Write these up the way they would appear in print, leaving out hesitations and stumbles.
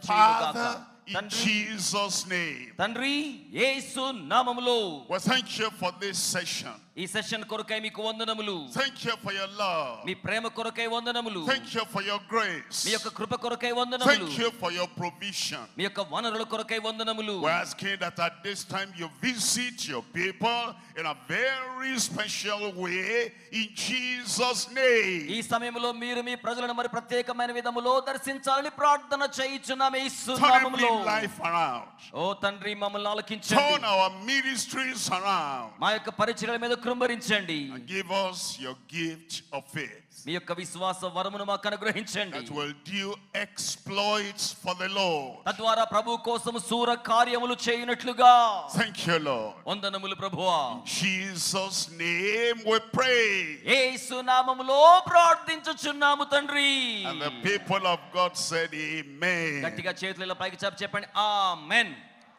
చేయునుగాక. Father, in Jesus' name, తండ్రి యేసు నామములో we thank you for this session. ఈ session కొరకై మీకు వందనములు. Thank you for your love. మీ ప్రేమ కొరకై వందనములు. Thank you for your grace. మీ యొక్క కృప కొరకై వందనములు. Thank you for your provision. మీ యొక్క వనరుల కొరకై వందనములు. We're asking that at this time you visit your people in a very special way in Jesus' name. ఈ సమయంలో మీరు మీ ప్రజలను మరి ప్రత్యేకమైన విధములో దర్శించాలని ప్రార్థన చేయుచున్నాము యేసు Turn నామములో. every life around. ఓ తండ్రి మమ్మల్ని Turn ఆలకించండి. our ministries around. మా యొక్క పరిచర్యల మీద కృంభరించండి. And give us your gift of faith మీ యొక్క విశ్వాస వరమును మాకు అనుగ్రహించండి. that will do exploits for the Lord. తద్వారా ప్రభు కోసం శూర కార్యములు చేయునట్లుగా. Thank you, Lord. వందనములు ప్రభువా. In Jesus' name we pray. యేసు నామములో ప్రార్థించుచున్నాము తండ్రి. And the people of God said amen. గట్టిగా చేతుల పైకి చాపి చెప్పండి ఆమేన్.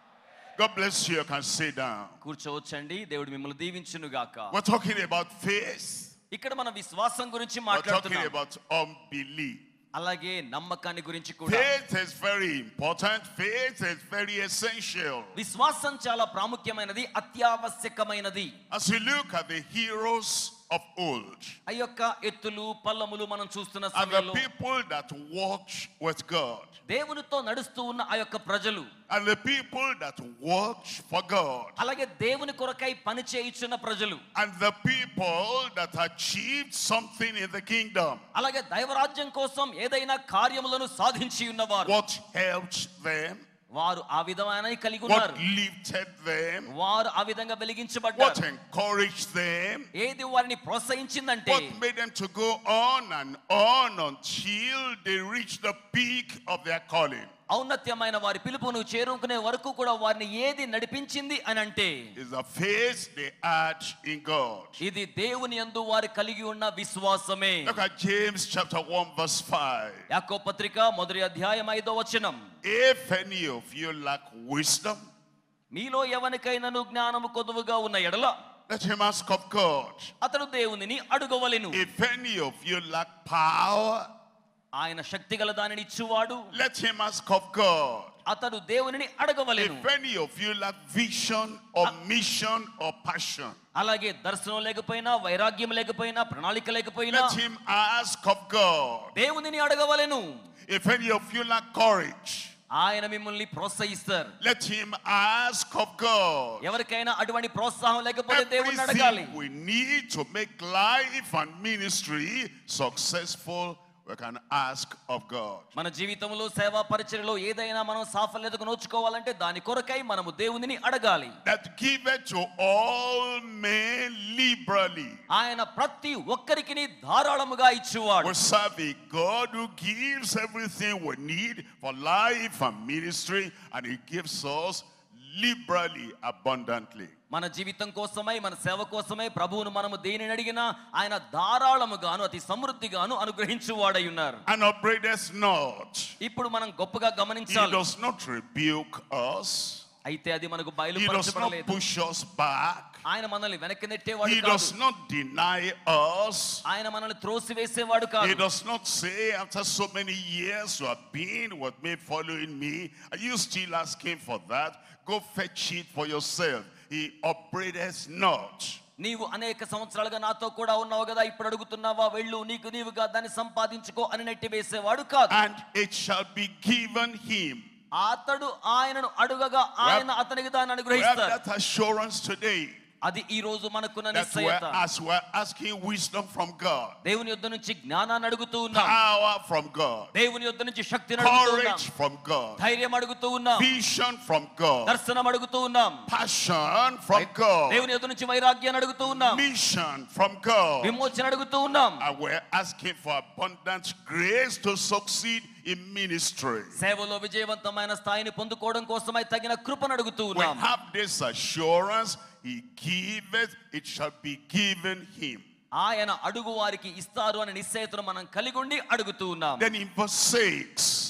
God bless you. You can sit down. కూర్చోవచ్చండి. దేవుడు మిమ్మల్ని దీవించును గాక. We're talking about faith. ఇక్కడ మన విశ్వాసం గురించి We're talking మాట్లాడుతున్నాం. about unbelief. అలాగే నమ్మకాన్ని గురించి కూడా. Faith is very important. Faith is very essential. విశ్వాసం చాలా ప్రాముఖ్యమైనది, అత్యావశ్యకమైనది. As you look at the heroes of old ఆ యొక్క ఎత్తులు పల్లములు మనం చూస్తున్న and the సమయంలో people that walked with God దేవునితో నడుస్తూ ఉన్న ఆ యొక్క ప్రజలు and the people that worked for God అలాగే దేవుని కొరకై పని చేయుచున్న ప్రజలు and the people that achieved something in the kingdom, అలాగే దైవరాజ్యం కోసం ఏదైనా కార్యములను సాధించి ఉన్నవారు, what helped them, వారు ఆ విధమైన కలిగి what ఉన్నారు. lifted them, వారు ఆ విధంగా what వెలిగించబడ్డారు. encouraged them, ఏది వారిని ప్రోత్సహించిందంటే what made them to go on and on until they reached the peak of their calling. ఔన్నత్యమైన వారి పిలుపును చేరుకునే వరకు కూడా వారిని ఏది నడిపించింది అని అంటే Is the faith they had in God. ఇది దేవుని యందు వారు కలిగి ఉన్న విశ్వాసమే. Look at James chapter 1 verse 5. యాకోబు పత్రిక మొదటి అధ్యాయం 5వ వచనం. If any of you lack wisdom, మీలో ఎవనికైనాను జ్ఞానము కొదువుగా ఉన్న ఎడల let him ask of God. అతడు దేవునిని అడుగవలెను. If any of you lack power, ఆయన శక్తి గల దానిని ఇచ్చువాడు. let him ask of God. అతడు దేవునిని అడగవలెను. If any of you lack vision or mission or passion, అలాగే దర్శనం లేకపోయినా, వైరాగ్యం లేకపోయినా, ప్రణాళిక లేకపోయినా let him ask of God. దేవునిని అడగవలెను. If any of you lack courage, ఆయన మిమ్మల్ని ప్రోత్సహిస్తారు. let him ask of God. ఎవరికైనా అటువంటి ప్రోత్సాహం లేకపోతే దేవుణ్ణి అడగాలి. Everything we need to make life and ministry successful, we can ask of God. మన జీవితంలో సేవా పరిచర్యలో ఏదైనా మనం సాఫల్యతకు నోచుకోవాలంటే దాని కొరకై మనము దేవునిని అడగాలి. That giveth to all men liberally. ఆయన ప్రతి ఒక్కరికి ధారాళముగా ఇచ్చువాడు. We serve a God who gives everything we need for life and ministry, and he gives us liberally, abundantly. మన జీవితం కోసమై, మన సేవ కోసమై ప్రభువును మనము దేనిని అడిగినా ఆయన ధారాళముగాను అతి సమృద్ధిగాను అనుగ్రహించువాడై ఉన్నారు. And upbraideth not. ఇప్పుడు మనం గొప్పగా He గమనించాలి. does not rebuke us. అయితే అది మనకు He does not బయలుపరచబడలేదు. push us back. ఆయన మనల్ని వెనక్కి నెట్టేవాడు He కాదు. does not deny us. ఆయన మనల్ని త్రోసివేసేవాడు He కాదు. does not say, after so many years you have been with me, following me, are you still asking for that? Go fetch it for yourself. He upbraideth not. నీవు అనేక సంవత్సరాలుగా నాతో కూడా ఉన్నావు కదా, ఇప్పుడు అడుగుతున్నావా, వెళ్ళు, నీకు నీవుగా దాన్ని సంపాదించుకో అని నెట్టివేసేవాడు కాదు. And it shall be given him. అతడు ఆయనను అడుగగా ఆయన అతనికి దాన్ని We have అనుగ్రహిస్తాడు. that assurance today. అది ఈ రోజు మనకున్న That నిశ్చయత. as we're asking wisdom from God, దేవుని యొద్ద నుంచి జ్ఞానాన్ని అడుగుతూ ఉన్నాం. power from God, దేవుని యొద్ద నుంచి శక్తిని అడుగుతూ ఉన్నాం. courage from God, ధైర్యం అడుగుతూ ఉన్నాం. vision from God, దర్శనం అడుగుతూ ఉన్నాం. passion from God, దేవుని యొద్ద నుంచి వైరాగ్యాన్ని అడుగుతూ ఉన్నాం. mission from God. విమోచన అడుగుతూ ఉన్నాం. And we're asking for abundant grace to succeed in ministry. సేవలో విజయవంతమైన స్థాయిని పొందుకోవడం కోసమై తగిన కృపను అడుగుతూ We ఉన్నాం. have this assurance, he giveth, it shall be given him. ఆయన అడుగు వారికి ఇస్తారు అనే నిశ్చయతను మనం కలిగి ఉండి అడుగుతూ ఉన్నాం. Then in verse 6,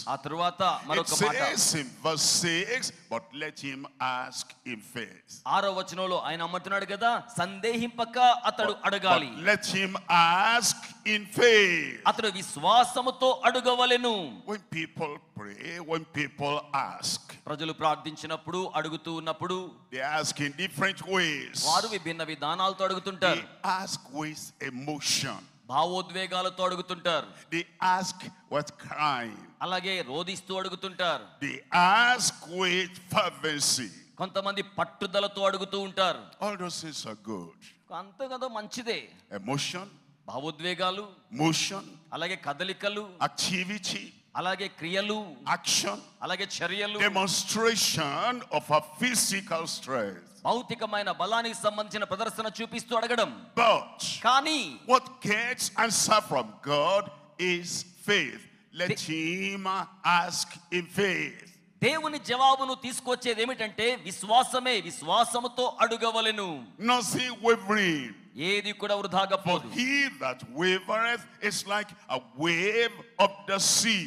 ఆ తరువాత It మరొక మాట says in verse 6, but let him ask in faith. 6వ వచనంలో ఆయన అమ్మంటున్నాడు కదా, సందేహింపక అతడు అడగాలి. But let him ask in faith. అతడు విశ్వాసముతో అడగవలెను. When people pray, when people ask, ప్రజలు ప్రార్థించినప్పుడు, అడుగుతూ ఉన్నప్పుడు they ask in different ways. వారు విభిన్న విధానాలతో అడుగుతుంటారు. They ask with emotion. భావోద్వేగాలతో అడుగుతుంటారు. They ask with crying. అలాగే రోదిస్తూ అడుగుతుంటారు. They ask with fervency. కొంతమంది పట్టుదలతో అడుగుతూ ఉంటారు. All those things are good. అంత కదా మంచిదే. Emotion, భావోద్వేగాలు, motion, అలాగే కదలికలు, activity, అలాగే క్రియలు, action, అలాగే చర్యలు, demonstration of a physical strength. భౌతికమైన బలానికి సంబంధించిన ప్రదర్శన చూపిస్తూ అడగడం. But కానీ what gets answer from God is faith. Let him ask in faith. దేవుని జవాబును తీసుకొచ్చేది ఏమిటంటే విశ్వాసమే. విశ్వాసముతో అడుగవలెను. Nothing wavering. ఏది కూడా వృధాగా For పోదు. he that wavereth is like a wave of the sea,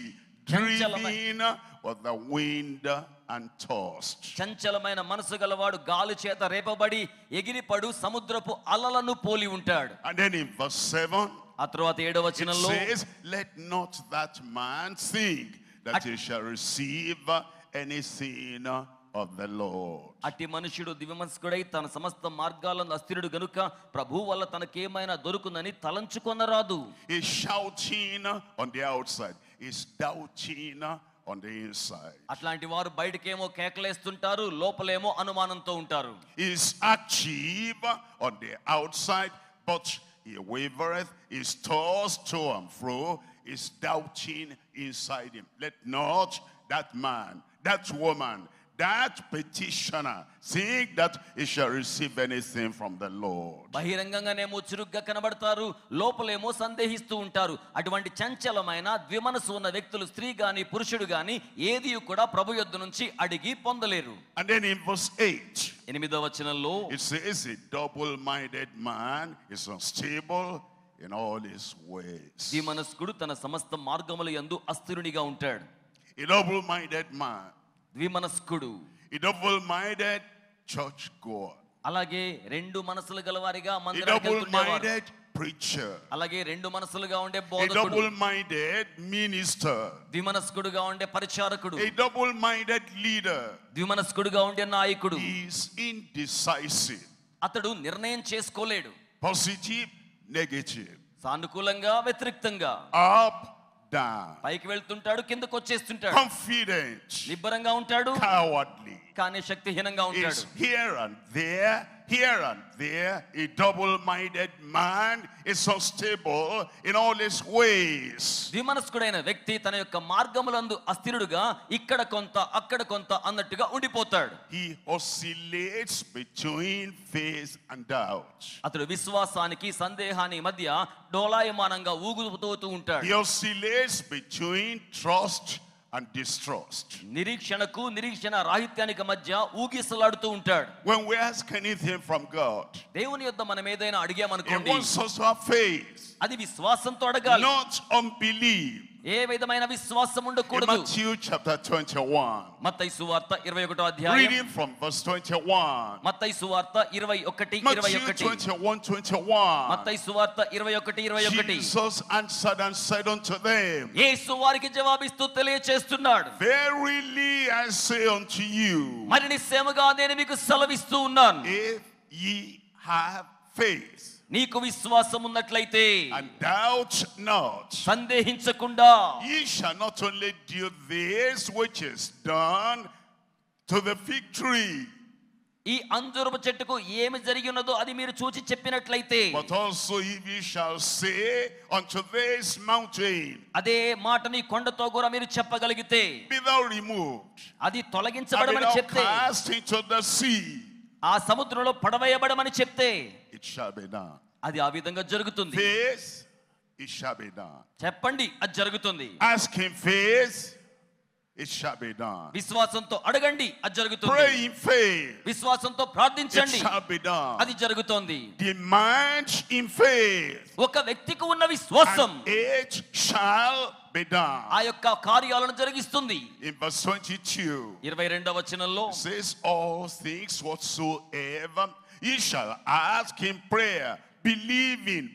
driven with the wind and tossed. చంచలమైన మనసు గలవాడు గాలి చేత రేపబడి ఎగిరిపడు సముద్రపు అలలను పోలి ఉంటాడు. And then in verse 7, ఆ తరువాత 7వ it వచనంలో says, let not that man think that he shall receive anything of the Lord. అట్టి మనుషుడు దివ్యమనస్కుడై తన సమస్త మార్గాలను అస్థిరుడు గనుక ప్రభు వల్ల తనకేమైనా దొరుకునని తలంచుకొనరాదు. He's shouting on the outside. He's doubting on the inside. అట్లాంటి వారు బయటకేమో కేకలేస్తుంటారు, లోపలేమో అనుమానంతో ఉంటారు. He's active on the outside, but he wavereth, is tossed to and fro, is doubting inside him. Let not that man, that woman, that petitioner think that he shall receive anything from the Lord. బహిరంగంగానేమో చురుగ్గా కనబడతారు, లోపలేమో సందేహిస్తూ ఉంటారు. అటువంటి చంచలమైన ద్విమనసు ఉన్న వ్యక్తులు, స్త్రీ గాని పురుషుడు గాని, ఏది కూడా ప్రభు యొద్ద నుంచి అడిగి పొందలేరు. And then in verse 8, 8వ వచనంలో it says, a double-minded man is unstable in all his ways. ద్విమనస్కుడు తన సమస్త మార్గముల యందు అస్థిరునిగా ఉంటాడు. A double-minded man, ద్విమనస్కుడు, a double-minded church goer, అలాగే రెండు మనసులు గలవారిగా a మందిరానికి వెళ్తుండేవారు. double-minded preacher, అలాగే రెండు మనసులుగా ఉండే a బోధకుడు, double-minded minister, ద్విమనస్కుడుగా ఉండే పరిచారకుడు, a double-minded leader. ద్విమనస్కుడుగా ఉండే నాయకుడు. He is indecisive, అతడు నిర్ణయం చేసుకోలేడు. positive, negative, సానుకూలంగా వ్యతిరేక్తంగా, up, down, పైకి వెళ్తుంటాడు, కిందకు వచ్చేస్తుంటాడు. confident, నిబ్బరంగా ఉంటాడు, cowardly. కానీ శక్తిహీనంగా ఉంటాడు. Is here and there, here and there. A double-minded man is unstable in all his ways. ద్విమనస్కుడైన వ్యక్తి తన యొక్క మార్గములందు అస్థిరుడుగా ఇక్కడ కొంత అక్కడ కొంత అన్నట్టుగా ఉండిపోతాడు. He oscillates between faith and doubt. అతడు విశ్వాసానికి సందేహానికి మధ్య డోలాయమానంగా ఊగుతూ ఉంటాడు. He oscillates between trust and distrust. నిరీక్షణకు నిరీక్షణ రాహిత్యానికి మధ్య ఊగిసలాడుతూ ఉంటాడు. When we ask anything from God, దేవుని యొద్ద మనం ఏదైనా He అడిగామనుకోండి, wants us to have faith, అది విశ్వాసంతో అడగాలి, not unbelief. ఏ విధమైన విశ్వాసం In ఉండకూడదు. Matthew chapter 21, మత్తయి సువార్త 21వ అధ్యాయం, reading from verse 21. మత్తయి సువార్త 21 Matthew 21, 21:21. మత్తయి సువార్త 21 Jesus answered and said unto them, యేసు వారికి జవాబిస్తూ తెలియచేస్తున్నాడు, verily I say unto you, మరి నిశ్చయముగా నేను మీకు సెలవిస్తూ ఉన్నాను, if ye have faith నీకు విశ్వాసం ఉన్నట్లయితే, and doubt not, సందేహించకుండా, ye shall not only do this which is done to the fig tree, ఈ అంజూరపు చెట్టుకు ఏమి జరిగి ఉన్నదో అది మీరు చూచి చెప్పినట్లయితే, but also if ye shall say unto this mountain, అదే మాటని కొండతో కూడా మీరు చెప్పగలిగితే, be thou removed అది and be తొలగించబడమని thou చెప్తే, cast into the sea, ఆ సముద్రంలో పడవేయబడమని చెప్తే, it shall be done. అది ఆ విధంగా జరుగుతుంది. Faith, it shall be done. చెప్పండి, అది జరుగుతుంది. Ask him faith, it shall be done. విశ్వాసంతో అడగండి, అది జరుగుతుంది. Pray in faith, విశ్వాసంతో it ప్రార్థించండి, shall be done. అది జరుగుతోంది. Demand in faith, ఒక వ్యక్తికి ఉన్న విశ్వాసం and it shall be done. ఆ యొక్క కార్యాలను జరిగిస్తుంది. In verse 22, 22వ వచనంలో it says, all things whatsoever ye shall ask in prayer, believing,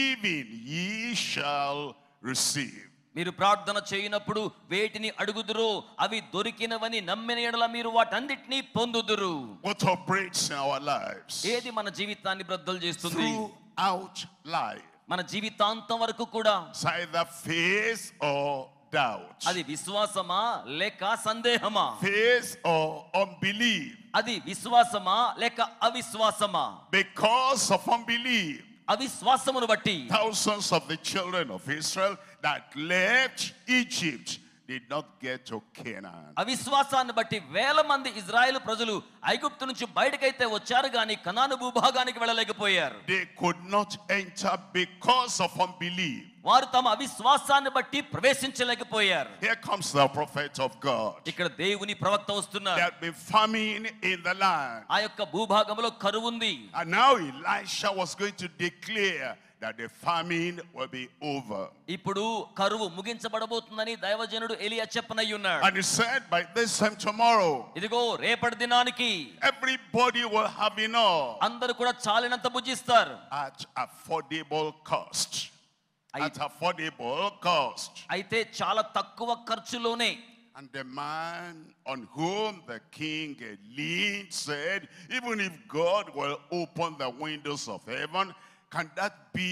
ye shall receive. మీరు ప్రార్థన చేయనప్పుడు వేటిని అడుగుదురో అవి దొరికినవని నమ్మిన యెడల మీరు వాటన్నిటిని పొందుదురు. What operates in our lives ఏది మన జీవితాన్ని బ్రద్దలు చేస్తుంది? throughout life, మన జీవితాంతం వరకు కూడా it's either faith or doubt, అది విశ్వాసమా లేక సందేహమా? faith or unbelief. అది విశ్వాసమా లేక అవిశ్వాసమా? Because of unbelief, అవిశ్వాసమును బట్టి thousands of the children of Israel that left Egypt did not get to Canaan. అవిశ్వాసాన్ని బట్టి వేల మంది ఇజ్రాయెల్ ప్రజలు ఐగుప్తు నుంచి బయటకైతే వచ్చారు గాని కనాను భూభాగానికి వెళ్ళలేకపోయారు. They could not enter because of unbelief. వారు తమ అవిశ్వాసాన్ని బట్టి ప్రవేశించలేకపోయారు. Here comes the prophet of God. ఇక్కడ దేవుని ప్రవక్త There వస్తున్నారు. had been famine in the land. ఆ యొక్క భూభాగంలో కరువు ఉంది. And now Elisha was going to declare that the famine will be over. ఇప్పుడు కరువు ముగించబడబోతుందని దైవజనుడు ఎలియా చెప్పనయ్యున్నాడు. And he said, by this time tomorrow, ఇదిగో రేపటి దినానికి everybody will have enough అందరూ కూడా చాలినంత భుజిస్తారు. at affordable cost. At affordable cost. అయితే చాలా తక్కువ ఖర్చులోనే. And the man on whom the king leaned said, even if God will open the windows of heaven, can that be?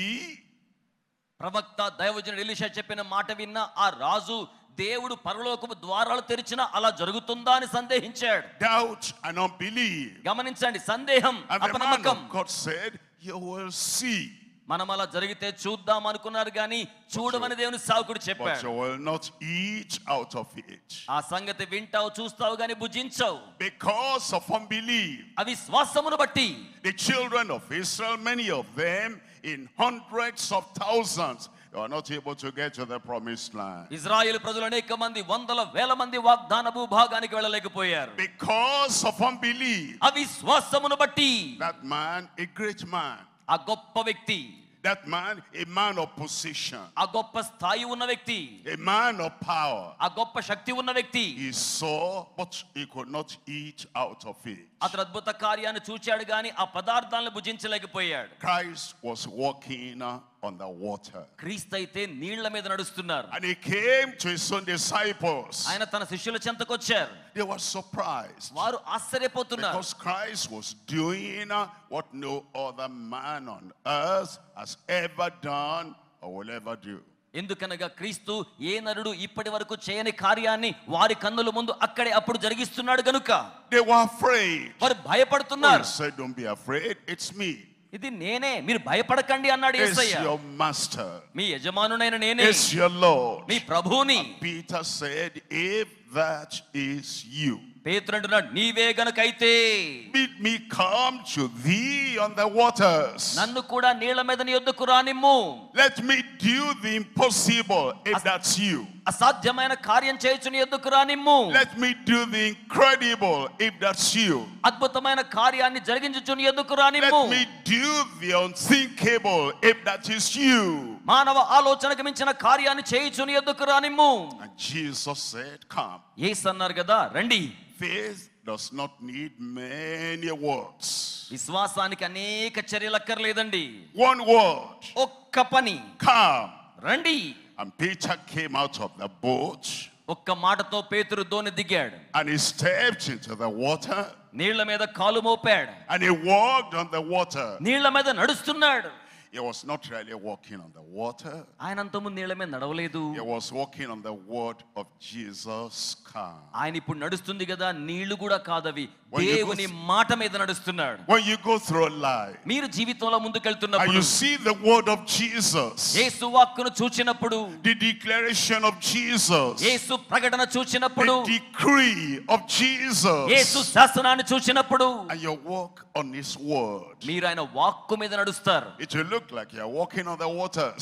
ప్రవక్త దైవజనుడు Elisha చెప్పిన మాట విన్న ఆ రాజు దేవుడు పరలోకపు ద్వారాలు తెరిచినా అలా జరుగుతుందా అని సందేహించాడు. Doubt and unbelief. గమనించండి, సందేహం, And the man అపనమ్మకం. of God said, you will see, మనం అలా జరిగితే చూద్దాం అనుకున్నారు గాని చూడమని దేవుని సేవకుడు but చెప్పాడు. you will not eat out of it. ఆ సంగతి వింటావు చూస్తావు గాని భుజించవు. Because of unbelief, అవిశ్వాసమును బట్టి the children of Israel, many of them in hundreds of thousands, they are not able to get to the promised land. Israel ప్రజలు అనేక మంది వందల వేల మంది వాగ్దాన భూభాగానికి వెళ్ళలేకపోయారు. Because of unbelief, అవిశ్వాసమును బట్టి that man, a great man, ఆ గొప్ప వ్యక్తి, that man, a man of position, ఆ గొప్ప స్థాయి ఉన్న వ్యక్తి, a man of power, ఆ గొప్ప శక్తి ఉన్న వ్యక్తి, he saw but he could not eat out of it. అతను అద్భుత కార్యాన్ని చూచాడు గాని ఆ పదార్థాలను భుజించలేకపోయాడు. Christ was walking on the water, క్రీస్తు అయితే నీళ్ల మీద నడుస్తున్నారు. and he came to his own disciples. ఆయన తన శిష్యుల చెంతకు వచ్చారు. They were surprised వారు ఆశ్చర్యపోతున్నారు. because Christ was doing what no other man on earth has ever done or will ever do. ఎందుకనగా క్రీస్తు ఏ నరుడు ఇప్పటి వరకు చేయని కార్యాన్ని వారి కన్నుల ముందు అక్కడే అప్పుడు జరిగిస్తున్నాడు గనుక They were afraid. వారు భయపడుతున్నారు. He said, don't be afraid, it's me. ఇది నేనే, మీరు భయపడకండి అన్నాడు It's యేసయ్య. your master. మీ యజమానునైన నేనే, It's your Lord. మీ ప్రభువుని. Peter said, if that is you, పేతురు అంటున్నాడు, నీవే గనుకైతే bid me come to thee on the waters. నన్ను కూడా నీళ్ల మీద నీ యొద్దకు రానిమ్ము. Let me do the impossible if that's you. అసాధ్యమైన కార్యం చేయొచ్చు నీ యొద్దకు రానిమ్ము. Let me do the incredible if that's you. అద్భుతమైన కార్యాన్ని జరిగించు నీ యొద్దకు రానిమ్ము. Let me do the unthinkable if that is you. మానవ ఆలోచనకు మించిన కార్యాన్ని చేయొచ్చు నీ యొద్దకు రానిమ్ము. And Jesus said, come. యేసు అన్నారు కదా, రండి. Faith does not need many words. విశ్వాసానికి అనేక చర్యలు అక్కర్లేదండి. One word. ఒక్క పని, Come. రండి. And Peter came out of the boat. ఒక్క మాటతో పేతురు దోణి దిగాడు. And he stepped into the water. నీళ్ల మీద కాలు Mopadu. And he walked on the water. నీళ్ల మీద నడుస్తున్నాడు. He was not really walking on the water. ఆయన అంతకుముందు నీళ్ల మీద నడవలేదు. He was walking on the word of Jesus. Come. ఆయన ఇప్పుడు నడుస్తుంది కదా, నీళ్లు కూడా కాదవి, When you దేవుని మాట మీద నడుస్తున్నాడు. When you go through life మీరు జీవితంలో and ముందుకెళ్తున్నప్పుడు you see the word of Jesus, యేసు వాక్కును చూచినప్పుడు, the declaration of Jesus, యేసు ప్రకటన చూచినప్పుడు, the decree of Yesu Jesus, శాసనాన్ని చూచినప్పుడు and you walk on his word, మీరు ఆయన వాక్కు మీద నడుస్తారు. it will look like you're walking on the waters.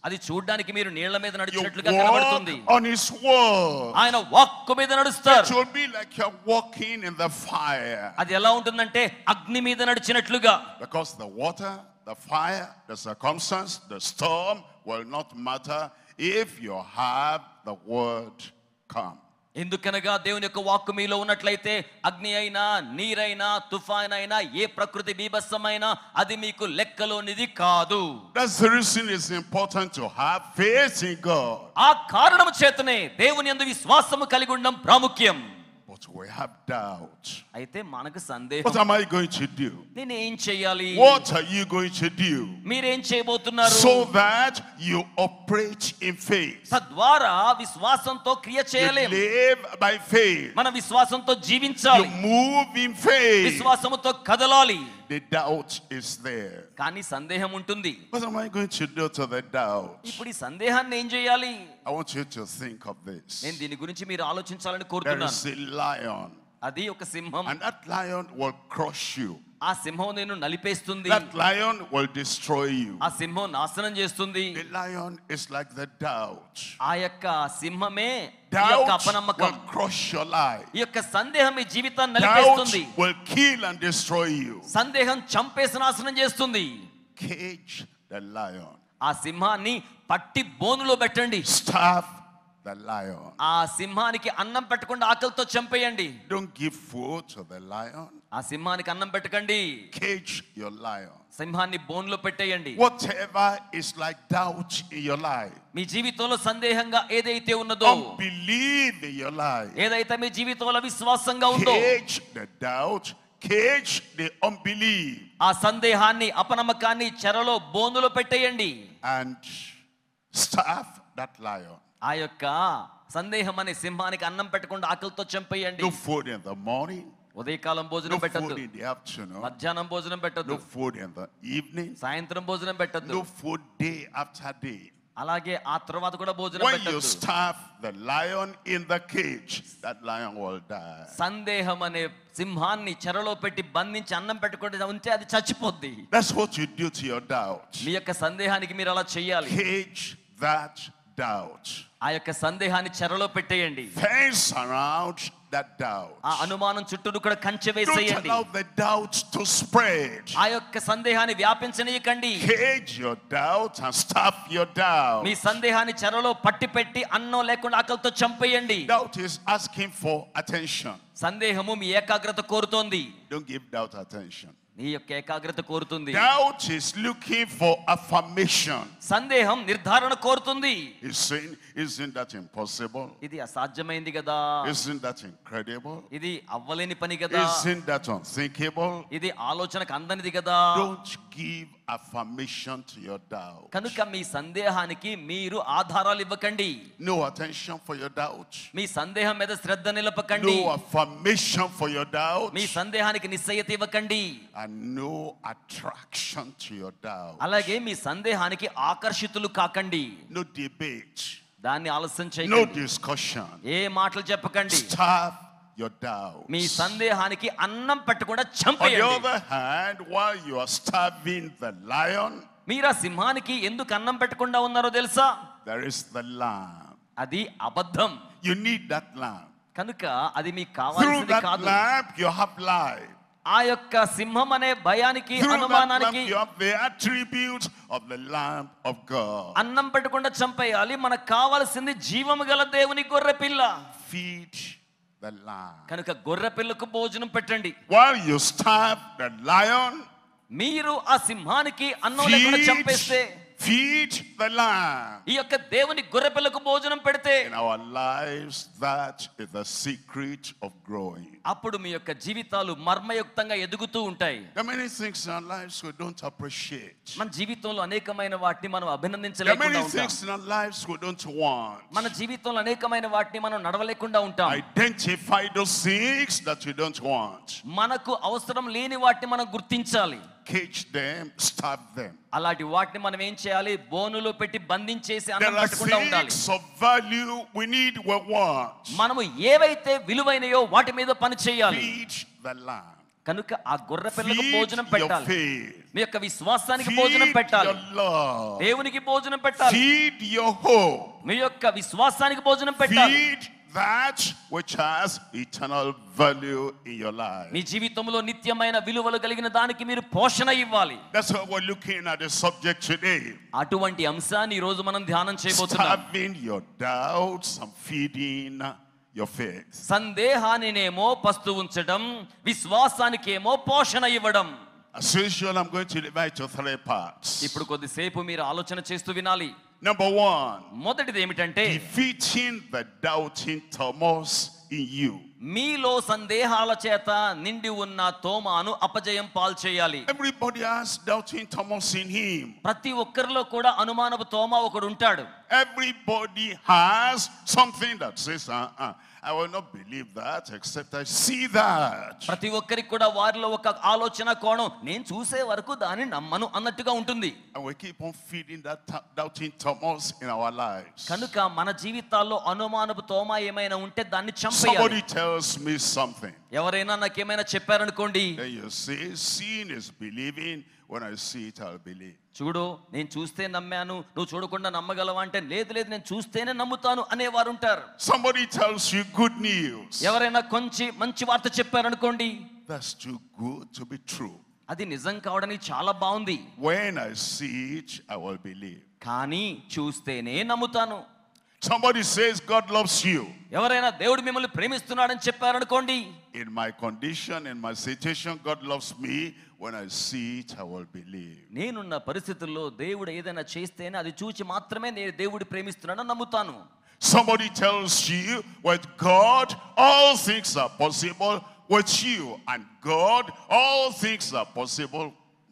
అది చూడడానికి మీరు నీళ్ల మీద You నడిచినట్లుగా walk కనబడుతుంది. on his word. ఆయన వాక్కు మీద It నడుస్తారు. will be like you're walking in the fire. అది ఎలా ఉంటుందంటే అగ్ని మీద నడిచినట్లుగా. Because the water, the fire, the circumstance, the storm will not matter if you have the word come. ఎందుకనగా దేవుని యొక్క వాక్కు మీలో ఉన్నట్లయితే అగ్ని అయినా నీరైనా తుఫాన్ అయినా ఏ ప్రకృతి బీభత్సమైనా అది మీకు లెక్కలోనిది కాదు. That's the reason it's important to have faith in God. ఆ కారణము చేతనే దేవుని యందు విశ్వాసము కలిగి ఉండడం ప్రాముఖ్యం. But we have doubt. అయితే మనకు What సందేహం. am I going to do? నేను ఏం చేయాలి? What are you going to do? మీరేం చేయబోతున్నారు? So that you operate in faith. తద్వారా విశ్వాసంతో క్రియ You చేయలేము. live by faith. మన విశ్వాసంతో You జీవించాలి. move in faith. విశ్వాసముతో కదలాలి. The doubt is there. కానీ సందేహం ఉంటుంది. What am I going to do to the doubt? ఇప్పుడు ఈ సందేహాన్ని ఏం చేయాలి? I want you to think of this. నేను దీని గురించి మీరు ఆలోచించాలని There కోరుతున్నాను. is a lion, అది ఒక సింహం. and that lion will crush you. ఆ సింహం నేను నలిపేస్తుంది. That lion will destroy you. ఆ సింహం నాశనం చేస్తుంది. The lion is like the doubt. ఆ యొక్క సింహమే ఈ యొక్క Doubt అపనమ్మకం. will crush your life. ఈ యొక్క సందేహం మీ జీవితాన్ని Doubt నలిపేస్తుంది. will kill and destroy you. సందేహం చంపేసి నాశనం చేస్తుంది. Cage the lion. ఆ సింహాన్ని పట్టి బోనులో పెట్టండి. Starve the lion. ఆ సింహానికి అన్నం పెట్టకుండా ఆకలితో చంపేయండి. Don't give food to the lion. ఆ సింహానికి అన్నం పెట్టకండి. Cage your lion. సింహాన్ని బోన్లో పెట్టేయండి. Whatever is like doubt in your life, మీ జీవితంలో సందేహంగా ఏదైతే ఉన్నదో, unbelief in your life, ఏదైతే మీ జీవితంలో విశ్వాసంగా ఉందో, cage the doubt, cage the unbelief, ఆ సందేహాన్ని అపనమ్మకాన్ని చెరలో బోనులో పెట్టేయండి. and starve that lion. ఆ యొక్క సందేహం అనే సింహానికి అన్నం పెట్టకుండా ఆకలితో చంపేయండి. No food in the morning, ఉదయకాలం భోజనం no పెట్టద్దు. food in the afternoon, మధ్యాహ్నం భోజనం పెట్టద్దు. no food in the evening, సాయంత్రం భోజనం పెట్టద్దు. no food day after day. అలాగే ఆ తర్వాత కూడా భోజనం When you పెట్టద్దు. starve the lion in the cage, that lion will die. సందేహం అనే సింహాన్ని చెరలో పెట్టి బంధించి అన్నం పెట్టకుండా ఉంటే అది చచ్చిపోద్ది. That's what you do to your doubt. మీ యొక్క సందేహానికి మీరు అలా చెయ్యాలి. Cage that doubt. ఆ యొక్క సందేహాన్ని చెరలో పెట్టేయండి. Fence around that doubt. ఆ అనుమానం చుట్టూ కూడా కంచె Don't వేసేయండి. allow the doubt to spread. ఆ యొక్క సందేహాన్ని వ్యాపించనీయకండి. Cage your doubt and starve your doubt. మీ సందేహాన్ని చెరలో పట్టి పెట్టి అన్నం లేకుండా ఆకలితో చంపేయండి. Doubt is asking for attention. సందేహము మీ ఏకాగ్రత కోరుతోంది. Don't give doubt attention. నీ యొక్క ఏకాగ్రత కోరుతుంది. Doubt is looking for affirmation. సందేహం నిర్ధారణ కోరుతుంది. He's saying, isn't that impossible? ఇది అసాధ్యమైంది కదా, Isn't that incredible? ఇది అవ్వలేని పని కదా, Isn't that unthinkable? ఇది ఆలోచనకు అందనిది కదా. Don't give affirmation to your doubt. కనుక మీ సందేహానికి మీరు ఆధారాలు ఇవ్వకండి. No attention for your doubt. మీ సందేహం మీద శ్రద్ధ నిలపకండి. No affirmation for your doubt. మీ సందేహానికి నిశ్చయత ఇవ్వకండి. And no attraction to your doubt. అలాగే మీ సందేహానికి ఆకర్షితులు కాకండి. No debate. దాన్ని ఆలస్యం No చేయకండి. discussion. ఏ మాటలు చెప్పకండి. Starve your doubt. మీ సందేహానికి అన్నం పెట్టకుండా On the చంపేయండి. other hand, while you are starving the lion, మీరు ఆ సింహానికి ఎందుకు అన్నం పెట్టకుండా ఉన్నారో తెలుసా? there is the lamb. అది అబద్ధం. You need that lamb. కనుక అది మీకు Through కావాల్సింది that కాదు. lamb, you have life. ఆ యొక్క సింహం అనే భయానికి Through that lamb, అనుమానానికి you have the attributes of the Lamb of God. అన్నం పెట్టకుండా చంపేయాలి. మనకు కావాల్సింది జీవము గల దేవుని గొర్రె పిల్ల. Feed the lamb. కనుక గొర్రె పిల్లకు భోజనం పెట్టండి. While you starve the lion, మీరు ఆ సింహానికి అన్నం లేకుండా చంపేస్తే, feed the lamb. ఈ యొక్క దేవుని గొర్రె పిల్లకు భోజనం పెడితే, In our lives, that is the secret of growing. అప్పుడు మీ యొక్క జీవితాలు మర్మయుక్తంగా ఎదుగుతూ ఉంటాయి. There are many things in our lives we don't appreciate. మన జీవితంలో అనేకమైన వాటిని మనం There are అభినందించలేకుండా many ఉంటాం. things in our lives we don't want. మన జీవితంలో అనేకమైన వాటిని మనం నడవలేకుండా ఉంటాం. Identify those things that you don't want. మనకు అవసరం లేని వాటిని మనం గుర్తించాలి. Cage them, starve them. అలాంటి వాటిని మనం ఏం చేయాలి? బోనులో పెట్టి బంధించేసి There అన్నం are పెట్టకుండా ఉండాలి. things of value we need, we want. మనము ఏవైతే విలువైనయో వాటి మీద పని చేయాలి. Feed the lamb. కనుక ఆ గొర్రె పిల్లకు Feed భోజనం your పెట్టాలి. faith. మీ యొక్క విశ్వాసానికి Feed భోజనం పెట్టాలి. your love. దేవునికి భోజనం పెట్టాలి. Feed your hope. మీ యొక్క విశ్వాసానికి భోజనం పెట్టాలి. Feed that which has eternal value in your life. మీ జీవితంలో నిత్యమైన విలువలు కలిగిన దానికి మీరు పోషణ ఇవ్వాలి. That's why we're looking at the subject today. అటువంటి అంశాన్ని ఈ రోజు మనం ధ్యానం చేయబోతున్నాం. Starving your doubts and feeding your faith. సందేహానినేమో పస్తు ఉంచడం, విశ్వాసానికేమో పోషణ ఇవ్వడం. As usual, I'm going to divide to 3 parts. ఇప్పుడు కొద్దిసేపు మీరు ఆలోచన చేస్తూ వినాలి. Number 1, మొదటిది ఏమిటంటే defeating the doubting Thomas in you. మీలో సందేహాల చేత నిండి ఉన్న తోమాను అపజయం పాల్చేయాలి. Everybody has doubting Thomas in him. ప్రతి ఒక్కరిలో కూడా అనుమానపు తోమా ఒకడు ఉంటాడు. Everybody has something that says, I will not believe that except I see that. ప్రతి ఒక్కరికి కూడా వారిలో ఒక ఆలోచన కోణం, నేను చూసే వరకు దాన్ని నమ్మను అన్నట్టుగా ఉంటుంది. And we keep on feeding that doubting Thomas in our lives. కనుక మన జీవితాల్లో అనుమానపు తోమా ఏమైనా ఉంటే దాన్ని చంపేయాలి. Somebody tells me something. ఎవరైనా నాకేమైనా చెప్పారనుకోండి, Then you say, seeing is believing. When I see it, I'll believe. చూడు నేను చూస్తే నమ్మాను, నువ్వు చూడకుండా నమ్మగలవా అంటే లేదు లేదు నేను చూస్తేనే నమ్ముతాను అనేవారు ఉంటారు. Somebody tells you good news. ఎవరైనా కొంచెం మంచి వార్త చెప్పారనుకోండి, That's too good to be true. అది నిజం కావడానికి చాలా బాగుంది, When I see it, I will believe. కానీ చూస్తేనే నమ్ముతాను. Somebody says God loves you. ఎవరైనా దేవుడు మిమ్మల్ని ప్రేమిస్తున్నాడని చెప్పారనుకోండి, In my condition, in my situation, God loves me. When I see it, I will believe. నేనున్న పరిస్థితుల్లో దేవుడు ఏదైనా చేస్తేనే అది చూచి మాత్రమే నేను దేవుడు ప్రేమిస్తున్నాడని నమ్ముతాను. Somebody tells you, with God, all things are possible with you. And God, all things are possible.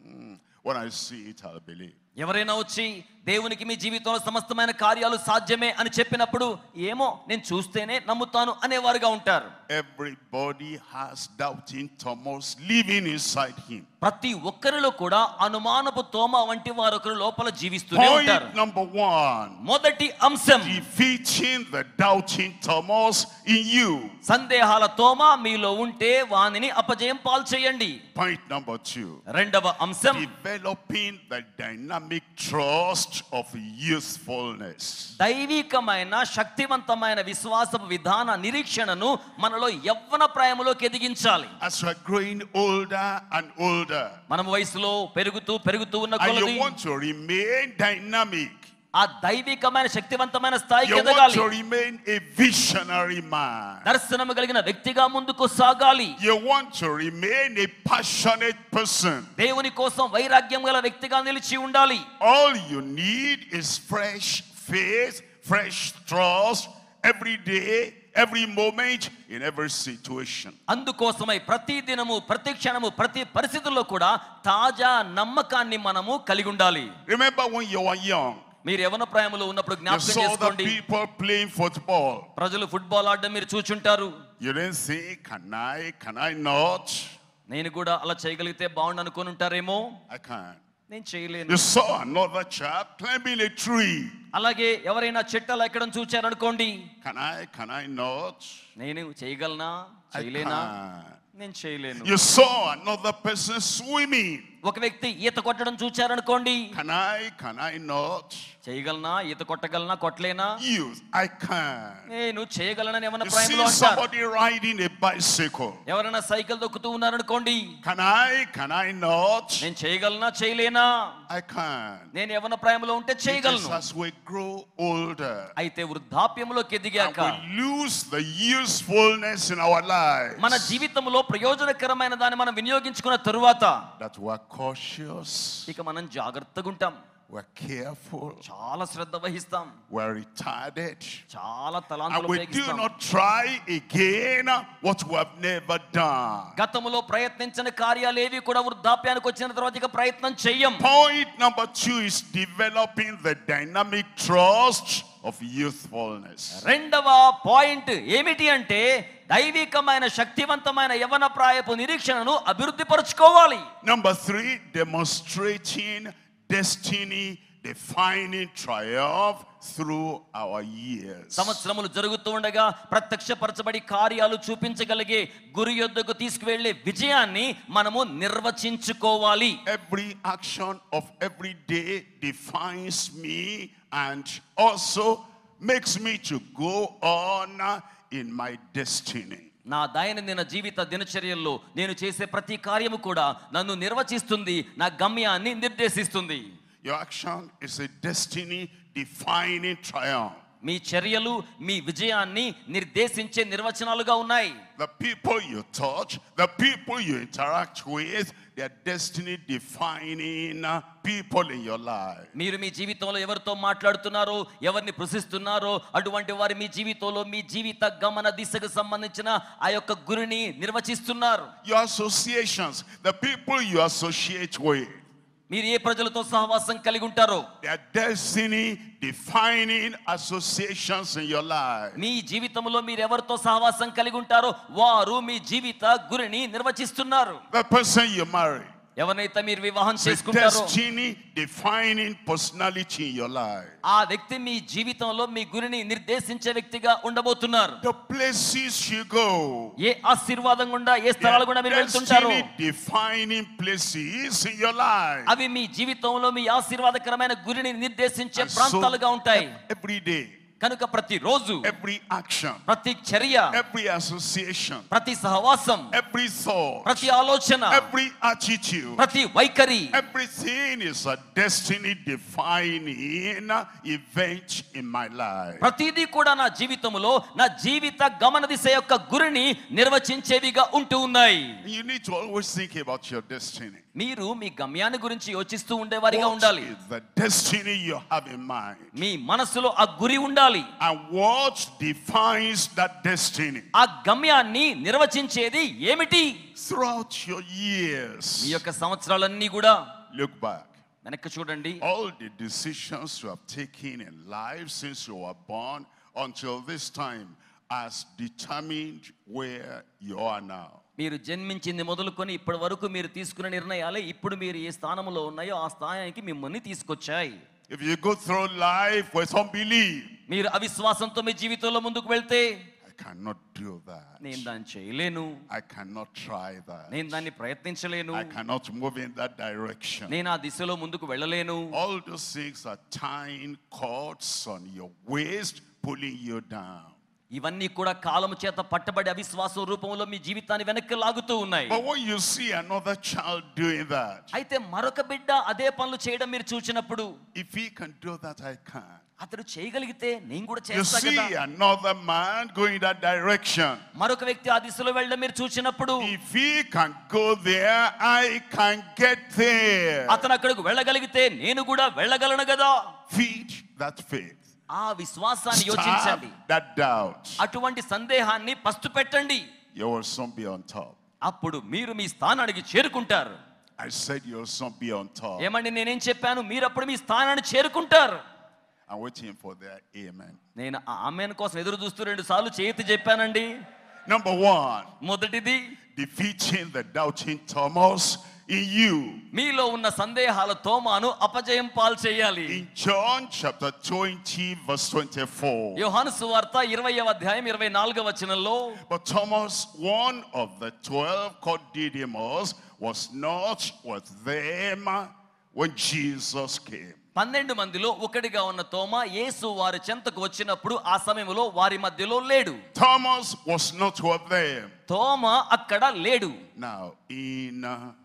When I see it, I'll believe. ఎవరైనా వచ్చి దేవునికి మీ జీవితంలో సమస్తమైన కార్యాలు సాధ్యమే అని చెప్పినప్పుడు ఏమో నేను చూస్తేనే నమ్ముతాను అనేవారుగా ఉంటారు. Everybody has doubting Thomas living inside him. ప్రతి ఒక్కరిలో కూడా అనుమానపు తోమా వంటి వారు ఒకరు లోపల జీవిస్తూనే ఉంటారు. Point number 1. మొదటి అంశం, Defeating the doubting Thomas in you. సందేహాల తోమా మీలో ఉంటే వానిని అపజయం పాల్చేయండి. Point number 2. రెండవ అంశం, Developing the dynamic trust of youthfulness. దైవికమైన శక్తివంతమైన విశ్వాసపు విధాన నిరీక్షణను మనలో యవ్వన ప్రాయములోకి ఎదిగించాలి. As we are growing older and older, మనం వయసులో పెరుగుతూ ఉన్న and కొలది you want to remain dynamic, ఆ దైవికమైన శక్తివంతమైన స్థాయికి you want ఎదగాలి. to remain a visionary man, దర్శనము కలిగిన వ్యక్తిగా ముందుకు సాగాలి. you want to remain a passionate person, దేవుని కోసం వైరాగ్యం గల వ్యక్తిగా నిలిచి ఉండాలి. all you need is fresh faith, fresh trust every day, every moment, in every situation. అందుకోసమై ప్రతి దినము ప్రతి క్షణము ప్రతి పరిస్థితుల్లో కూడా తాజా నమ్మకాన్ని మనము కలిగి ఉండాలి. Remember when you were young, మీరు యవ్వన ప్రాయములో ఉన్నప్పుడు you జ్ఞాపకం saw the చేసుకోండి, people playing football. ప్రజలు ఫుట్బాల్ ఆడడం మీరు చూచుంటారు. You didn't say, can I not? నేను కూడా అలా చేయగలిగితే బాగుండు అనుకొని ఉంటారేమో. I can't. నేను చేయలేను. You saw another child climbing a tree. అలాగే ఎవరైనా చెట్టలు ఎక్కడం చూచారనుకోండి, Can I not? నేను చేయగలనా I చేయలేనా, can't. నేను చేయలేను. You saw another person swimming. ఒక వ్యక్తి ఈత కొట్టడం చూచారనుకోండి, Can I not? చేయగలనా, ఈత కొట్టగలనా, కొట్టలేనా, I can't. నేను చేయగలనని ఏమన్నా You ప్రాయంలో see అంటారు. somebody riding a bicycle. ఎవరైనా సైకిల్ దొక్కుతూ ఉన్నారనుకోండి, Can I not? నేను చేయగలనా, చేయలేనా, I can't. నేను యవ్వన ప్రాయంలో ఉంటే Because చేయగలను. as we grow older, అయితే వృద్ధాప్యంలోకి ఎదిగాక and we lose the usefulness in our lives, మన జీవితంలో ప్రయోజనకరమైన దాన్ని మనం వినియోగించుకున్న తరువాత that we're cautious, ఇక మనం జాగ్రత్తగా ఉంటాం, we're careful, చాలా శ్రద్ధ వహిస్తాం, we're retarded, చాలా and తలాంతులు we do ఉపయోగిస్తాం. not try again what we have never done. గతంలో ప్రయత్నించిన కార్యాలేవి కూడా వృద్ధాప్యానికి వచ్చిన తర్వాత ఇక ప్రయత్నం చెయ్యం. Point number 2 is developing the dynamic trust of youthfulness. రెండవ పాయింట్ ఏమిటి అంటే దైవికమైన శక్తివంతమైన యవ్వన ప్రాయపు నిరీక్షణను అభివృద్ధి పరచుకోవాలి. Number 3, demonstrating destiny defining triumph through our years. సంవత్సరములు జరుగుతూ ఉండగా ప్రత్యక్షపరచబడి కార్యాలు చూపించగలిగే గురి యొద్దకు తీసుకువెళ్ళే విజయాన్ని మనము నిర్వచించుకోవాలి. Every action of every day defines me and also makes me to go on in my destiny. నా దైనందిన జీవిత దినచర్యల్లో నేను చేసే ప్రతి కార్యము కూడా నన్ను నిర్వచిస్తుంది, నా గమ్యాన్ని నిర్దేశిస్తుంది. Your action is a destiny defining triumph. మీ చర్యలు మీ విజయాన్ని నిర్దేశించే నిర్వచనాలుగా ఉన్నాయి. The people you touch, the people you interact with, they are destiny defining people in your life. మీరు మీ జీవితంలో ఎవరితో మాట్లాడుతున్నారో, ఎవరిని ప్రశ్నిస్తున్నారో అటువంటి వారి మీ జీవితంలో మీ జీవిత గమన దిశకు సంబంధించిన ఆ యొక్క గురిని నిర్వచిస్తున్నారు. Your associations, the people you associate with, మీరు ఏ ప్రజలతో సహవాసం కలిగి ఉంటారో they are destiny defining associations in your life. మీ జీవితంలో మీరు ఎవరితో సహవాసం కలిగి ఉంటారో వారు మీ జీవిత గురిని నిర్వచిస్తున్నారు. The person you marry, ఎవరైతే మీరు వివాహం it's a చేసుకుంటారో destiny defining personality in your life. ఆ వ్యక్తి మీ జీవితంలో మీ గురిని నిర్దేశించే వ్యక్తిగా ఉండబోతున్నారు. The places you go, ఏ ఆశీర్వాదం గుండా ఏ they స్థలాలు are గుండా మీరు వెళ్తుంటారో destiny defining places in your life. అవి మీ జీవితంలో మీ ఆశీర్వాదకరమైన గురిని నిర్దేశించే And so, ప్రాంతాలుగా ఉంటాయి. every day, కనుక ప్రతి రోజు, every action, ప్రతి చర్య, every association, ప్రతి సహవాసం, every thought, ప్రతి ఆలోచన, every attitude, ప్రతి వైఖరి, everything is a destiny defining event in my life. ప్రతిదీ కూడా నా జీవితంలో నా జీవిత గమన దిశ యొక్క గురిని నిర్వచించేవిగా ఉంటూ ఉన్నాయి. You need to always think about your destiny. మీరు మీ గమ్యాన్ని గురించి యోచిస్తూ ఉండేవారిగా ఉండాలి. What is the destiny you have in mind? మీ మనసులో ఆ గురి ఉండాలి. And what defines that destiny? ఆ గమ్యాన్ని నిర్వచించేది ఏమిటి? Throughout your years, మీ యొక్క సంవత్సరాలన్నీ కూడా look back. వెనక్కి చూడండి. All the decisions you have taken in life since you were born until this time has determined where you are now. మీరు జన్మించింది మొదలుకొని ఇప్పటి వరకు మీరు తీసుకున్న నిర్ణయాలే ఇప్పుడు మీరు ఏ స్థానంలో ఉన్నాయో ఆ స్థానానికి మిమ్మల్ని తీసుకొచ్చాయి. If you go through life with unbelief, మీరు అవిశ్వాసంతో మీ జీవితంలో ముందుకు వెళ్తే I cannot do that. నేను దాన్ని చేయలేను, I cannot try that. నేను దాన్ని ప్రయత్నించలేను, I cannot move in that direction. నేను ఆ దిశలో ముందుకు వెళ్ళలేను. All those things are tying cords on your waist, pulling you down. ఇవన్నీ కూడా కాలము చేత పట్టబడి అవిశ్వాసం రూపంలో మీ జీవితాన్ని వెనక్కి లాగుతూ ఉన్నాయి. But when you see another child doing that, అయితే మరొక బిడ్డ అదే పనులు చేయడం మీరు చూసినప్పుడు if he can do that, I can. అతడు చేయగలిగితే నేను కూడా You చేస్తా see కదా. another man going that direction. మరొక వ్యక్తి ఆ దిశలో వెళ్ళడం మీరు చూసినప్పుడు If he can go there, I can get there. అతను అక్కడికి వెళ్ళగలిగితే నేను కూడా వెళ్ళగలను కదా. Feed that faith. ఆ విశ్వాసాన్ని Stab యోచించండి. that doubt. అటువంటి సందేహాన్ని పస్తు పెట్టండి. You will soon be on top. అప్పుడు మీరు మీ స్థానానికి చేరుకుంటారు. I said you will soon be on top. ఏమండి నేనేం చెప్పాను? మీరు అప్పుడు మీ స్థానాన్ని చేరుకుంటారు. I'm waiting for their amen. నేను ఆ ఆమెన్ కోసం ఎదురు చూస్తూ 2 సార్లు చేతి చెప్పానండి. Number one, మొదటిది defeating the doubting Thomas in you. మీలో ఉన్న సందేహాల తోమాను అపజయం పాలు చేయాలి. In John chapter 20 verse 24. యోహాను సువార్త 20వ అధ్యాయం 24వ వచనంలో But Thomas, one of the 12 called Didymus, was not with them when Jesus came. 12 మందిలో ఒకడిగా ఉన్న తోమా యేసు వారి చెంతకు వచ్చినప్పుడు ఆ సమయంలో వారి మధ్యలో లేడు. Thomas was not with them. తోమా అక్కడ లేడు. Now, in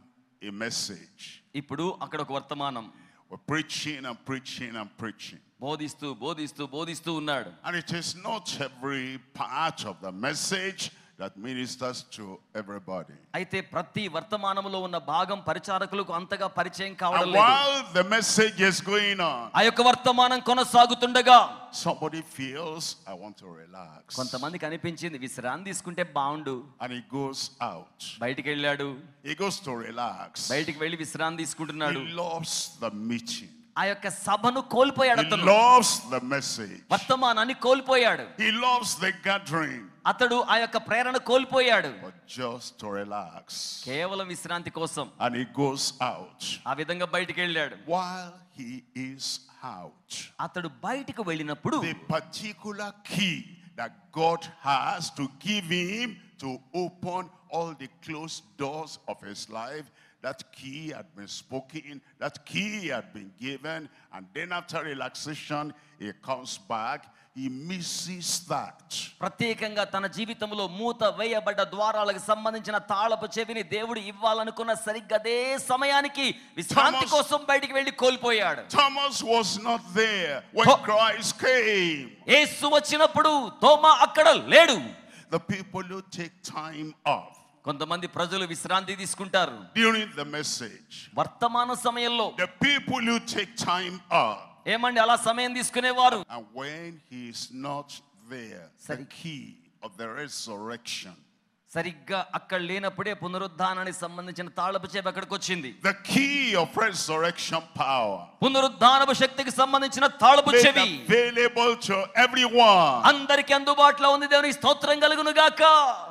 a message, ఇప్పుడు అక్కడ ఒక వర్తమానం we're preaching and preaching and preaching. బోధిస్తూ బోధిస్తూ బోధిస్తూ ఉన్నాడు. And it is not every part of the message that ministers to everybody. అయితే ప్రతి వర్తమానములో ఉన్న భాగం పరిచారకులకు అంతగా పరిచయం కావడం And లేదు. while the message is going on, ఆ యొక్క వర్తమానం కొనసాగుతుండగా somebody feels, I want to relax. కొంతమందికి అనిపించింది విశ్రాంతి తీసుకుంటే బాగుండు. And he goes out. బయటికి వెళ్ళాడు. He goes to relax. బయటికి వెళ్ళి విశ్రాంతి తీసుకుంటున్నాడు. He loves the meeting. ఆ యొక్క సభను కోల్పోయాడు. He అతను loves the message. వర్తమానాన్ని కోల్పోయాడు. He loves the gathering. ఆ అతడు ఆ యొక్క ప్రేరణ కోల్పోయాడు. but just to relax. కేవలం విశ్రాంతి కోసం. And he goes out. ఆ విధంగా బయటికి వెళ్ళాడు. While he is out, అతడు బయటికి వెళ్ళినప్పుడు the particular key that God has to give him to open all the closed doors of his life, that key had been spoken, that key had been given, and then after relaxation, he comes back. He misses that. ప్రత్యేకంగా తన జీవితంలో మూత వేయబడ్డ ద్వారాలకు సంబంధించిన తాళపు చెవిని దేవుడు ఇవ్వాలనుకున్న సరిగ్గా అదే సమయానికి విశ్రాంతి కోసం బయటికి వెళ్ళి కోల్పోయాడు. Thomas was not there when Christ came. యేసు వచ్చినప్పుడు తోమా అక్కడ లేడు. The people who take time off కొంతమంది ప్రజలు విశ్రాంతి తీసుకుంటారు during the message. వర్తమాన సమయంలో The people who take time off. ఏమండి అలా సమయం తీసుకునేవారు. And when he is not there, the key of the resurrection, సరిగ్గా అక్కడ లేనప్పుడే పునరుద్ధానానికి సంబంధించిన తాళపు చెవి అక్కడికి వచ్చింది. the key of resurrection power, పునరుద్ధానపు శక్తికి సంబంధించిన తాళపు made చెవి available to everyone. అందరికి అందుబాటులో ఉంది. దేవునికి స్తోత్రం కలుగును గాక.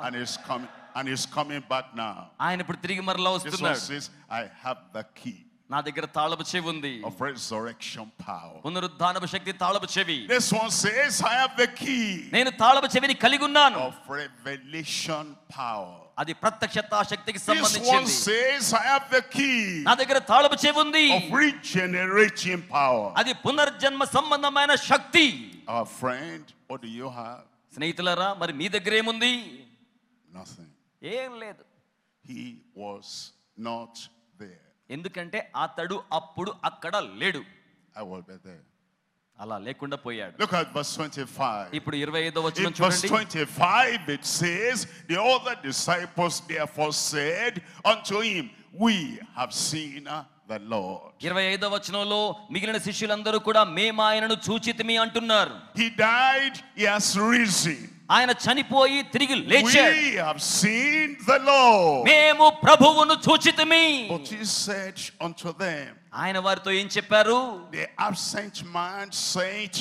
And he's coming back now. ఆయన ఇప్పుడు తిరిగి మరలా This one వస్తున్నాడు. says, I have the key నా దగ్గర తాళపు చెవి ఉంది. of resurrection power. పునరుద్ధానపు శక్తి తాళపు చెవి. This one says, I have the key నేను తాళపు చెవిని కలిగి ఉన్నాను. of revelation power. అది ప్రత్యక్షతా శక్తికి This one సంబంధించింది. says, I have the key నా దగ్గర తాళపు చెవి ఉంది. of regenerating power. అది పునర్జన్మ సంబంధమైన శక్తి. Our friend, what do you have? స్నేహితులారా, మరి మీ దగ్గర ఏముంది? Nothing. ఏం లేదు. He was not there. ఎందుకంటే అతడు అప్పుడు అక్కడ లేడు. I will be there. అలా లేకుండా పోయాడు. Look at verse 25. ఇప్పుడు 25వ వచనం In verse చూడండి. 25 it says, the other disciples therefore said unto him, we have seen the Lord. 25వ వచనంలో మిగిలిన శిష్యులందరూ కూడా మేము ఆయనను చూచితిమి అంటున్నారు. He died, he has risen. ఆయన చనిపోయి తిరిగి లేచాడు. We have seen the Lord. మేము ప్రభువును చూచితిమి. But he said unto them, ఆయన వారితో ఏం చెప్పారు? the absent man said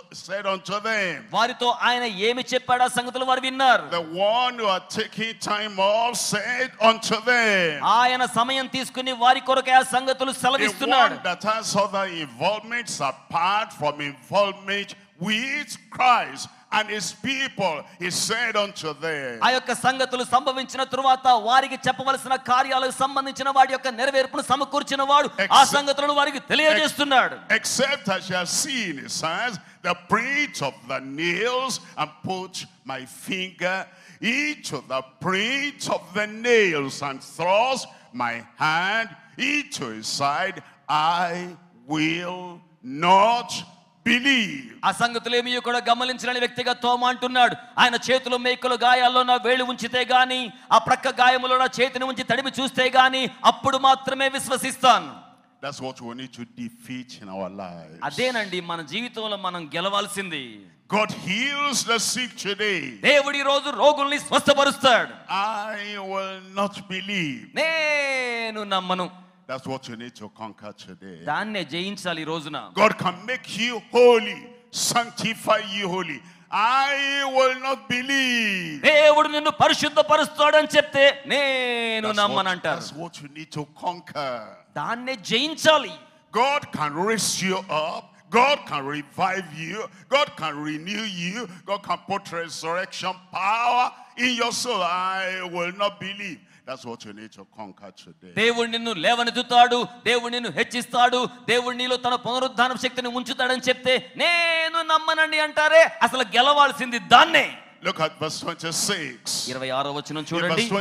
unto them, వారితో ఆయన ఏమి చెప్పాడు ఆ సంగతులు వారు విన్నారు. the one who had taken time off said unto them, ఆయన సమయం తీసుకుని వారి కొరకే ఆ సంగతులు the సెలవిస్తున్నాడు. one that has other involvements apart from involvement with Christ and his people, he said unto them. ఆ యొక్క సంగతులు సంభవించిన తరువాత వారికి చెప్పవలసిన కార్యాలకు సంబంధించిన వాటి యొక్క నెరవేర్పును సమకూర్చిన వాడు ఆ సంగతులను వారికి తెలియజేస్తున్నాడు. Except I shall see in his hands the print of the nails, and put my finger into the print of the nails, and thrust my hand into his side, I will not believe. ఆ సంగతులేమీ కూడా గమనించలేని వ్యక్తిగా తోమా అంటున్నాడు. ఆయన చేతులు మేకులు గాయాల్లో నా వేలు ఉంచితే గాని, ఆ ప్రక్క గాయములో నా చేతిని ఉంచి తడిమి చూస్తే గాని అప్పుడు మాత్రమే విశ్వసిస్తాను. That's what we need to defeat in our lives. అదేనండి మన జీవితంలో మనం గెలవాల్సింది. God heals the sick today. దేవుడి రోజు రోగుల్ని స్వస్థపరుస్తాడు. I will not believe. నేను నమ్మను. That's what you need to conquer today. దాన్నే జయించాలి ఈ రోజున. God can make you holy, sanctify you holy. I will not believe. దేవుడు నిన్ను పరిశుద్ధపరుస్తాడని చెప్తే నేను నమ్మనంటారు. That's what you need to conquer. దాన్నే జయించాలి. God can raise you up. God can revive you. God can renew you. God can put resurrection power in your soul. I will not believe. That's what you need to conquer today. దేవుడు నిన్ను లేవనెత్తుతాడు, దేవుడు నిన్ను హెచ్చిస్తాడు, దేవుడు నీలో తన పునరుద్ధాన శక్తిని ఉంచుతాడని చెప్తే నేను నమ్మనండి అంటారే, అసలు గెలవాల్సింది దాన్నే. Look at verse 26. 26వ వచనం In చూడండి. verse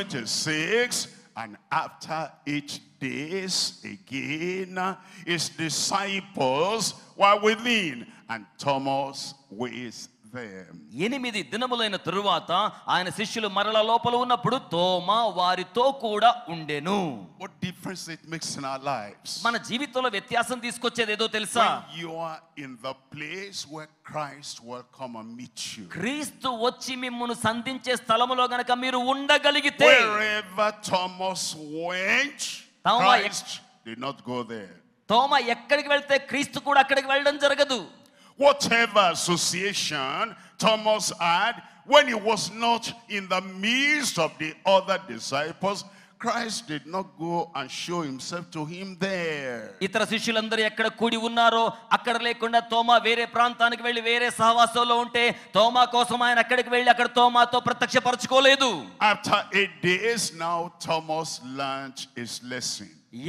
26, and after 8 days again, his disciples were within, and Thomas with them. 8 దినములైన తరువాత ఆయన శిష్యులు మరల లోపల ఉన్నప్పుడు తోమా వారితో కూడా ఉండెను. What difference it makes in our lives మన జీవితంలో వ్యత్యాసం తీసుకొచ్చేది ఏదో తెలుసా? when you are in the place where Christ will come and meet you. క్రీస్తు వచ్చి మిమ్మును సంధించే స్థలములో గనక మీరు ఉండగలిగితే, Wherever Thomas went, Thomas- Christ did not go there. తోమా ఎక్కడికి వెళ్తే క్రీస్తు కూడా అక్కడికి వెళ్ళడం జరగదు. Whatever association Thomas had when he was not in the midst of the other disciples, Christ did not go and show himself to him there. ఇతర శిష్యులందరూ ఎక్కడ కూడి ఉన్నారో అక్కడ లేకుండా తోమా వేరే ప్రాంతానికి వెళ్ళి వేరే సహవాసంలో ఉంటే తోమా కోసం ఆయన అక్కడికి వెళ్ళి అక్కడ తోమాతో ప్రత్యక్షపరచుకోలేదు. After 8 days now Thomas learned his lesson.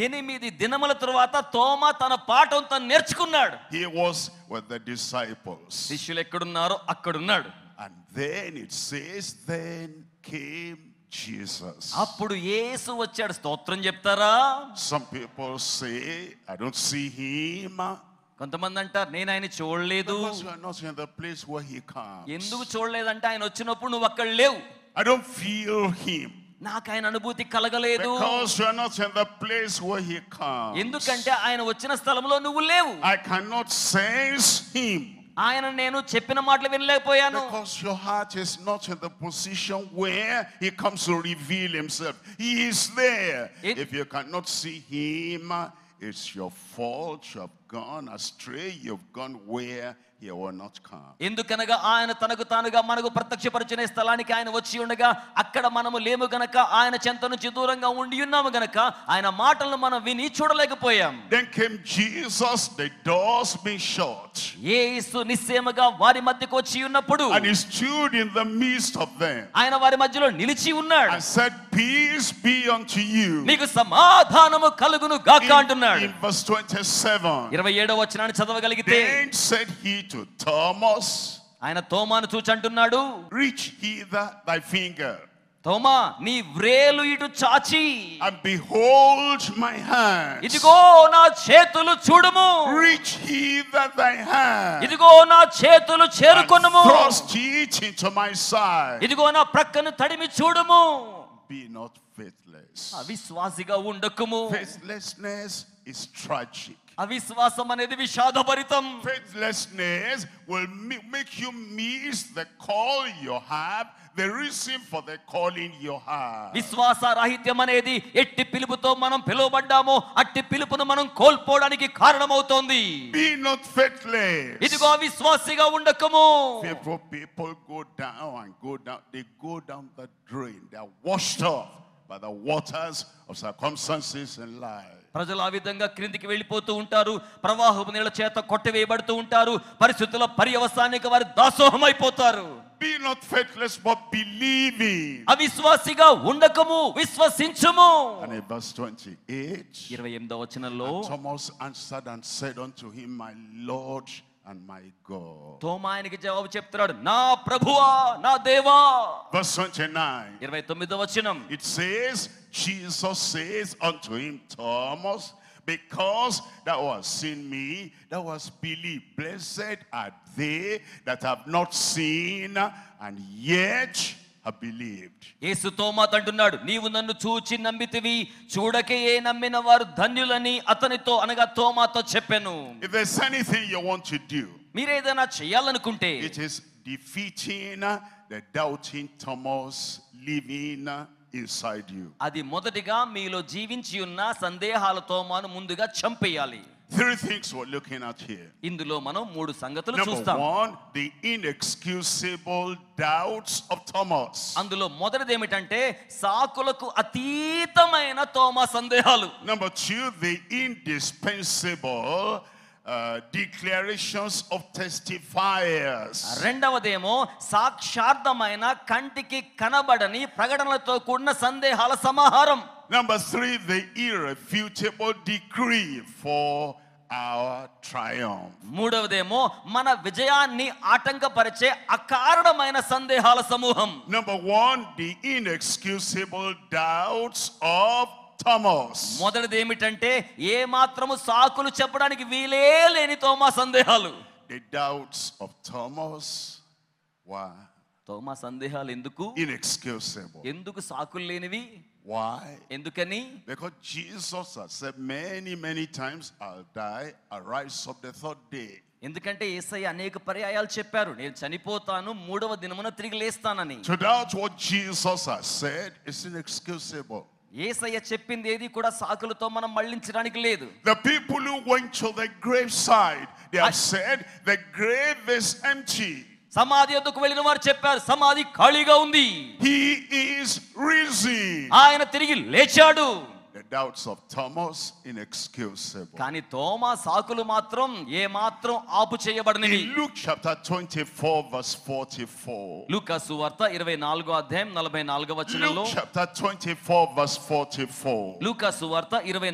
8 దినముల తరువాత తోమా తన పాఠం తను నేర్చుకున్నాడు. He was with the disciples. శిష్యులు ఎక్కడున్నారో అక్కడున్నాడు. And then it says, then came Jesus. అప్పుడు యేసు వచ్చాడు. స్తోత్రం చెప్తారా? Some people say, I don't see him. కొంతమంది అంటారు నేను ఆయన చూడలేదు. Because you are not in the place where he comes. ఎందుకు చూడలేదంటే ఆయన వచ్చినప్పుడు నువ్వు అక్కడ లేవు. I don't feel him. నాకు ఆయన అనుభూతి కలగలేదు. Because you are not in the place where he comes. ఎందుకంటే ఆయన వచ్చిన స్థలంలో నువ్వు లేవు. I cannot sense him. ఆయన నేను చెప్పిన మాటలు వినలేకపోయాను. Because your heart is not in the position where he comes to reveal himself. He is there. If you cannot see him, it's your fault. You have gone astray. You've gone where he will not come. ఎందుకనగా ఆయన తనకు తానుగా మనకు ప్రత్యక్షపరిచిన స్థలానికి ఆయన వచ్చి ఉండగా అక్కడ మనము లేము గనక ఆయన చెంత నుంచి దూరంగా ఉండి ఉన్నాము గనక ఆయన మాటలను మనం విని చూడలేకపోయాం. Then came Jesus, the doors being shut. యేసు నిశ్చయముగా వారి మధ్యకు వచ్చి ఉన్నప్పుడు And he stood in the midst of them. ఆయన వారి మధ్యలో నిలిచి ఉన్నాడు. And said, peace be unto you. మీకు సమాధానము కలుగును గాక అంటున్నాడు. In verse 27. 27వ వచనాన్ని చదవగలిగితే Then said he to Thomas, ఆయన తోమాను చూచి అంటున్నాడు, reach hither thy finger, తోమా నీ వ్రేలు ఇటు చాచి and behold my hands. ఇదిగో నా చేతులు చూడుము. Reach hither thy hand, ఇదిగో నా చేతులు చేరుకొనుము. and thrust it into my side. ఇదిగో నా ప్రక్కను తడిమి చూడుము. Be not faithless. అవిశ్వాసిగా ఉండకుము. Faithlessness is tragic. అవిశ్వాసం అనేది విషాదభరితం. Faithlessness will make you miss the call you have, the reason for the calling you have. విశ్వాస రాహిత్యం అనేది ఎట్టి పిలుపుతో మనం పిలువబడ్డామో అట్టి పిలుపును మనం కోల్పోవడానికి కారణమవుతోంది. Be not faithless. ఇదిగో అవిశ్వాసిగా ఉండకము. Faithful people go down and go down. They go down the drain. They are washed off by the waters of circumstances in life. ప్రజలు ఆ విధంగా క్రిందికి వెళ్ళిపోతూ ఉంటారు. ప్రవాహపు నీళ్ళ చేత కొట్టివేయబడుతూ ఉంటారు. పరిస్థితుల పర్యవసానానికి వారు దాసోహం అయిపోతారు. Be not faithless but believing. అవిశ్వాసిగా ఉండకము, విశ్వసించుము. And in verse 28, 28వ వచనంలో Thomas answered and said unto him, my Lord and my God. తోమా ఆయనకి జవాబు చెప్తున్నాడు, నా ప్రభువా నా దేవా. Verse 29, 29వ వచనం, it says, Jesus says unto him, Thomas, because thou hast seen me, thou hast believed. Blessed are they that have not seen and yet have believed. యేసు తోమాతో అంటున్నాడు, నీవు నన్ను చూచి నమ్మితివి, చూడకే నమ్మిన వారు ధన్యులని అతనితో అనగా తోమాతో చెప్పెను. If there's anything you want to do, మీరేదైనా చేయాలనుకుంటే it is defeating the doubting Thomas living inside you. అది మొదటిగా మీలో జీవించి ఉన్న సందేహాల తోమాను ముందుగా చంపేయాలి. 3 things we're looking at here. ఇందులో మనం 3 సంగతులు Number చూస్తాం. 1, the inexcusable doubts of Thomas. అందులో మొదటిది ఏమిటంటే సాకులకు అతీతమైన తోమా సందేహాలు. Number 2, the indispensable declarations of testifiers. రెండవదేమో సాక్షార్థమైన కంటికి కనబడని ప్రకటనలతో కూడిన సందేహాల సమాహారం. Number 3, the irrefutable decree for our triumph. మూడవదేమో మన విజయాన్ని ఆటంకపరిచే అకారణమైన సందేహాల సమూహం. Number 1, the inexcusable doubts of Thomas. మొదటిది ఏమిటంటే ఏ మాత్రము సాకులు చెప్పడానికి వీలే లేని తోమా సందేహాలు. The doubts of Thomas were తోమా సందేహాలు ఎందుకు? inexcusable. ఎందుకు సాకులు లేనివి? Why? ఎందుకని? Because Jesus has said many times, I'll die, I'll rise up the 3rd day. ఎందుకంటే యేసయ్య అనేక పర్యాయాలు చెప్పారు, నేను చనిపోతాను 3వ దినమున తిరిగి లేస్తానని. To doubt what Jesus has said is inexcusable. యేసయ్య చెప్పింది ఏది కూడా సాకులతో మనం మళ్ళించడానికి లేదు. The people who went to the graveside, they have said the grave is empty. సమాధి యొద్దకు వెళ్ళిన వారు చెప్పారు, సమాధి ఖాళీగా ఉంది. He is risen. ఆయన తిరిగి లేచాడు. The doubts of Thomas inexcusable. కానీ తోమా సాకులు మాత్రం ఏ మాత్రం ఆపు చేయబడనివి. In Luke chapter 24 verse 44. లూకా సువార్త 24వ అధ్యాయం 44వ వచనంలో. Luke chapter 24 verse 44. లూకా సువార్త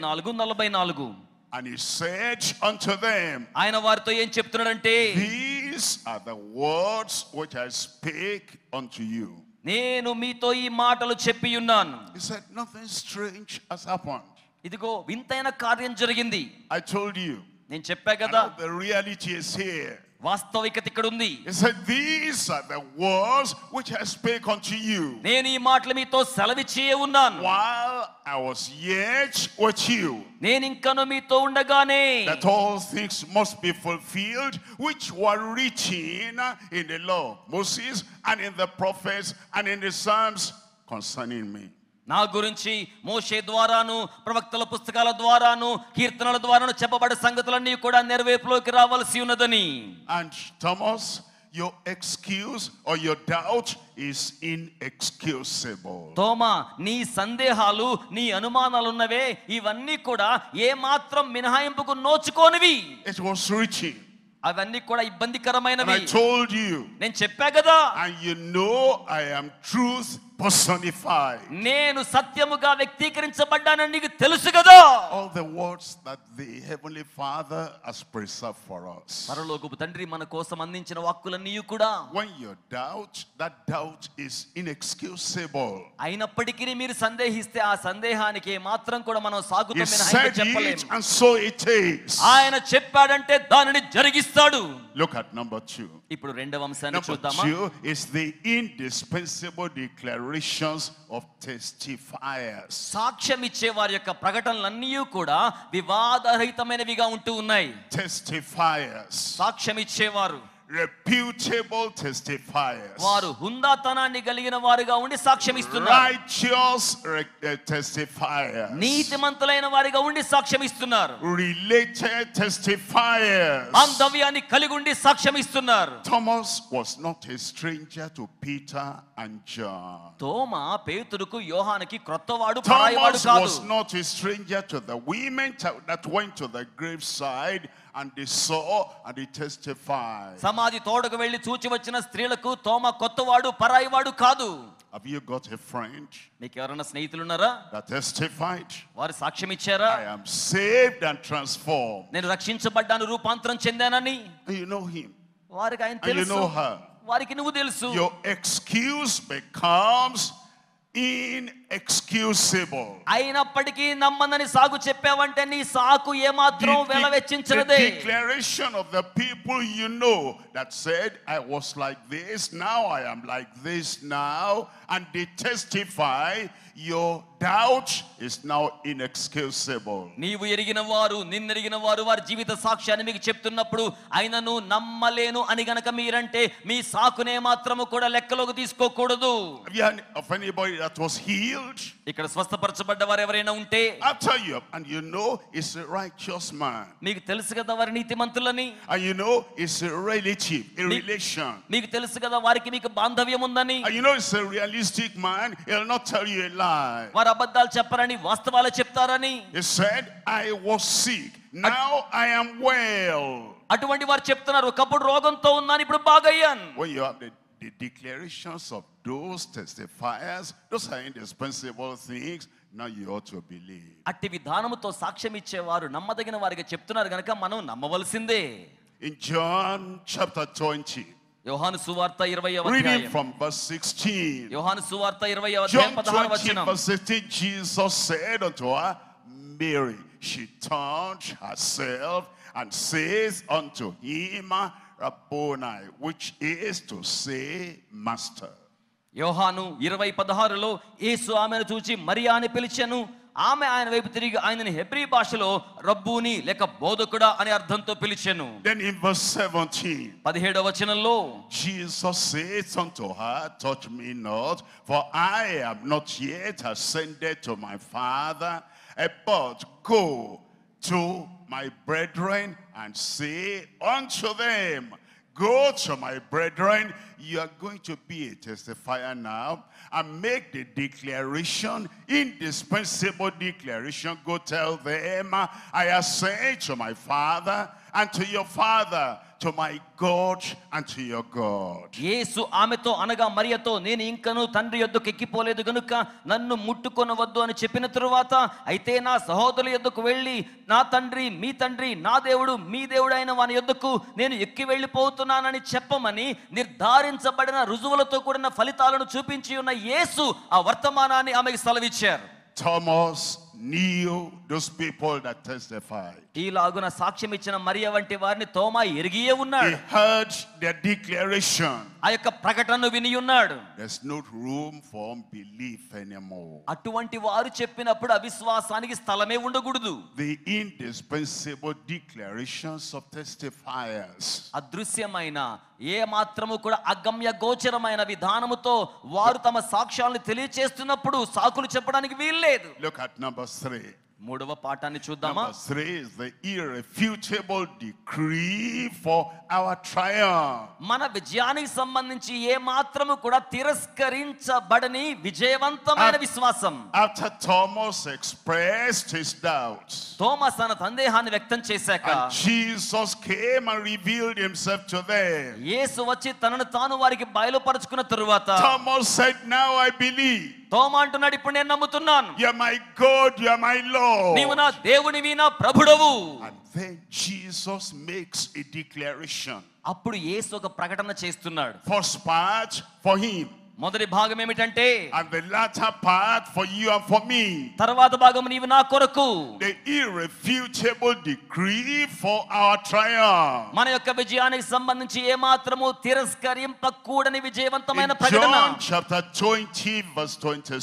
24:44. And he said unto them, ఆయన వారితో ఏం చెప్తున్నాడంటే, these are the words which I speak unto you. నేను మీతో ఈ మాటలు చెప్పి ఉన్నాను. He said, nothing strange has happened. ఇదిగో వింతైన కార్యం జరిగింది. I told you. నేను చెప్పా కదా, And the reality is here. వాస్తవికత ఇక్కడ ఉంది. He said, these are the words which I spake unto you. నేను ఈ మాటలు మీతో సెలవిచ్చే ఉన్నాను. While I was yet with you. నేను ఇంకను మీతో ఉండగానే. That all things must be fulfilled which were written in the law of Moses and in the prophets and in the Psalms concerning me. నా గురించి మోషే ద్వారాను ప్రవక్తల పుస్తకాల ద్వారాను కీర్తనల ద్వారాను చెప్పబడే సంగతులన్నీ కూడా నెరవేర్పులోకి రావాల్సి ఉన్నదని. And Thomas, your excuse or your doubt is inexcusable. తోమా, నీ సందేహాలు నీ అనుమానాలు ఉన్నవే, ఇవన్నీ కూడా ఏ మాత్రం మినహాయింపుకు నోచుకోనివి. It was written. అవన్నీ కూడా And ఇబ్బందికరమైనవి. I told you. నేను చెప్పా కదా. And you know I am truth personified. నేను సత్యముగా వ్యక్తీకరించబడ్డానని నీకు తెలుసు కదా. All the words that the Heavenly Father has preserved for us. పరలోకపు తండ్రి మన కోసం అందించిన వాక్కులన్నీ కూడా, When you doubt, that doubt is inexcusable. అయినప్పటికీ మీరు సందేహిస్తే ఆ సందేహానికి మాత్రం కూడా మనం He సాగుతో said మినహాయింపు it చెప్పలేము. and so it is. ఆయన చెప్పాడంటే దానిని జరిగిస్తాడు. Look at number 2. ఇప్పుడు రెండవ అంశాన్ని Number చూద్దామా. 2 is the indispensable declarations of testifiers. సాక్ష్యం ఇచ్చే వారి యొక్క ప్రకటనలన్నీ కూడా వివాదరహితమైనవిగా ఉంటూ ఉన్నాయి. Testifiers. సాక్ష్యం ఇచ్చేవారు, Reputable testifiers. వారు హుందాతనాన్ని కలిగిన వారుగా ఉండి సాక్ష్యం ఇస్తున్నారు. Righteous testifiers. నీతిమంతులైన వారిగా ఉండి సాక్ష్యం ఇస్తున్నారు. Related testifiers. బాంధవ్యాన్ని కలిగి ఉండి సాక్ష్యం ఇస్తున్నారు. Thomas was not a stranger to Peter and John. Thomas పేతురుకు యోహానుకి క్రొత్తవాడు పరాయివాడు Thomas కాదు. was not a stranger to the women that went to the graveside and they saw and they testified. సమాధి తోడకు వెళ్లి చూచి వచ్చిన స్త్రీలకు తోమా కొత్తవాడు పరాయివాడు కాదు. Have you got a friend మీకు ఎవరైనా స్నేహితులు ఉన్నారా? that testified? వారు సాక్ష్యం ఇచ్చారా? I am saved and transformed. నేను రక్షించబడ్డాను, రూపాంతరం చెందానని. And you know him. వారికి ఆయన And you తెలుసు, know her. వారికి నువ్వు తెలుసు. Your excuse becomes inexcusable. అయినప్పటికీ నమ్మనని సాగు చెప్పావంటే నీ సాకు ఏమాత్రం వెలవెచ్చించనదే. The declaration of the people you know that said, I was like this, now I am like this now, and they testify, your doubt is now inexcusable. నీవు ఎరిగిన వారు నిన్నెరిగిన వారు వారి జీవిత సాక్ష్యాన్ని మీకు చెప్తున్నప్పుడు అయినను నమ్మలేను అని గనక మీరంటే మీ సాకునే మాత్రము కూడా లెక్కలోకి తీసుకోకూడదు. Have you heard of anybody that was healed? ఇక్కడ స్వస్థపరచబడ్డ వారు ఎవరైనా ఉంటే After you, and you know it's a righteous man, మీకు తెలుసు కదా వారి నీతిమంతులని. and you know it's a relative, a relation, మీకు తెలుసు కదా వారికి మీకు బాంధవ్యం ఉందని. and you know it's a realistic man, he'll not tell you a lie. వారు అబద్ధాలు చెప్పరని వాస్తవాలు చెప్తారని. He said, I was sick, now I am well. అటువంటి వారు చెప్తున్నారు, ఒకప్పుడు రోగంతో ఉన్నాను ఇప్పుడు బాగయ్యాను. When you have the declarations of those testifiers, those are indispensable things. Now you ought to believe. అట్టి విధానముతో సాక్ష్యం ఇచ్చేవారు నమ్మదగిన వారిగా చెప్తున్నారు గనక మనం నమ్మవలసిందే. In John chapter 20, యోహాను సువార్త 20వ reading అధ్యాయం. from verse 16. యోహాను సువార్త 20వ John అధ్యాయం 16వ 20 వచనం. verse 16, Jesus said unto her, Mary. She turned herself and says unto him, Rabboni, which is to say, Master. యోహాను 20:16లో యేసు ఆమెను చూచి మరియా అని పిలిచెను. ఆమె ఆయన వైపు తిరిగి ఆయనని హెబ్రీ భాషలో రబ్బూని లేక బోధకుడా అనే అర్థంతో పిలిచెను. Then in verse 17, 17వ వచనంలో Jesus says unto her, touch me not, for I am not yet ascended to my Father, but go to my brethren and say unto them, Go to my brethren. You are going to be a testifier now and make the declaration, indispensable declaration. Go tell them, I ascend to my Father and to your Father, to my God and to your God. యేసు ఆమెతో అనగా మరియతో, నేను ఇంకను తండ్రి యొద్దకు ఎక్కిపోలేదు గనుక నన్ను ముట్టుకొనవద్దు అని చెప్పిన తరువాత, అయితే నా సహోదరుల యొద్దకు వెళ్ళి నా తండ్రి మీ తండ్రి, నా దేవుడు మీ దేవుడు అయిన వాని యొద్దకు నేను ఎక్కి వెళ్ళిపోతున్నానని చెప్పమని నిర్ధారించబడిన రుజువులతో కూడిన ఫలితాలను చూపించి ఉన్న యేసు ఆ వర్తమానాన్ని ఆమెకు సెలవిచ్చారు. Thomas knew those people that testified. ఈలాగున సాక్ష్యం ఇచ్చిన మరియ వంటి వారిని తోమా ఎరిగియే ఉన్నాడు. He heard their declaration. ఆ యొక్క ప్రకటనను విని ఉన్నాడు. There's no room for unbelief anymore. అటువంటి వారు చెప్పినప్పుడు అవిశ్వాసానికి స్థలమే ఉండకూడదు. The indispensable declarations of testifiers. అదృశ్యమైన ఏ మాత్రము కూడా అగమ్య గోచరమైన విధానముతో వారు తమ సాక్ష్యాలను తెలియచేస్తున్నప్పుడు సాకులు చెప్పడానికి వీల్లేదు. Look at number 3. మూడవ పాఠాన్ని చూద్దామా? Number 3 is the irrefutable decree for our triumph. మన విజయానికి సంబంధించి ఏ మాత్రము కూడా తిరస్కరించబడని విజయవంతమైన విశ్వాసం. After Thomas expressed his doubts, తోమా తన సందేహాన్ని వ్యక్తం చేశాక, and Jesus came and revealed himself to them, యేసు వచ్చి తనను తాను వారికి బయలుపరుచుకున్న తరువాత, Thomas said, now I believe. తోమా అంటున్నాడు, ఇప్పుడు నేను నమ్ముతున్నాను. You are my God, you are my Lord. నీవు నా దేవునివి, నా ప్రభుడవు. And then Jesus makes a declaration. అప్పుడు యేసు ఒక ప్రకటన చేస్తున్నాడు. First part for him, మొదటి భాగం ఏమిటంటే, and the latter part for you and for me. తర్వాత భాగం నీవు నా కొరకు. The irrefutable decree for our triumph. మన యొక్క విజయానికి సంబంధించి ఏ మాత్రము తిరస్కరింపకూడని విజయవంతమైన ప్రకటన. John chapter 20 verse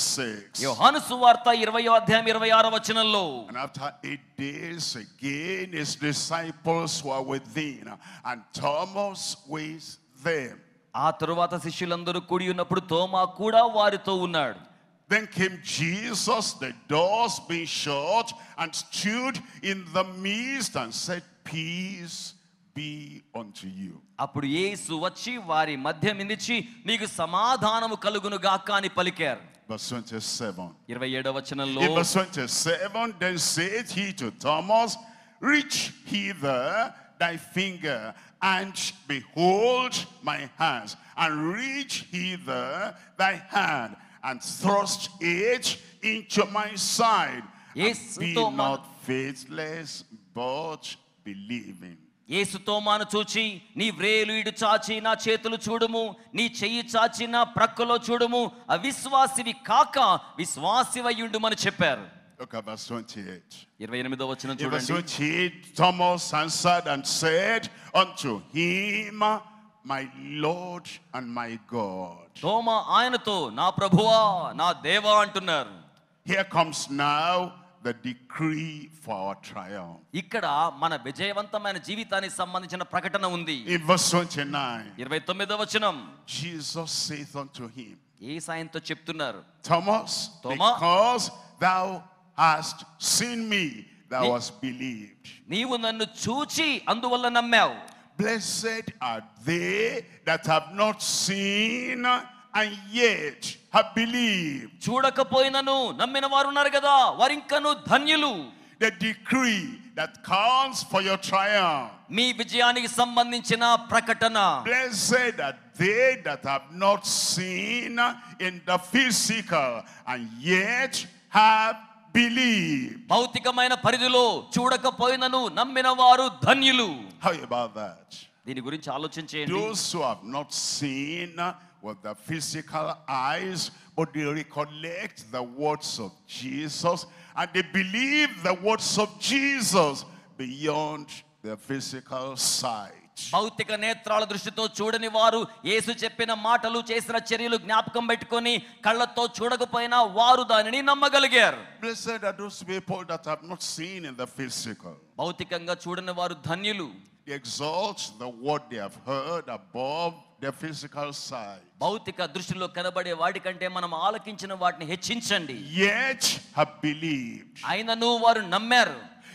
26. యోహాను సువార్త 20వ అధ్యాయం 26వ వచనంలో, And after 8 days again his disciples were within, and Thomas with them. ఆ తరువాత శిష్యులందరూ కూడి ఉన్నప్పుడు తోమా కూడా వారితో ఉన్నాడు. Then came Jesus, the doors being shut, and stood in the midst and said, peace be unto you. అప్పుడు యేసు వచ్చి వారి మధ్య నిలిచి, మీకు సమాధానము కలుగును గాక అని పలికారు. Verse 27. 27వ వచనంలో, In verse 27, then said he to Thomas, reach hither thy finger, and behold my hands, and reach hither thy hand, and thrust it into my side, and be not faithless, but believing. యేసు తోమాను చూచి, నీ వ్రేలు ఇటు చాచి నా చేతులు చూడుము, నీ చెయ్యి చాచి నా ప్రక్కలో చూడుము, అవిశ్వాసివి కాక విశ్వాసివయ్యుండుమని చెప్పారు. Look at verse 28. 28వ వచనం In verse చూడండి. 28, Thomas answered and said unto him, my Lord and my God. తోమా ఆయనతో, నా ప్రభువా నా దేవా అంటున్నారు. Here comes now the decree for our triumph. ఇక్కడ మన విజయవంతమైన జీవితానికి సంబంధించిన ప్రకటన ఉంది. In verse 29, 29వ వచనం, Jesus saith unto him, యేసాయంతో చెప్తున్నారు, Thomas, Thomas, because thou hast seen me, thou hast believed. నీవు నన్ను చూచి అందువల్ల నమ్మావు. Blessed are they that have not seen and yet have believed. చూడకపోయినను నమ్మిన వారు ఉన్నారు కదా, వారింకను ధన్యులు. The decree that comes for your triumph. మీ విజయానికి సంబంధించిన ప్రకటన. Blessed are they that have not seen in the physical and yet have believed. భౌతికమైన పరిధిలో చూడకపోయినను నమ్మిన వారు ధన్యులు. How about that? దీని గురించి ఆలోచించేయండి. Those who have not seen with the physical eyes, but they recollect the words of Jesus, and they believe the words of Jesus beyond their physical sight. భౌతిక నేత్రాల దృష్టితో చూడని వారు యేసు చెప్పిన మాటలు, చేసిన చర్యలు జ్ఞాపకం పెట్టుకొని కళ్ళతో చూడకపోయినా వారు దానిని నమ్మగలిగారు. Blessed are those people that have not seen in the physical. భౌతికంగా చూడని వారు ధన్యులు. They exalt the word they have heard above their physical sight. భౌతిక దృష్టిలో కనబడే వాటి కంటే మనం ఆలకించిన వాటిని హెచ్చించండి. Yet have believed. అయినను వారు నమ్మారు.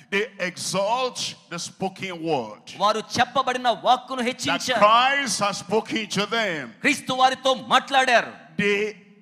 They exalt the spoken word. వారు చెప్పబడిన వాక్కును That హెచ్చించారు. Christ has spoken to them. క్రీస్తు వారితో మాట్లాడారు. They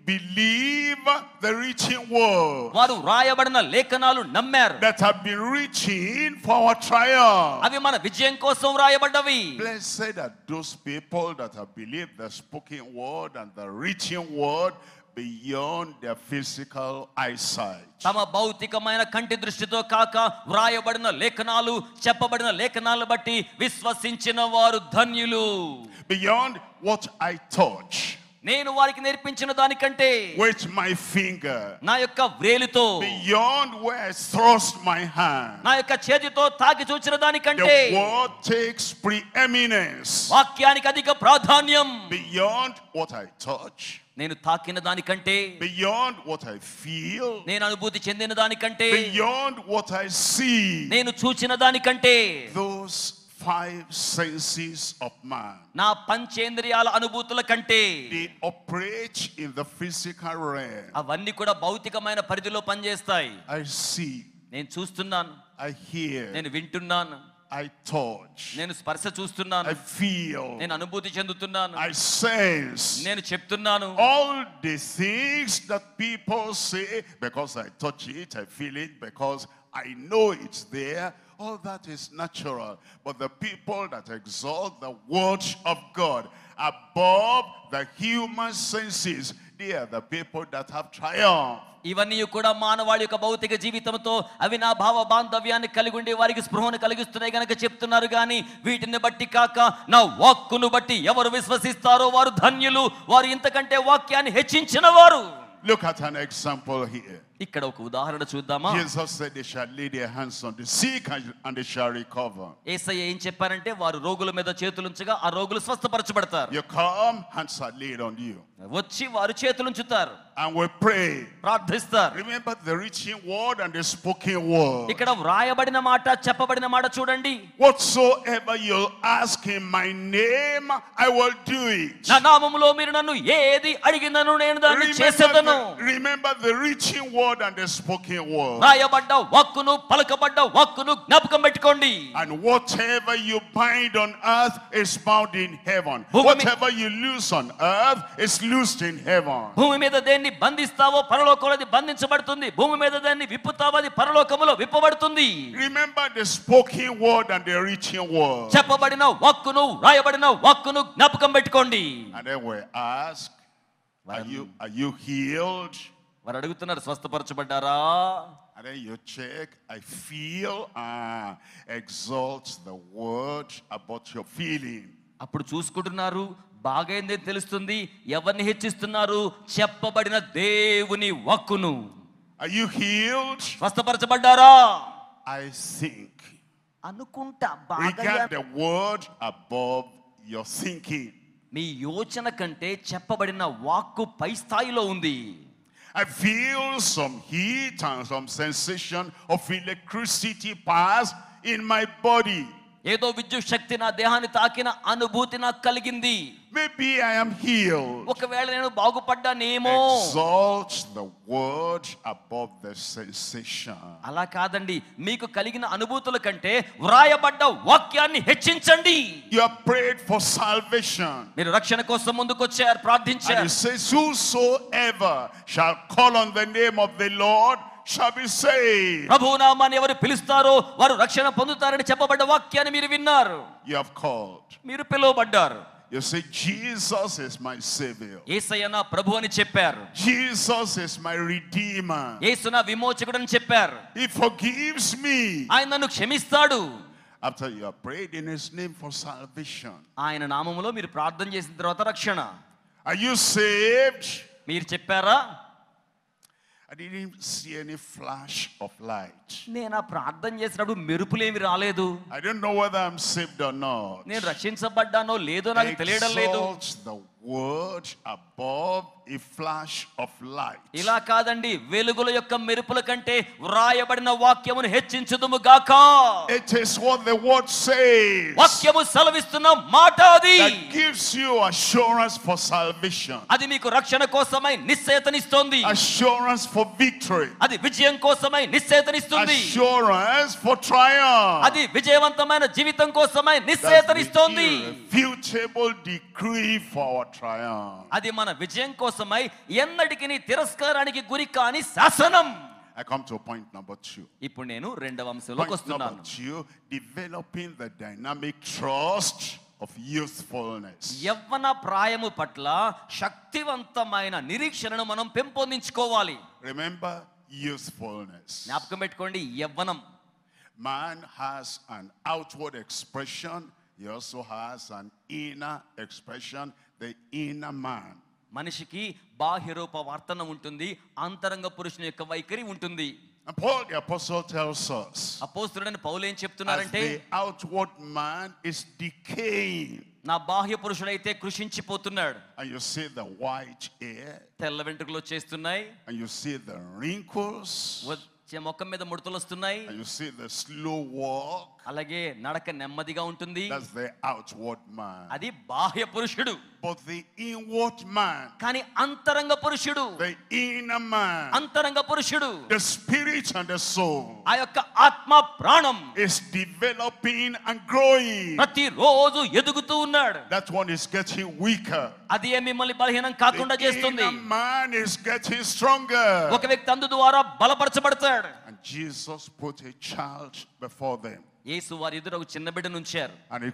believe the written word వారు రాయబడిన లేఖనాలు నమ్మారు. that have been written for our triumph. అవి మన విజయం కోసం రాయబడ్డవి. Blessed are those people that have believed the spoken word and the written word beyond their physical eyesight. తమ భౌతికమైన కంటి దృష్టితో కాక వ్రాయబడిన లేఖనాలు చెప్పబడిన లేఖనాలను బట్టి విశ్వసించిన వారు ధన్యులు. Beyond what I touch నేను వారికి నేర్పించిన దానికంటే with my finger, నా యొక్క వ్రేలితో, beyond where I thrust my hand, నా యొక్క చేతితో తాకి చూచిన దానికంటే the word takes preeminence. వాక్యానికి అధిక ప్రాధాన్యం. Beyond what I touch, నేను తాకిన దానికంటే, beyond what I feel, నేను అనుభూతి చెందిన దానికంటే, beyond what I see, నేను చూచిన దానికంటే those five senses of man, నా పంచేంద్రియాల అనుభూతుల కంటే they operate in the physical realm. అవన్నీ కూడా భౌతికమైన పరిధిలో పనిచేస్తాయి. I see, నేను చూస్తున్నాను, I hear, నేను వింటున్నాను, I touch, నేను స్పర్శ చూస్తున్నాను, I feel, నేను అనుభూతి చెందుతున్నాను, I sense. నేను చెప్తున్నాను. All the things that people say, because I touch it, I feel it, because I know it's there, all that is natural. But the people that exalt the word of God above the human senses, they are the people that have triumphed. ఇవన్నీ కూడా మానవాళి యొక్క భౌతిక జీవితంతో అవి నా భావ బాంధవ్యాన్ని కలిగి ఉండి వారికి స్పృహను కలిగిస్తున్నాయి కనుక చెప్తున్నారు. కానీ వీటిని బట్టి కాక నా వాక్కును బట్టి ఎవరు విశ్వసిస్తారో వారు ధన్యులు. వారు ఇంతకంటే వాక్యాన్ని హెచ్చించిన వారు. Look at an example here. ఇక్కడ ఒక ఉదాహరణ చూద్దామా? Jesus said they shall lay their hands on the sick and they shall recover. యేసయ్య ఏం చెప్పారంటే వారు రోగుల మీద చేతులుంచగా ఆ రోగులు స్వస్థపరచబడతారు. You come, hands are laid on you. వచ్చి వారు చేతులుంచుతారు, And we pray. ప్రార్థిస్తారు. Remember the written word and the spoken word. ఇక్కడ వ్రాయబడిన మాట చెప్పబడిన మాట చూడండి. Whatsoever you'll ask in my name, I will do it. నా నామములో మీరు నన్ను ఏది అడిగినను నేను దాన్ని చేసేదను. Remember the written word and the spoken word. రాయబడ్డ వాక్కును పలకబడ్డ వాక్కును జ్ఞాపకం పెట్టుకోండి. And whatever you bind on earth is bound in heaven. Whatever you loose on earth is loosed in heaven. భూమి మీద దేన్ని బంధిస్తావో పరలోకంలో అది బంధించబడుతుంది. భూమి మీద దాన్ని విప్పుతావో అది పరలోకములో విప్పబడుతుంది. Remember the spoken word and the written word. చెప్పబడిన వాక్కును రాయబడిన వాక్కును జ్ఞాపకం పెట్టుకోండి. And then we ask, are you healed? వారు అడుగుతున్నారు, స్వస్థపరచబడ్డారా? And then you check, I feel, exalt the word about your feeling. అప్పుడు చూసుకుంటున్నారు, బాగైందే తెలుస్తుంది. ఎవరిని హెచ్చిస్తున్నారు? చెప్పబడిన దేవుని వాక్కును. Are you healed? స్వస్థపరచబడ్డారా? I think. అనుకుంటా Regard the word above your thinking. మీ యోచన కంటే చెప్పబడిన వాక్కు పై స్థాయిలో ఉంది. I feel some heat and some sensation of electricity pass in my body. ఏదో విద్యుత్ శక్తి నా దేహాన్ని తాకిన అనుభూతి నాకు కలిగింది. Maybe I am healed. ఒకవేళ నేను బాగుపడ్డానేమో. Exalt the word above the sensation. అలా కాదండి, మీకు కలిగిన అనుభూతుల కంటే వ్రాయబడ్డ వాక్యాన్ని హెచ్చించండి. You have prayed for salvation. మీరు రక్షణ కోసం ముందుకొచ్చారు, ప్రార్థించారు. And it says, whosoever shall call on the name of the Lord shall be saved. ప్రభువు నామాన్ని ఎవరు పిలుస్తారో వారు రక్షణ పొందుతారని చెప్పబడ్డ వాక్యాన్ని మీరు విన్నారు. You have called. మీరు పిలువబడ్డారు. You say, Jesus is my Savior. యేసయ్య నా ప్రభు అని చెప్పారు. Jesus is my Redeemer. యేసు నా విమోచకుడు అని చెప్పారు. He forgives me. ఆయన నన్ను క్షమిస్తాడు. After you have prayed in His name for salvation. ఆయన నామములో మీరు ప్రార్థన చేసిన తర్వాత రక్షణ. Are you saved? మీరు చెప్పారా? I didn't see any flash of light. నేను ఆ ప్రార్థన చేసినప్పుడు మెరుపులేమి రాలేదు. I don't know whether I'm saved or not. నేను రక్షించబడ్డానో లేదో నాకు తెలియడం లేదు. Exalt the word above a flash of light. ఇలా కాదండి, వెలుగుల యొక్క మెరుపుల కంటే వ్రాయబడిన వాక్యమును హెచ్చించుదుము గాక. It is what the word says వాక్యము సెలవిస్తున్న మాట అది. that gives you assurance for salvation, అది మీకు రక్షణ కోసమై నిశ్చయతనిస్తోంది. assurance for victory, అది విజయం కోసమై నిశ్చయతనిస్తుంది. assurance for triumph. అది విజయవంతమైన జీవితం కోసమై That's నిశ్చయతనిస్తోంది. the irrefutable decree for our triumph. అది మన విజయం కోసమై ఎన్నటికి తిరస్కారానికి గురి కాని శాసనం. I come to point number 2. ఇప్పుడు నేను రెండవ అంశంలోకి Point వస్తున్నాను. number 2, developing the dynamic trust of youthfulness. యవ్వన ప్రాయము పట్ల శక్తివంతమైన నిరీక్షణను మనం పెంపొందించుకోవాలి. Remember youthfulness. జ్ఞాపకం పెట్టుకోండి, యవ్వనం. Man has an outward expression. He also has an inner expression, the inner man. మనిషికి బాహ్య రూప వర్తన ఉంటుంది, అంతరంగ పురుషుని యొక్క వైఖరి ఉంటుంది. And Paul the apostle tells us, అపోస్తలుడైన పౌలు ఏం as చెప్తున్నారంటే, the outward man is decaying, నా బాహ్య పురుషుడైతే కృషించిపోతున్నాడు. and you see the white hair, తెల్ల వెంట్రుకలు వచ్చేస్తున్నాయి, and you see the wrinkles, ముఖం మీద ముడతలు వస్తున్నాయి, and you see the slow walk. అలాగే నడక నెమ్మదిగా ఉంటుంది. That's the outward man. అది బాహ్య పురుషుడు. But the inward man, కానీ అంతరంగ పురుషుడు, the inner man, అంతరంగ పురుషుడు, the spirit and the soul ఆ యొక్క ఆత్మ ప్రాణం is developing and growing. ప్రతిరోజు ఎదుగుతూ ఉన్నాడు. That one is getting weaker. అది మిమ్మల్ని బలహీనం కాకుండా The చేస్తుంది. inner man is getting stronger. ఒక వ్యక్తి అందు ద్వారా బలపరచబడతాడు. And Jesus put a child before them. యేసు వారి ఎదుట ఒక చిన్న బిడ్డను ఉంచారు. And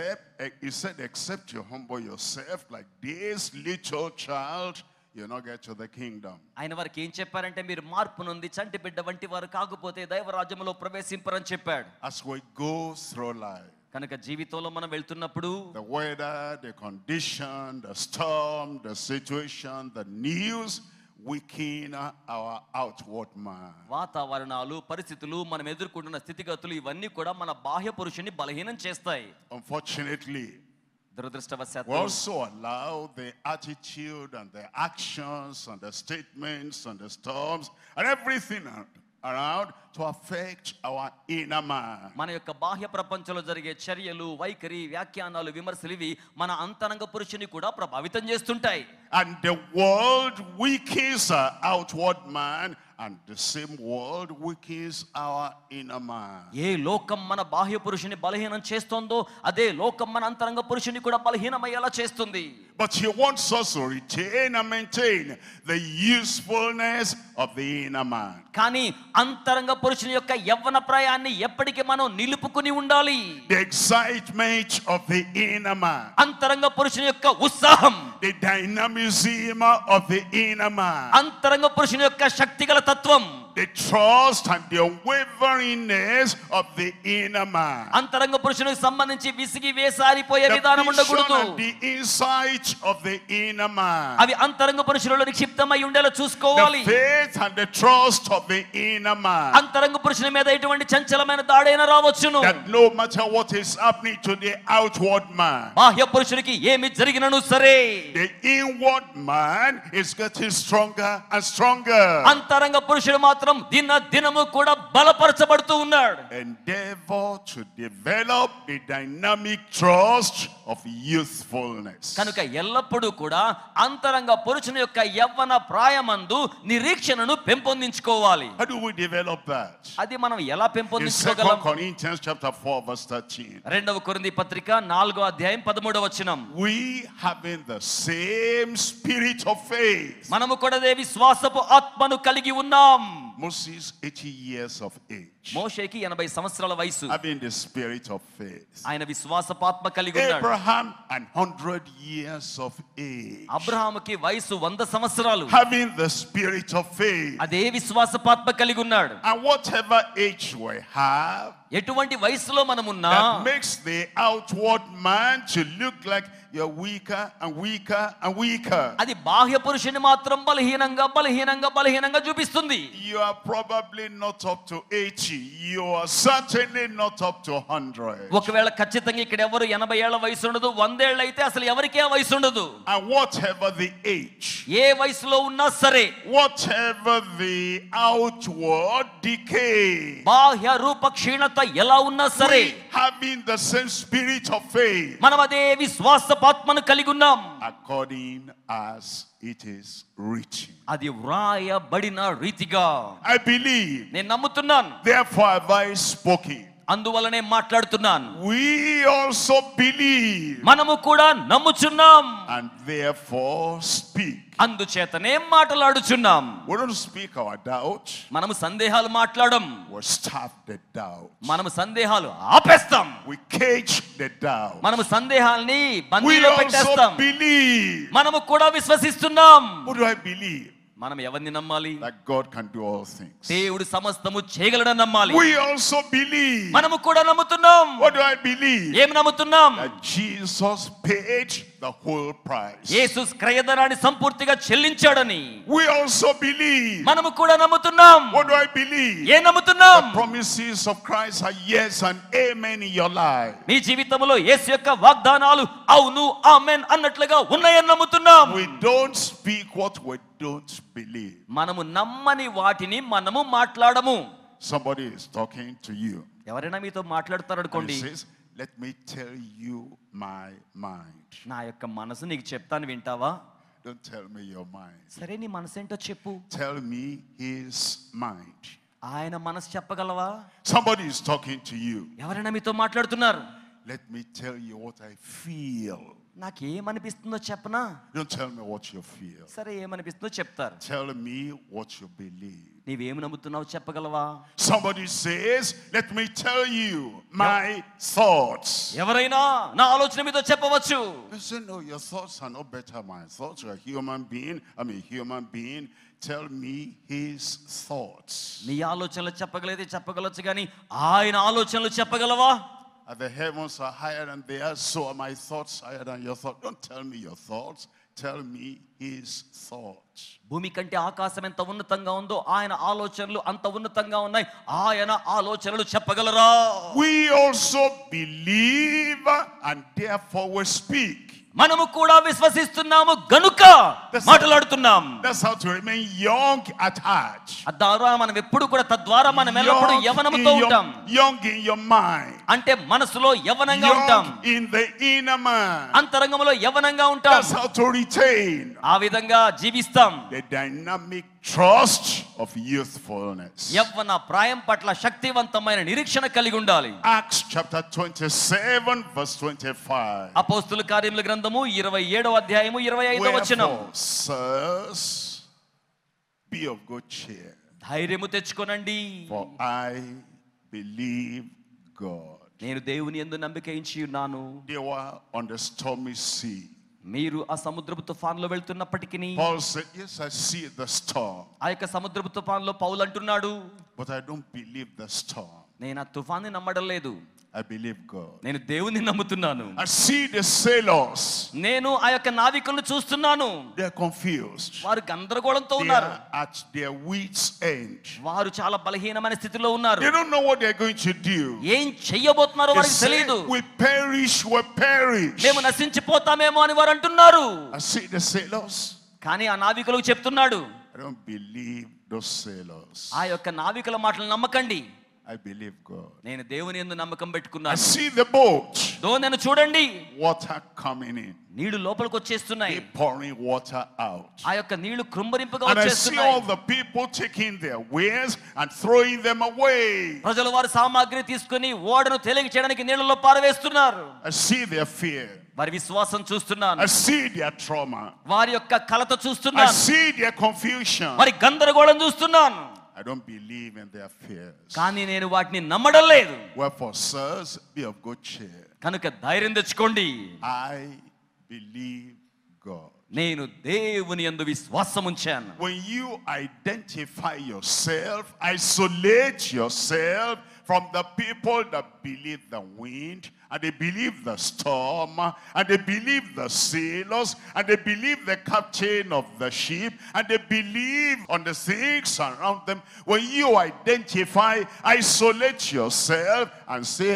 he said, except you humble yourself like this little child, you'll not get to the kingdom. ఆయన వారికి ఏం చెప్పారంటే, మీరు మార్పు నొంది చంటి బిడ్డ వంటి వారు కాకపోతే దైవరాజ్యంలో ప్రవేశింపరని చెప్పాడు. As we go through life, కనుక జీవితంలో మనం వెళ్తున్నప్పుడు the weather, the condition, the storm, the situation, the news weaken our outward man. వాతావరణాలు, పరిస్థితులు, మనం ఎదుర్కొంటున్న స్థితిగతులు ఇవన్నీ కూడా మన బాహ్య పురుషుని బలహీనం చేస్తాయి. Unfortunately, we దురదృష్టవశాత్తు also allow the attitude and the actions and the statements and the storms and everything around to affect our inner man. మన యొక్క బాహ్య ప్రపంచంలో జరిగే చర్యలు, వైఖరి, వ్యాఖ్యానాలు, విమర్శలు ఇవి మన అంతరంగ పురుషుని కూడా ప్రభావితం చేస్తుంటాయి. And the world weakens our outward man, and the same world weakens our inner man. ఏ లోకం మన బాహ్య పురుషుని బలహీనం చేస్తుందో అదే లోకం మన అంతరంగ పురుషుని కూడా బలహీనమయ్యేలా చేస్తుంది. But he wants us to retain and maintain the usefulness of the inner man. కానీ అంతరంగ పురుషుని యొక్క యవ్వన ప్రాయాన్ని ఎప్పటికీ మనం నిలుపుకుని ఉండాలి. The excitement of the inner man, అంతరంగ పురుషుని యొక్క ఉత్సాహం, the dynamism of the inner man, అంతరంగ పురుషుని యొక్క శక్తిగల తత్వం, the trust and the unwaveringness of the inner man, అంతరంగ పురుషునికి సంబంధించి విసిగి వేసారిపోయే విధానం the vision ఉండకూడదు. and the insight of the inner man, అవి అంతరంగ పురుషులలో నిక్షిప్తమై ఉండేలా చూసుకోవాలి. the faith and the trust of the inner man, అంతరంగ పురుషుని మీద ఎటువంటి చంచలమైన దాడైనా రావచ్చును. that no matter what is happening to the outward man, బాహ్య పురుషునికి ఏమి జరిగినను సరే the inward man is getting stronger and stronger. అంతరంగ పురుషుడు మాత్రం దినము కూడా బలపరచబడుతూ ఉన్నాడు. Endeavor to develop the dynamic trust of youthfulness. కనుక ఎల్లప్పుడూ కూడా అంతరంగ పురుషుని యొక్క యవ్వన ప్రాయమందు నిరీక్షణను పెంపొందించుకోవాలి. How do we develop that? అది మనం ఎలా In 2 పెంపొందించుకోగలం? Corinthians chapter 4 verse 13. 2 కొరింథీ పత్రిక 4వ అధ్యాయం 13వ వచనం. We having the same spirit of faith. మనము కూడా విశ్వాసపు ఆత్మను కలిగి ఉన్నాం. Moses 80 years of age. మోషేకి 80 సంవత్సరాల వయసు. Having the spirit of faith. ఆయన విశ్వాసపు ఆత్మ కలిగి ఉన్నాడు. Abraham 100 years of age. అబ్రహాముకి వయసు 100 సంవత్సరాలు. Having the spirit of faith. అదే విశ్వాసపు ఆత్మ కలిగి ఉన్నాడు. And whatever age we have, ఎటువంటి వయసులో మనమున్నా that makes the outward man to look like you're weaker and weaker and weaker. అది బాహ్య పురుషుని మాత్రం బలహీనంగా చూపిస్తుంది. You are probably not up to 80. You are certainly not up to 100. ఒకవేళ ఖచ్చితంగా ఇక్కడ ఎవరు 80 ఏళ్ల వయసు ఉండదు, 100 ఏళ్ళు అయితే అసలు ఎవరికే ఆ వయసు ఉండదు. And whatever the age, ఏ వయసులో ఉన్నా సరే, whatever the outward decay, బాహ్య రూప క్షీణత ఎలా ఉన్నా సరే, we having the same spirit of faith, మనం అదే విశ్వాసపాత్మను కలిగి ఉన్నాం. according as it is written. అది వ్రాయబడిన రీతిగా I believe, నేను నమ్ముతున్నాను, therefore have I spoken. అందువలనే మాట్లాడుతున్నాను. We also believe, మనము కూడా నమ్ముచున్నాం, and therefore speak. అందుచేతనే మాట్లాడుచున్నాం. We don't speak our doubt, మనము సందేహాలు మాట్లాడం, we stop the doubt. మనము సందేహాలు ఆపేస్తాం, We cage the doubt. మనము సందేహాల్ని We బందీలో also పెట్టేస్తాం. believe. మనము కూడా విశ్వసిస్తున్నాం. What do I believe? మనం ఎవరిని నమ్మాలి? That God can do all things. దేవుడు సమస్తము చేయగలడని నమ్మాలి. We also believe. మనము కూడా నమ్ముతున్నాం. What do I believe? ఏం నమ్ముతున్నాం? That Jesus paid the whole price. యేసు క్రయధనాన్ని సంపూర్తిగా చెల్లించాడని We also believe. మనము కూడా నమ్ముతున్నాం. What do I believe? ఏం నమ్ముతున్నాం? The promises of Christ are yes and amen in your life. మీ జీవితంలో యేసు యొక్క వాగ్దానాలు అవును ఆమేన్ అన్నట్లుగా ఉన్నాయని నమ్ముతున్నాం. We don't speak what we don't believe. మనము నమ్మని వాటిని మనము మాట్లాడము. Somebody is talking to you. ఎవరైనా మీతో మాట్లాడతారు And అనుకోండి, he says, let me tell you my mind. నా యొక్క మనసు నీకు చెప్తాను, వింటావా? Don't tell me your mind. సరే, నీ మనసు ఏంటో చెప్పు. Tell me his mind. ఆయన మనసు చెప్పగలవా? Somebody is talking to you. ఎవరైనా మీతో మాట్లాడుతున్నారు, Let me tell you what I feel. నాకేమనిపిస్తుందో చెప్పనా? Don't tell me what you feel. సరే, ఏమనిపిస్తుందో చెప్తారు. Tell me what you believe. నీవేమి నమ్ముతున్నావు చెప్పగలవా? Somebody says, let me tell you my thoughts. ఎవరైనా నా ఆలోచన మీతో చెప్పవచ్చు. You say, no, your thoughts are not better than my thoughts. You're a human being. I'm a human being. Tell me his thoughts. నీ ఆలోచనలు చెప్పగలచ్చు కానీ ఆయన ఆలోచనలు చెప్పగలవా? And the heavens are higher than they are, so are my thoughts higher than your thoughts. Don't tell me your thoughts. Tell me his thoughts. భూమి కంటే ఆకాశం ఎంత ఉన్నతంగా ఉందో ఆయన ఆలోచనలు అంత ఉన్నతంగా ఉన్నాయి. ఆయన ఆలోచనలు చెప్పగలరా? We also believe and therefore we speak. మనము కూడా విశ్వసిస్తున్నాము గనుక మాట్లాడుతున్నాం. That's how to remain young at heart. తద్వారా మనం ఎప్పుడు కూడా ఎల్లప్పుడూ యవ్వనముతో ఉంటాం. Young in your mind. అంటే మనసులో యవ్వనంగా ఉంటాం. Young in the inner man. అంతరంగంలో యవ్వనంగా ఉంటాం. That's how to retain ఆ విధంగా జీవిస్తాం. the dynamic trust of youthfulness. యవ్వన ప్రాయం పట్ల శక్తివంతమైన నిరీక్షణ కలిగి ఉండాలి. Acts chapter 27 verse 25. అపోస్తలుల కార్యముల గ్రంథము 27వ అధ్యాయము 25వ వచనం. Wherefore, sirs, be of good cheer, ధైర్యము తెచ్చుకొనండి, for I believe God. నేను దేవుని యందు నమ్మిక ఉంచి ఉన్నాను. They were on the stormy sea. మీరు ఆ సముద్రపు తుఫాన్లో వెళ్తున్నప్పటికీ, Paul said, yes, I see the storm, ఆ యొక్క సముద్రపు తుఫాన్లో పౌలు అంటున్నాడు, but I don't believe the storm. నేను ఆ తుఫాన్ని నమ్మడం లేదు, I believe God. నేను దేవుని నమ్ముతున్నాను. I see the sailors. నేను ఆ యొక్క నావికులను చూస్తున్నాను, They're confused. వారు గందరగోళంతో They ఉన్నారు, are at their wits' end. వారు చాలా బలహీనమైన స్థితిలో ఉన్నారు. They don't know what they're going to do. ఏం చెయ్యబోతున్నారో They వారికి say, తెలియదు. we perish. మేము నశించిపోతామేమో అని వారు అంటున్నారు. I see the sailors. కానీ ఆ నావికులకు చెప్తున్నాడు, I don't believe those sailors. ఆ యొక్క నావికుల మాటలు నమ్మకండి, I believe God. నేను దేవుని యందు నమ్మకం I పెట్టుకున్నాను. see the boat. దోణిని చూడండి, Water coming in. నీళ్లు లోపలికి వచ్చేస్తున్నాయి, They pouring water out. ఆ యొక్క నీళ్లు కృంభరింపుగా And I see వచ్చేస్తున్నాయి. all the people taking their wares and throwing them away. ప్రజలు వారి సామాగ్రి తీసుకుని ఓడను తేలిక చేయడానికి నీళ్లలో పారవేస్తున్నారు. I see their fear. వారి విశ్వాసం చూస్తున్నాను, I see their trauma. వారి యొక్క కలత I చూస్తున్నాను, see their confusion. వారి గందరగోళం చూస్తున్నాను. I don't believe in their fears. కానీ నేను వాటిని నమ్మడం లేదు. Wherefore, sirs, be of good cheer. కనుక ధైర్యం తెచ్చుకోండి, I believe God. నేను దేవుని యందు విశ్వాసం ఉంచాను. When you identify yourself, isolate yourself from the people that believe the wind and they believe the storm, and they believe the sailors, and they believe the captain of the ship, and they believe on the things around them. When you identify, isolate yourself and say,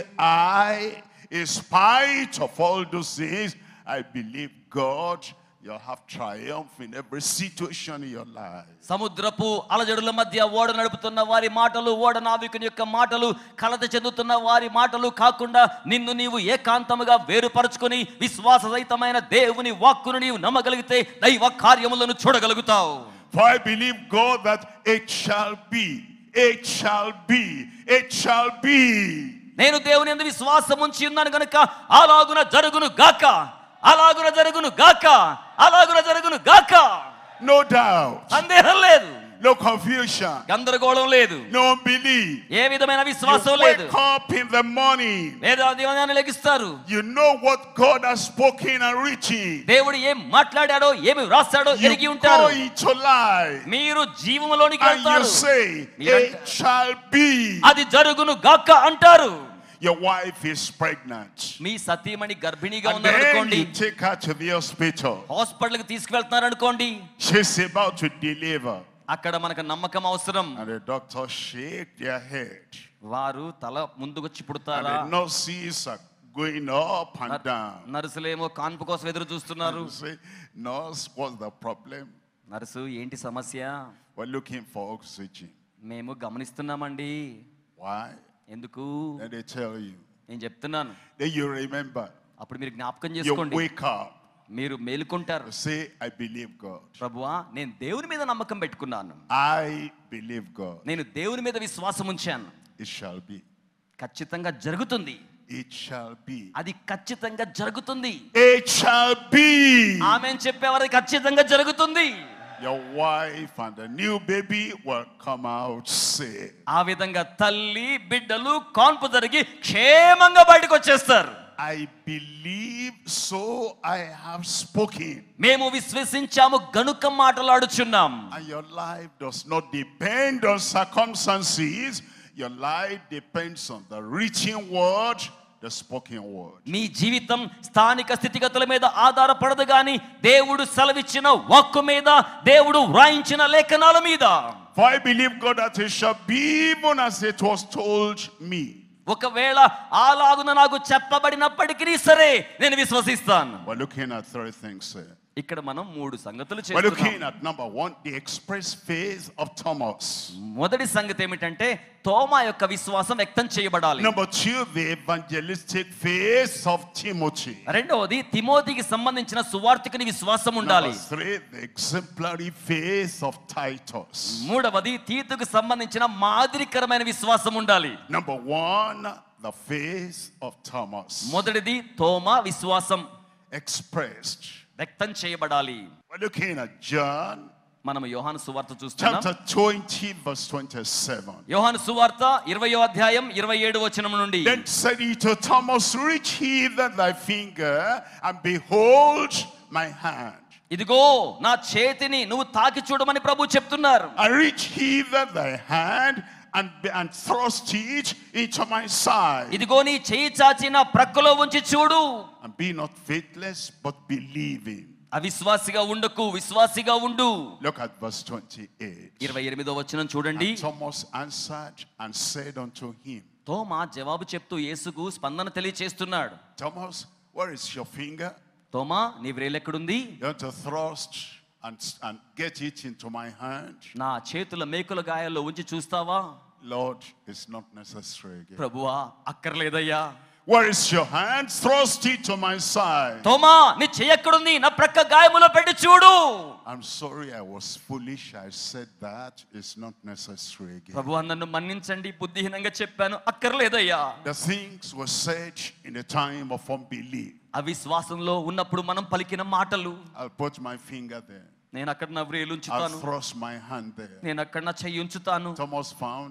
I, in spite of all those things, I believe God, you'll have triumph in every situation in your life. సముద్రపు అలజడుల మధ్య ఓడ నడుపుతున్న వారి మాటలు, ఓడ నావికుని యొక్క మాటలు, కలత చెందుతున్న వారి మాటలు కాకుండా నిన్ను నీవు ఏకాంతముగా వేరుపరచుకొని విశ్వాసరహితమైన దేవుని వాక్కును నీవు నమ్మగలిగితే దైవ కార్యములను చూడగలుగుతావు. For I believe God that it shall be, it shall be, it shall be. నేను దేవుని యందు విశ్వాసం ఉంచి ఉన్నాను గనుక అలాగున జరుగును గాక, అలాగున జరుగును గాక, అలాగున జరుగును గాక. No doubt, సందేహం లేదు, no confusion, గందరగోళం లేదు, no unbelief. ఏ విధమైన You విశ్వాసం లేదు. wake up in the morning, లేదా ఉదయాన్నే లెగిస్తారు, you know what God has spoken and written. దేవుడు ఏం మాట్లాడాడో ఏమి వ్రాసాడో You ఎరిగి ఉంటారు. go into life మీరు జీవములోనికి and you వెళ్తారు, say, it shall be. అది జరుగును గాక అంటారు. Your wife is pregnant, మీ సతీమణి గర్భిణిగా and ఉన్నారు then అనుకోండి, you take her to the hospital. Hospital కి తీసుకువెళ్తున్నారు అనుకోండి, She's about to deliver, అక్కడ మనకు నమ్మకం అవసరం. and the doctor shake their head, వారు తల ముందుకొచ్చి and పుడతారా, the nurses are going up and down. నర్సులేమో కాన్పు కోసం ఎదురు చూస్తున్నారు. You say, nurse, what's the problem? Nurse ఏంటి సమస్య? We're looking for oxygen. మేము గమనిస్తున్నామండి. Why? ఎందుకు? Then they tell you. నేను చెప్తున్నాను. Then you remember. అప్పుడు మీరు జ్ఞాపకం You చేసుకోండి, wake up. మీరు మేలుకుంటారు. You say, I believe God. ప్రభువా, నేను దేవుని మీద నమ్మకం పెట్టుకున్నాను, I believe God. నేను దేవుని మీద విశ్వాసం ఉంచాను. It shall be. ఖచ్చితంగా జరుగుతుంది, It shall be. అది ఖచ్చితంగా జరుగుతుంది. It shall be. ఆమేన్ చెప్పేవారు ఖచ్చితంగా జరుగుతుంది. Your wife and the new baby will come out safe. ఆ విధంగా తల్లి బిడ్డలు కాన్పు జరిగి క్షేమంగా బయటకు వచ్చేస్తారు. I believe, so I have spoken. మేము విశ్వసించాము గనుక మాటలాడుచున్నాం. And your life does not depend on circumstances. Your life depends on the written word, the spoken word. మీ జీవితం స్థానిక స్థితిగతుల మీద ఆధారపడదు గాని దేవుడు సెలవిచ్చిన వాక్కు మీద, దేవుడు వ్రాయించిన లేఖనాల మీద. For I believe God that it shall be even as it was told me. ఒకవేళ అలాగున నాకు చెప్పబడినప్పటికీ సరే నేను విశ్వసిస్తాను. We're looking at three things here. ఇక్కడ మనం మూడు సంగతులు We're looking చేస్తున్నాం. at number one, the express faith of Thomas. మొదటి సంగతి ఏమిటంటే తోమా యొక్క విశ్వాసం వ్యక్తం చేయబడాలి. Number two, the evangelistic faith of Timothy. రెండవది తిమోతికి సంబంధించిన సువార్తికుని విశ్వాసం ఉండాలి. Number three, the exemplary faith of Titus. మూడవది తీతుకు సంబంధించిన మాదిరికరమైన విశ్వాసం ఉండాలి. Number one, the faith of Thomas. మొదటిది తోమా విశ్వాసం Expressed. వ్యక్తం చేయబడాలి. We're looking at John మనం యోహాను సువార్త చూస్తున్నాం. chapter 20 verse 27. యోహాను సువార్త 20వ అధ్యాయం 27వ వచనం నుండి, Then said he to Thomas, reach hither thy finger and behold my hand. ఇదిగో నా చేతిని నువ్వు తాకి చూడమని ప్రభు చెప్తున్నారు. And reach hither thy hand and thrust it into my side. ఇదిగో నీ చేయి చాచి నా ప్రక్కలో ఉంచి చూడు. And be not faithless, but believing. అవిశ్వాసిగా ఉండకు, విశ్వాసిగా ఉండు. Look at verse 28. 28వ వచనం చూడండి. And Thomas answered and said unto him. తోమా జవాబు చెప్తూ యేసుకు స్పందన తెలియచేస్తున్నాడు. Thomas, where is your finger? తోమా నీ వ్రేలెక్కడుంది? You want to thrust and get it into my hand? నా చేతుల మేకుల గాయాల్లో ఉంచి చూస్తావా? Lord, it's not necessary again. ప్రభువా అక్కర్లేదయ్యా. Where is your hand? Thrust it to my side. తోమా నీ చెయ్యి ఎక్కడుంది? నా ప్రక్క గాయములో పెట్టి చూడు. I'm sorry, I was foolish. I said that. It's not necessary again. ప్రభువా నన్ను మన్నించండి, బుద్ధిహీనంగా చెప్పాను, అక్కర్లేదయ్యా. The things were said in the time of unbelief. అవిశ్వాసంలో ఉన్నప్పుడు మనం పలికిన మాటలు, I'll put my finger there. నేను అక్కడ నా వ్రేలు I'll ఉంచుతాను, thrust my hand there. నేను అక్కడ నా చెయ్యి ఉంచుతాను. Thomas found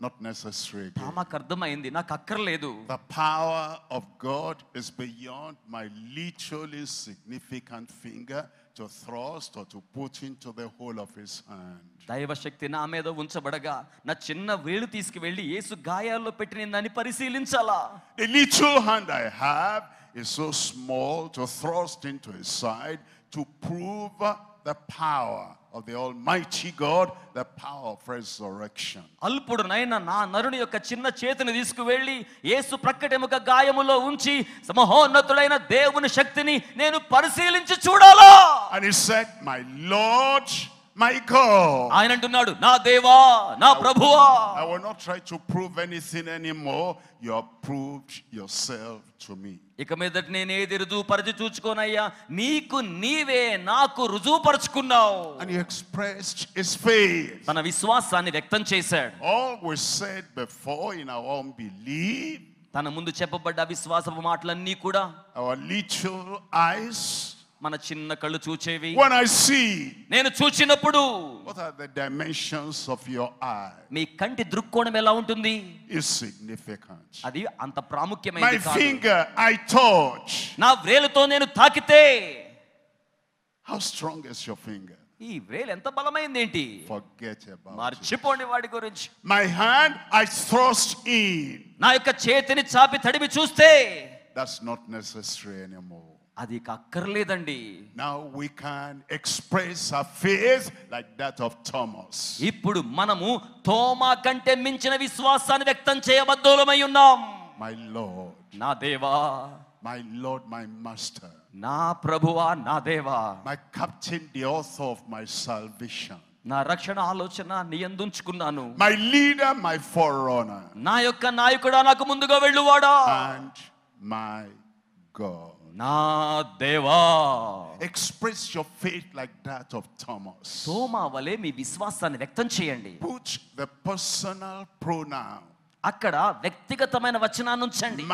not necessary again. మాకు అర్థమైంది, నాకు అక్కర్లేదు. The power of God is beyond my literally insignificant finger to thrust or to put into the hole of his hand. దైవశక్తి నా మీద ఉంచబడగా నా చిన్న వేలు తీసుకువెళ్ళి యేసు గాయాల్లో పెట్టి నేను దాన్ని పరిశీలించాలా? The little hand I have is so small to thrust into his side to prove the power of the Almighty God, the power of resurrection. అల్పుడునైన నా నరుని యొక్క చిన్న చేతిని తీసుకువెళ్ళి యేసు ప్రక్కటెముక గాయములో ఉంచి మహోన్నతుడైన దేవుని శక్తిని నేను పరిశీలించి చూడాలా? And he said, my Lord, my God. ఆయన అంటున్నాడు, నా దేవా, నా ప్రభువా. I will not try to prove anything anymore. You have proved yourself to me. ఇక మీదట నేను ఏది రుజువుపరచి చూచుకోనయ్యా, నీకు నీవే నాకు రుజువుపరుచుకున్నావు. And he expressed his faith. తన విశ్వాసాన్ని వ్యక్తం చేశాడు. All we said before in our unbelief, తన ముందు చెప్పబడ్డ విశ్వాసపు మాటలన్నీ కూడా our little eyes, మన చిన్న కళ్ళు చూచేవి. when I see, నేను చూచినప్పుడు what are the dimensions of your eye? మీ కంటి దృక్కోణం ఎలా ఉంటుంది? Is significant. అది అంత My ప్రాముఖ్యమైనది కాదు. finger I touch. నా వ్రేలుతో నేను తాకితే, How strong is your finger? ఈ వ్రేలు ఎంత బలమైంది ఏంటి? Forget about it. మర్చిపోండి వాడి గురించి. My hand I thrust in. నా యొక్క చేతిని చాపి తడిమి చూస్తే That's not necessary anymore. అది అక్కర్లేదండి. Now we can express our faith like that of Thomas. ఇప్పుడు మనము తోమా కంటే మించిన విశ్వాసాన్ని వ్యక్తం చేయబద్ధులమై ఉన్నాం. My Lord, నా దేవా, my Lord, my Master, నా ప్రభువా, నా దేవా, my Captain, the author of my salvation, నా రక్షణ ఆలోచన నీ యందుంచుకున్నాను. my leader, my forerunner, నా యొక్క నాయకుడా, నాకు ముందుగా వెళ్ళువాడా, and my God. నా దేవా. Express your faith like that of Thomas. తోమా వలె మీ విశ్వాసాన్ని వ్యక్తం చేయండి. Put the personal pronoun, అక్కడ వ్యక్తిగతమైన వచనాన్ని ఉంచండి.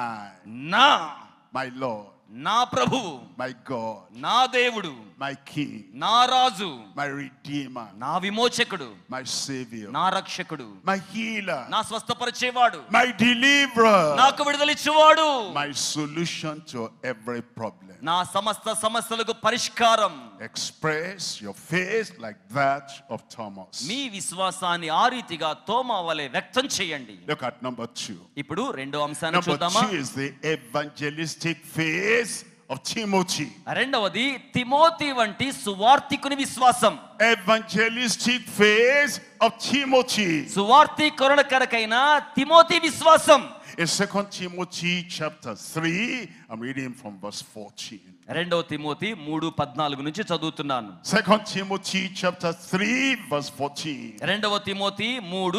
my Lord, నా ప్రభువు, my God, నా దేవుడు, my King, నా రాజు, my Redeemer, నా విమోచకుడు, my Savior, నా రక్షకుడు, my Healer, నా స్వస్థపరిచేవాడు, my Deliverer, నాకు విడుదలిచ్చేవాడు, my solution to every problem. నా సమస్త సమస్యలకు పరిష్కారం. Express your faith like that of Thomas. మీ విశ్వాసాన్ని ఆ రీతిగా తోమా వలె వ్యక్తం చేయండి. Look at number 2. ఇప్పుడు రెండో అంశాన్ని Number చూద్దామా? 2 is the evangelistic faith of Timothy. రెండవది తిమోతి వంటి సువార్తికుని విశ్వాసం. Evangelistic faith of Timothy. సువార్తీకరణ కొరకైన తిమోతి విశ్వాసం. In 2 Timothy chapter 3, I'm reading from verse 14. రెండవ తిమోతి 3:14 నుంచి చదువుతున్నాను. 2 Timothy chapter 3 verse 14. రెండవ Timothy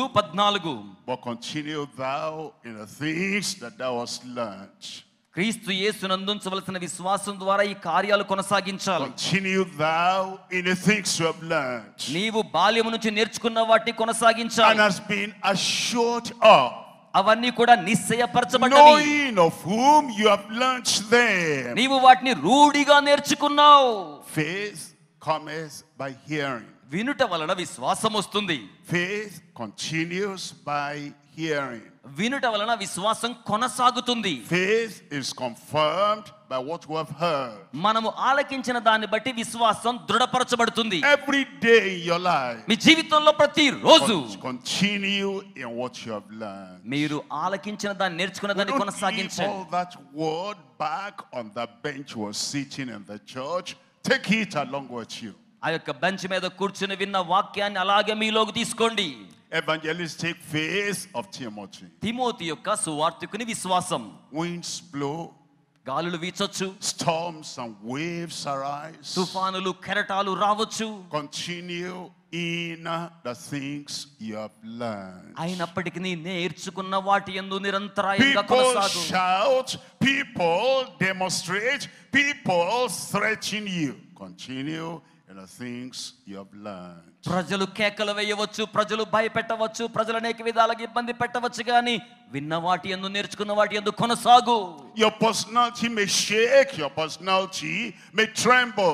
3:14. But continue thou in the things that thou hast learned. క్రీస్తు యేసునందుంచవలసిన విశ్వాసం ద్వారా ఈ కార్యాలు కొనసాగించాలి. Continue thou in the things you have learned. నీవు బాల్యము నుంచి నేర్చుకున్న వాటిని And కొనసాగించాలి. has been assured of, అవన్నీ కూడా నిశ్చయపరచబడ్డవి. knowing of whom you have learned them. నీవు వాటిని రూఢిగా నేర్చుకున్నావు. Faith cometh by hearing. వినుట వలన విశ్వాసం వస్తుంది. Faith continues by hearing. వినుట వలన విశ్వాసం కొనసాగుతుంది. Faith is confirmed by what we have heard. మనము ఆలకించిన దాన్ని బట్టి విశ్వాసం దృఢపరచబడుతుంది. Every day in your life, మీ జీవితంలో ప్రతి రోజు continue in what you have learned. మీరు ఆలకించిన దాన్ని నేర్చుకున్న దాన్ని Don't leave కొనసాగించండి. all that word back on the bench you were sitting in the church. Take it along with you. ఆ యొక్క బెంచ్ మీద కూర్చుని విన్న వాక్యాన్ని అలాగే మీలోకి తీసుకోండి. Evangelistic faith of Timothy. Timothy యొక్క సువార్తికుని విశ్వాసం. Winds blow, గాలులు వీచొచ్చు, storms and waves arise. తుఫానులు కెరటాలు రావచ్చు. Continue in the things you have learned. అయినప్పటికీ నీ నేర్చుకున్న వాటి యందు నిరంతరాయంగా People కొనసాగు. shout, people demonstrate, people threaten you. Continue in the things you have learned. ప్రజలు కేకలు వేయవచ్చు, ప్రజలు భయపెట్టవచ్చు, ప్రజలు అనేక విధాలుగా ఇబ్బంది పెట్టవచ్చు, కానీ విన్న వాటి యందు నేర్చుకున్న వాటి యందు కొనసాగు. Your personality may shake, your personality may tremble,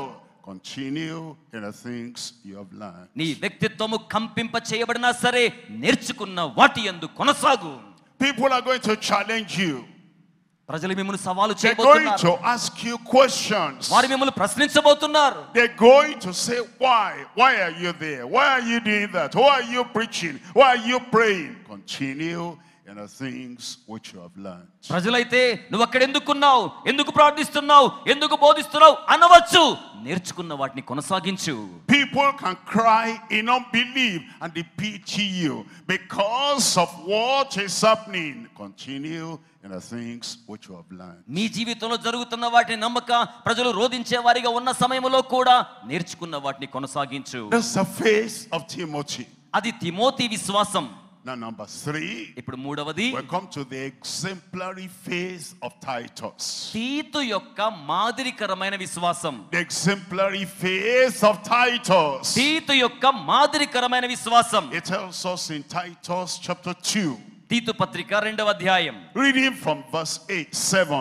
continue in the things you have learned. నీ వ్యక్తిత్వము కంపింప చేయబడినా సరే నేర్చుకున్న వాటి యందు కొనసాగు. People are going to challenge you. ప్రజలు మిమ్మల్ని సవాలు They're going చేయబోతున్నారు. to ask you questions. వారు మిమ్మల్ని ప్రశ్నించబోతున్నారు. They're going to say, why are you there? Why are you doing that? Why are you preaching? Why are you praying? Continue in the things which you have learned. ప్రజలైతే నువ్వు అక్కడ ఎందుకున్నావు, ఎందుకు ప్రార్థిస్తున్నావు, ఎందుకు బోధిస్తున్నావు అనవచ్చు. నేర్చుకున్న వాటిని కొనసాగించు. People can cry in unbelief and they pity you because of what is happening. Continue in the things which you have learned. నీ జీవితంలో జరుగుతున్న వాటిని నమ్మక ప్రజలు రోధించే వారిగా ఉన్న సమయంలో కూడా నేర్చుకున్న వాటిని కొనసాగించు. That's the face of Timothy. అది తిమోతి విశ్వాసం. Now number 3, ఇప్పుడు మూడవది, we come to the exemplary face of Titus. తీతు యొక్క మాదిరికరమైన విశ్వాసం. The exemplary face of Titus. తీతు యొక్క మాదిరికరమైన విశ్వాసం. It tells us in Titus chapter 2. తీతు పత్రిక 2వ అధ్యాయం Reading from verse 8, 7.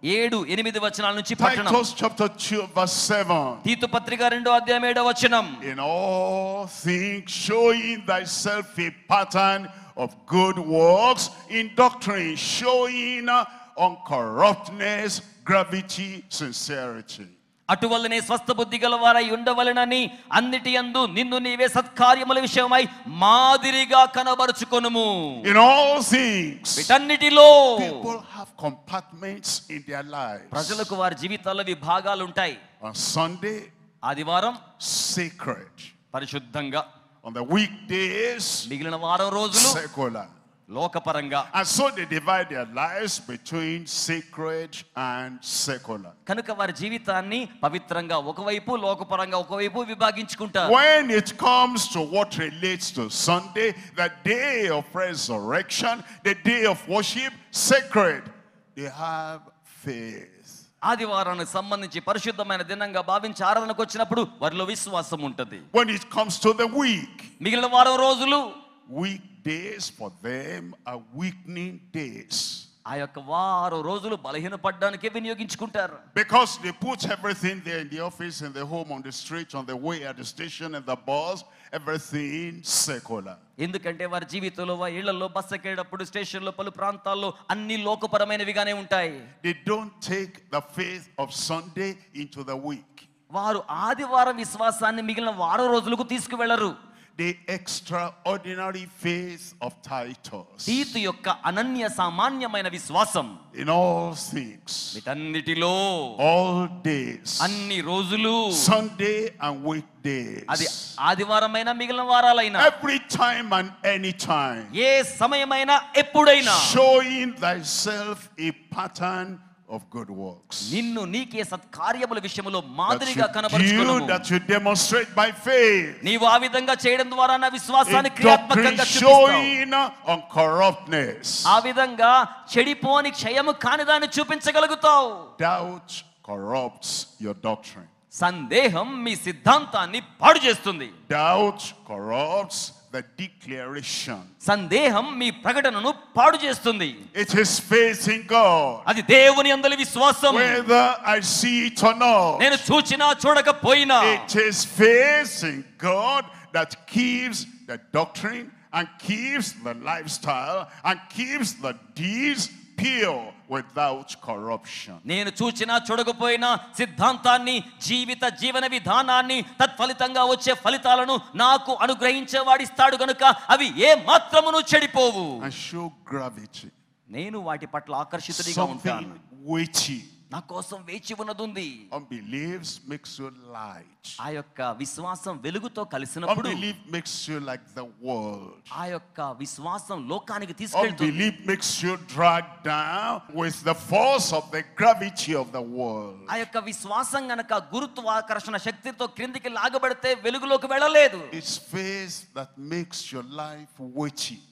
7-8 వచనాల నుంచి పఠనం. Titus chapter 2 verse 7. తీతు పత్రిక 2వ అధ్యాయం 7వ వచనం. In all things showing thyself a pattern of good works, in doctrine showing uncorruptness, gravity, sincerity. అటువల్లనే స్వస్థ బుద్ధి గలవారై ఉండవలెనని అన్నిటి యందు నిన్ను నీవే సత్కార్యముల విషయమై మాదిరిగా కనబరుచుకొనుము. In all things, వీటన్నిటిలో people have compartments in their lives. ప్రజలకు వారి జీవితాల్లో విభాగాలు ఉంటాయి. On Sunday, ఆదివారం sacred. పరిశుద్ధంగా, On the weekdays, మిగిలిన వారం రోజులు secular. లోకపరంగా. And so they divide their lives between sacred and secular. కనుక వారి జీవితాన్ని పవిత్రంగా ఒకవైపు, లోకపరంగా ఒకవైపు విభాగించుకుంటారు. When it comes to what relates to Sunday, the day of resurrection, the day of worship, sacred, they have faith. ఆదివారానికి సంబంధించి పరిశుద్ధమైన దినంగా భావించి ఆరాధనకు వచ్చినప్పుడు వారిలో విశ్వాసం ఉంటుంది. When it comes to the week, మిగిలిన వారం రోజులు, weekdays for them are weakening days. ఆ యొక్క వారం రోజులు బలహీనపడడానికే వినియోగించుకుంటారు. Because they put everything there in the office, in the home, on the street, on the way, at the station, in the bus, everything secular. ఎందుకంటే వారి జీవితంలో ఇళ్లలో bus ఎక్కేటప్పుడు స్టేషన్లో పలు ప్రాంతాల్లో అన్ని లోకపరమైనవిగానే ఉంటాయి. They don't take the faith of Sunday into the week. వారు ఆదివారం విశ్వాసాన్ని మిగిలిన వారం రోజులకు తీసుకువెళ్లరు. The extraordinary faith of Titus. తీతు యొక్క అనన్య సామాన్యమైన విశ్వాసం. In all things, వీటన్నిటిలో, all days, అన్ని రోజులు, Sunday and weekdays, అది ఆదివారమైనా మిగిలిన వారాలైనా, every time and any time, ఏ సమయమైనా ఎప్పుడైనా showing thyself a pattern of good works. నిన్ను నీకే సత్కార్యముల విషయములో మాదిరిగా That కనబరుచుకొనుము. you demonstrate by faith. నీవు ఆ విధంగా చేయడం ద్వారా నా విశ్వాసాన్ని In క్రియాత్మకంగా doctrine చూపిస్తావు. showing uncorruptness. ఆ విధంగా చెడిపోని క్షయము కాని దాన్ని చూపించగలుగుతావు. Doubt corrupts your doctrine. సందేహం మీ సిద్ధాంతాన్ని పాడు చేస్తుంది. Doubt corrupts the declaration. సందేహం మీ ప్రకటనను పాడు చేస్తుంది. It is faith in God. అది దేవుని యందలి విశ్వాసం. Whether I see it or not, నేను చూచినా చూడకపోయినా, it is faith in God that keeps the doctrine and keeps the lifestyle and keeps the deeds pure without corruption. నేను చూచినా చూడకపోయినా సిద్ధాంతాన్ని, జీవన విధానాన్ని, తత్ఫలితంగా వచ్చే ఫలితాలను నాకు అనుగ్రహించేవాడిస్తాడు గనుక అవి ఏ మాత్రమును చెడిపోవు. And show gravity. నేను వాటి పట్ల ఆకర్షితుడిగా ఉంటాను. Something weighty. నా కోసం వేచి ఉన్నదుంది. Unbelief makes you light. ఆ యొక్క విశ్వాసం వెలుగుతో కలిసినప్పుడు Unbelief makes you like the world. ఆ యొక్క విశ్వాసం లోకానికి తీసుకెళ్తుంది. Unbelief makes you dragged down with the force of the gravity of the world. ఆ యొక్క విశ్వాసం గనక గురుత్వాకర్షణ శక్తితో క్రిందికి లాగబడితే వెలుగులోకి వెళ్ళలేదు. It's faith that makes your life weighty.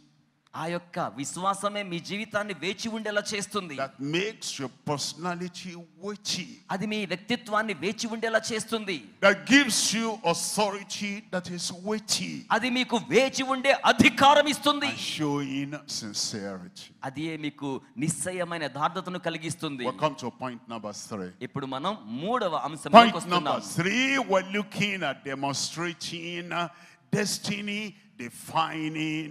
ఆ యొక్క విశ్వాసమే మీ జీవితాన్ని వేచి ఉండేలా చేస్తుంది. That makes your personality weighty. అది మీ వ్యక్తిత్వాన్ని వేచి ఉండేలా చేస్తుంది. That gives you authority that is weighty. అది మీకు వేచి ఉండే అధికారం ఇస్తుంది. And showing sincerity. అది మీకు నిశ్చయమైన యథార్థతను కలిగిస్తుంది. We'll come to point number 3. ఇప్పుడు మనం మూడవ అంశంలోకి Point number వస్తున్నాం. 3, we're looking at demonstrating destiny, defining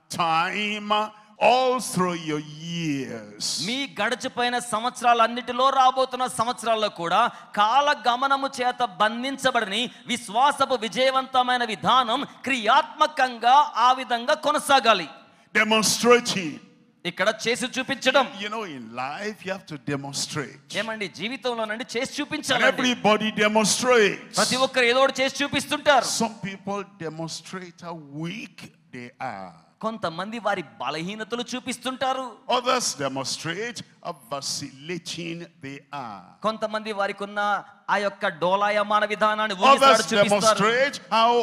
time all through your years. మీ గడిచిపోయిన సంవత్సరాలన్నిటిలో రాబోతున్న సంవత్సరాల్లో కూడా కాల గమనము చేత బంధించబడని విశ్వాసపు విజయవంతమైన విధానం క్రియాత్మకంగా ఆ విధంగా కొనసాగాలి. Demonstrating. ఇక్కడ చేసి చూపించడం. You know, in life you have to demonstrate. ఏమండి, జీవితంలోనండి చేసి And చూపించాలి. everybody demonstrates. ప్రతి ఒక్కరు ఏదో ఒకటి చేసి చూపిస్తుంటారు. Some people demonstrate how weak they are. కొంతమంది వారి బలహీనతలు చూపిస్తుంటారు. Others demonstrate how vacillating they are. కొంతమంది వారికి ఉన్న ఆ యొక్క డోలాయమాన విధానాన్ని Others చూపిస్తారు. demonstrate how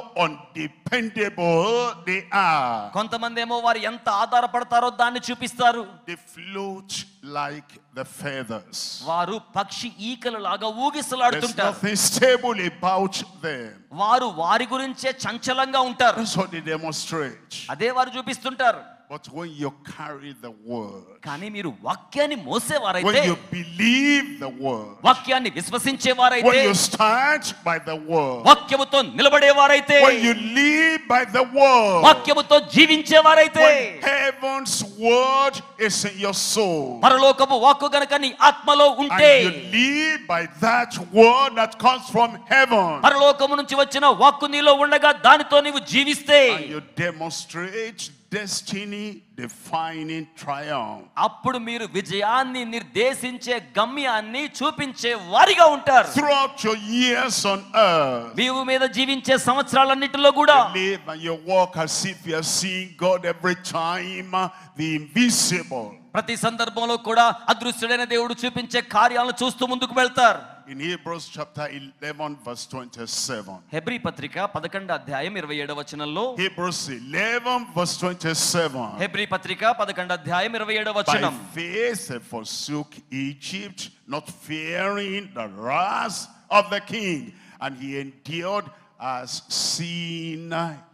undependable they are. కొంతమంది ఏమో వారు ఎంత ఆధారపడతారో దాన్ని చూపిస్తారు. They float like the feathers. వారు పక్షి ఈకలు లాగా There's ఊగిసలాడుతుంటారు. nothing stable about them. వారు వారి గురించే చంచలంగా ఉంటారు. That's what they demonstrate. అదే వారు చూపిస్తుంటారు. But when you carry the word, కానీ మీరు వాక్యాన్ని when మోసేవారైతే, you believe the word, వాక్యాన్ని విశ్వసించేవారైతే, when you stand by the word, వాక్యముతో నిలబడేవారైతే, when you live by the word, వాక్యముతో జీవించేవారైతే, when heaven's word is in your soul, పరలోకపు వాక్కు గనుక నీ ఆత్మలో ఉంటే, and you live by that word that comes from heaven, పరలోకము నుంచి వచ్చిన వాక్కు నీలో ఉండగా దానితో నీవు జీవిస్తే, and you demonstrate destiny defining triumph. అప్పుడు మీరు విజయాన్ని నిర్దేశించే గమ్యాన్ని చూపించే వారిగా ఉంటారు. Throughout your years on earth, భూమి మీద జీవించే సంవత్సరాలన్నిటిలో కూడా you live and you walk as if you are seeing God every time, the invisible. ప్రతి సందర్భంలో కూడా అదృశ్యుడైన దేవుడు చూపించే కార్యాలను చూస్తూ ముందుకు వెళ్తారు. In Hebrews chapter 11 verse 27. హెబ్రీ పత్రిక 11వ అధ్యాయం 27వ వచనంలో, Hebrews 11 verse 27. హెబ్రీ పత్రిక 11వ అధ్యాయం 27వ By వచనం. faith they forsook Egypt, not fearing the wrath of the king, and he endured as seeing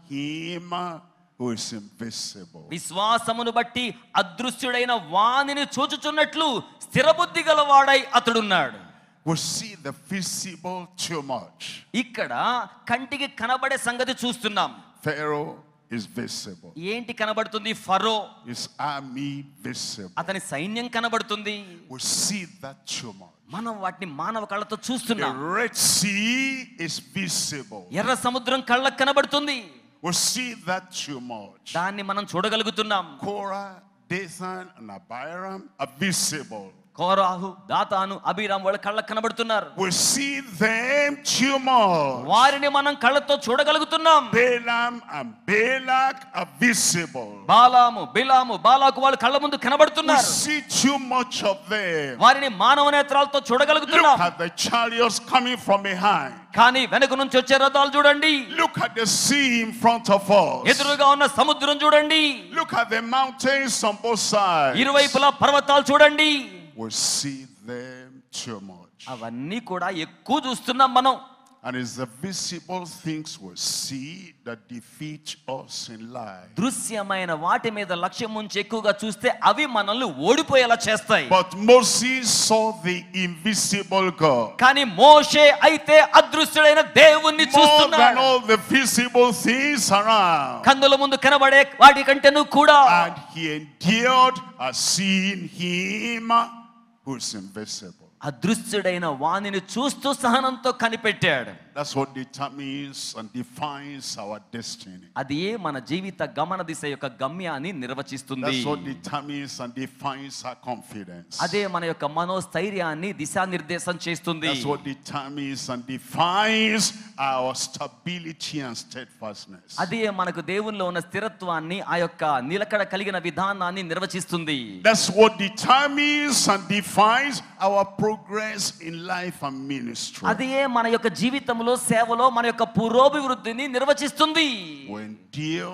him who is invisible. విశ్వాసమును బట్టి అదృశ్యుడైన వానిని చూచుచున్నట్లు స్థిరబుద్ధి గలవాడై అతడున్నాడు. We see the visible too much. ఇక్కడ కంటికి కనబడే సంగతి చూస్తున్నాం. Pharaoh is visible. ఏంటి కనబడుతుంది? ఫరో, His army visible. అతని సైన్యం కనబడుతుంది. We see that too much. మనం వాటిని మానవ కళ్ళతో The చూస్తున్నాం. Red Sea is visible. ఎర్ర సముద్రం కళ్ళకు కనబడుతుంది. We see that too much. దాన్ని మనం చూడగలుగుతున్నాం. Korah, Dathan, and Abiram are visible. కోరాహు, దాతాను, అబీరాము వాళ్ళ కళ్ళకు కనబడుతున్నారు. We see them too much. వారిని మనం కళ్ళతో చూడగలుగుతున్నాం. Balaam and Balak are visible. బాలాము, బిలాము, బాలాకు వాళ్ళు కళ్ళ ముందు We కనబడుతున్నారు. see too much of them. వారిని మానవ నేత్రాలతో చూడగలుగుతున్నాం. Look at the chariots coming from behind. కానీ వెనుక నుంచి వచ్చే రథాలు చూడండి. Look at the sea in front of us. ఎదురుగా ఉన్న సముద్రం చూడండి. Look at the mountains on both sides. ఇరువైపులా పర్వతాలు చూడండి. We see them too much. అవన్నీ కూడా ఎక్కువ చూస్తున్నాం మనం. And it's the visible things we see that defeat us in life. దృశ్యమైన వాటి మీద లక్ష్యం ఉంచి ఎక్కువగా చూస్తే అవి మనల్ని ఓడిపోయేలా చేస్తాయి. But Moses saw the invisible God. కానీ మోషే అయితే అదృశ్యుడైన దేవుణ్ణి More than చూస్తున్నాడు. all the visible things around. కన్నుల ముందు కనబడే వాటి కంటేను కూడా. And he endured as seeing him who is invisible. అదృశ్యుడైన వానిని చూస్తూ సహనంతో కనిపెట్టాడు. That's what determines and defines our destiny. అది మన జీవిత గమన దిశ యొక్క గమ్యాన్ని నిర్వచిస్తుంది. That's what determines and defines our confidence. అదే మన యొక్క మనోస్థైర్యాన్ని దిశానిర్దేశం చేస్తుంది. That's what determines and defines our stability and steadfastness. అదే మనకు దేవునిలో ఉన్న స్థిరత్వాన్ని, ఆ యొక్క నిలకడ కలిగిన విధానాన్ని నిర్వచిస్తుంది. That's what determines and defines our progress in life and ministry. అదే మన యొక్క జీవితంలో, సేవలో మన యొక్క పురోభివృద్ధిని నిర్వచిస్తుంది. We endure, we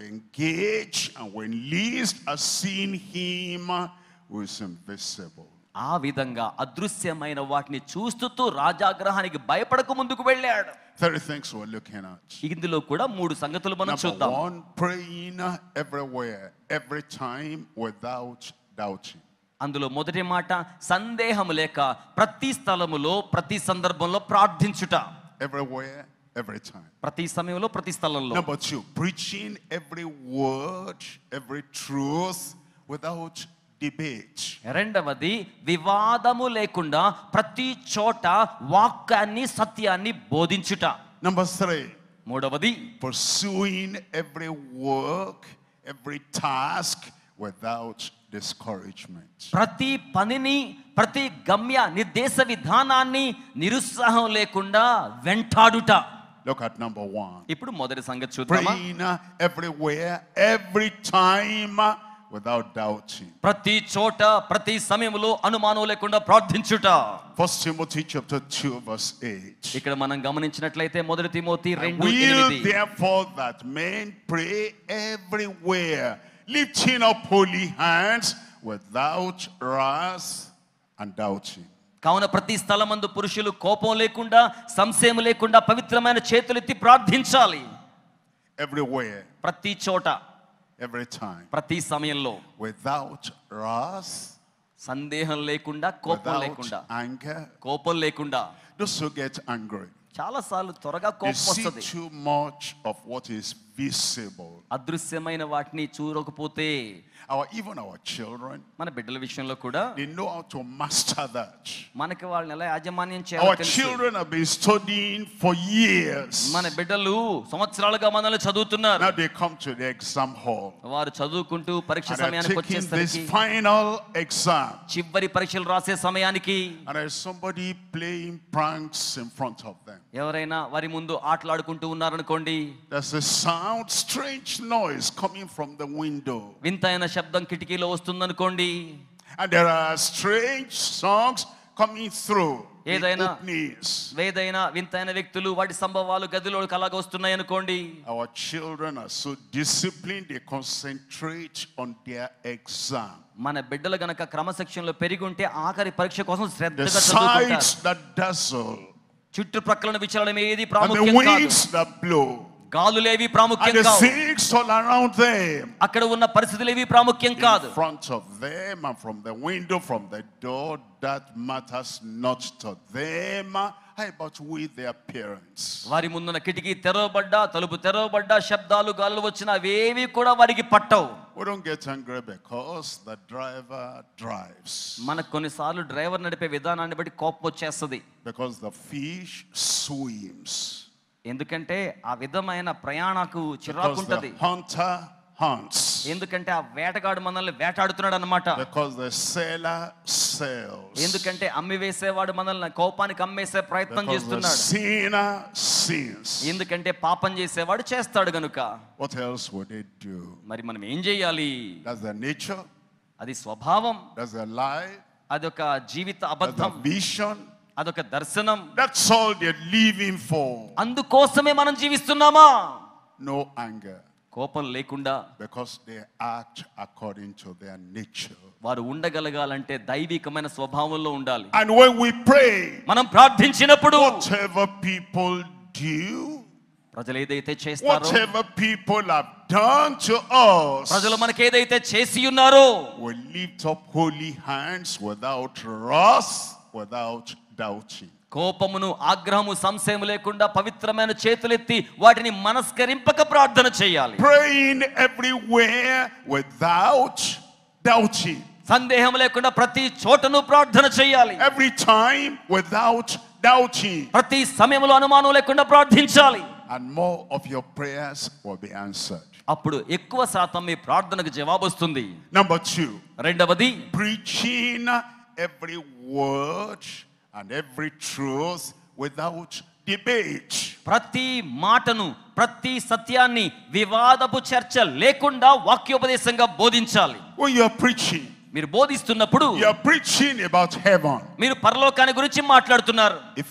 engage, and when least are seen him who is invisible. ఆ విధంగా అదృశ్యమైన వాటిని చూస్తూ రాజాగ్రహానికి భయపడక ముందుకు వెళ్ళాడు. 30 things we're looking at. ఇందులో కూడా 3 సంగతులు మనం Number చూద్దాం. 1, praying everywhere, every time without doubting. అందులో మొదటి మాట సందేహం లేక ప్రతి స్థలములో ప్రతి సందర్భంలో ప్రార్థించుట. Everywhere, every time. ప్రతి సమయంలో ప్రతి స్థలంలో. Number 2, preaching every word, every truth without debate. రెండవది వివాదము లేకుండా ప్రతి చోట వాక్యాన్ని సత్యాన్ని బోధించుట. Number 3, మూడవది pursuing every work, every task without discouragement. ప్రతి పనిని ప్రతి గమ్య నిర్దేశ విధానాన్ని నిరుత్సాహం లేకుండా వెంటాడుట. Look at number 1. ఇప్పుడు మొదటి సంగతి చూద్దామా? Praying everywhere, every time without doubting. ప్రతి చోట ప్రతి సమయంలో అనుమానం లేకుండా ప్రార్థించుట. 1 Timothy chapter 2 verse 8. ఇక్కడ మనం గమనించినట్లయితే మొదటి Timothy I 2:8. will therefore that men pray everywhere, lifting up holy hands without wrath and doubting. కావున ప్రతి స్థలమందు పురుషులు కోపం లేకుండా సంశయం లేకుండా పవిత్రమైన చేతులెత్తి ప్రార్థించాలి. Everywhere, ప్రతి చోట every time, ప్రతి సమయంలో without wrath, సందేహం లేకుండా కోపం లేకుండా without anger. కోపం లేకుండా. Those who get angry, చాలా సార్లు త్వరగా they కోపం see వస్తుంది. too much of what is visible. అదృశ్యమైన వాటిని చూడకపోతే Even our children, మన బిడ్డల విషయంలో కూడా they know how to master that. మనకి వాళ్ళని ఎలా యాజమాన్యం Our చేయాలో తెలుసు. children have been studying for years. మన బిడ్డలు సంవత్సరాలుగా మనల్ని చదువుతున్నారు. Now they come to the exam hall వారు చదువుకుంటూ పరీక్ష and are సమయానికి taking this వచ్చేసరికి final exam. చివరి పరీక్షలు రాసే సమయానికి And there's somebody playing pranks in front of them. ఎవరైనా వారి ముందు ఆటలాడుకుంటూ ఉన్నారనుకోండి, There's a sound, strange noise coming from the window. వింతైన శబ్దం కిటికీలో వస్తుందనుకోండి, And there are strange songs coming through the ఏదైనా openings. వేదైన వింతైన వ్యక్తులు వాటి సంభవాలు గదిలోకి అలాగ వస్తున్నాయి అనుకోండి. Our children are so disciplined, they concentrate on their exam. మన బిడ్డలు గనక క్రమశిక్షణలో పెరిగి ఉంటే ఆఖరి పరీక్ష కోసం The శ్రద్ధగా sights చదువుకుంటారు. that dazzle చుట్టుప్రక్కల విచారణ ఏది and the ప్రాముఖ్యం కాదు, winds that blow గాలులేవి and ప్రాముఖ్యం the కాదు, things all around them. అక్కడ ఉన్న పరిస్థితులేవి ప్రాముఖ్యం కాదు. In front of them and from the window, from the door, that matters not to them. How about with their parents? వారి ముందున్న కిటికీ తెరవబడ్డా తలుపు తెరవబడ్డా శబ్దాలు గాలులు వచ్చినా అవేవి కూడా వారికి పట్టవు. We don't get angry because the driver drives. మనకు కొన్నిసార్లు డ్రైవర్ నడిపే విధానాన్ని బట్టి కోపం వచ్చేస్తుంది. Because the fish swims. ఎందుకంటే ఆ విధమైన ప్రయాణకు చిరాకు Because ఉంటది. the hunter hunts. ఎందుకంటే ఆ వేటగాడు మనల్ని వేటాడుతున్నాడు అన్నమాట. Because the seller sells. ఎందుకంటే అమ్మి వేసేవాడు మనల్ని కోపానికి అమ్మేసే ప్రయత్నం Because the చేస్తున్నాడు. sinner sins. ఎందుకంటే పాపం చేసేవాడు చేస్తాడు గనుక. What else would they do? మరి మనం ఏం చేయాలి? That's their nature. అది స్వభావం, That's their life. అదొక జీవిత That's అబద్ధం, their vision. అదొక దర్శనం. That's all they're living for. అందుకోసమే మనం జీవిస్తున్నామా? No anger. కోపం లేకుండా Because they act according to their nature. వారు ఉండగలగాలంటే దైవికమైన స్వభావంలో ఉండాలి. And when we pray, మనం ప్రార్థించినప్పుడు whatever people do, ప్రజలు ఏదైతే చేస్తారో, whatever people have done to us, ప్రజలు మనకి ఏదైతే చేసి ఉన్నారో, we lift up holy hands without wrath, without doubting. కోపమును ఆగ్రహము సంశయం లేకుండా పవిత్రమైన చేతులెత్తి వాటిని మనస్కరింపక ప్రార్థన చేయాలి. Praying everywhere without doubting. సందేహం లేకుండా ప్రతి చోటను ప్రార్థన చేయాలి. Every time without doubting. ప్రతి సమయంలో అనుమానం లేకుండా ప్రార్థించాలి. And more of your prayers will be answered. అప్పుడు ఎక్కువ శాతం మీ ప్రార్థనకు జవాబు వస్తుంది. Number 2, రెండవది preaching every word and every truth without debate. ప్రతి మాటను ప్రతి సత్యాన్ని వివాదపు చర్చ లేకుండా వాక్యోపదేశంగా బోధించాలి. When you are preaching, మీరు బోధిస్తున్నప్పుడు you are preaching about heaven. మీరు పరలోకాన్ని గురించి మాట్లాడుతున్నారు. If you have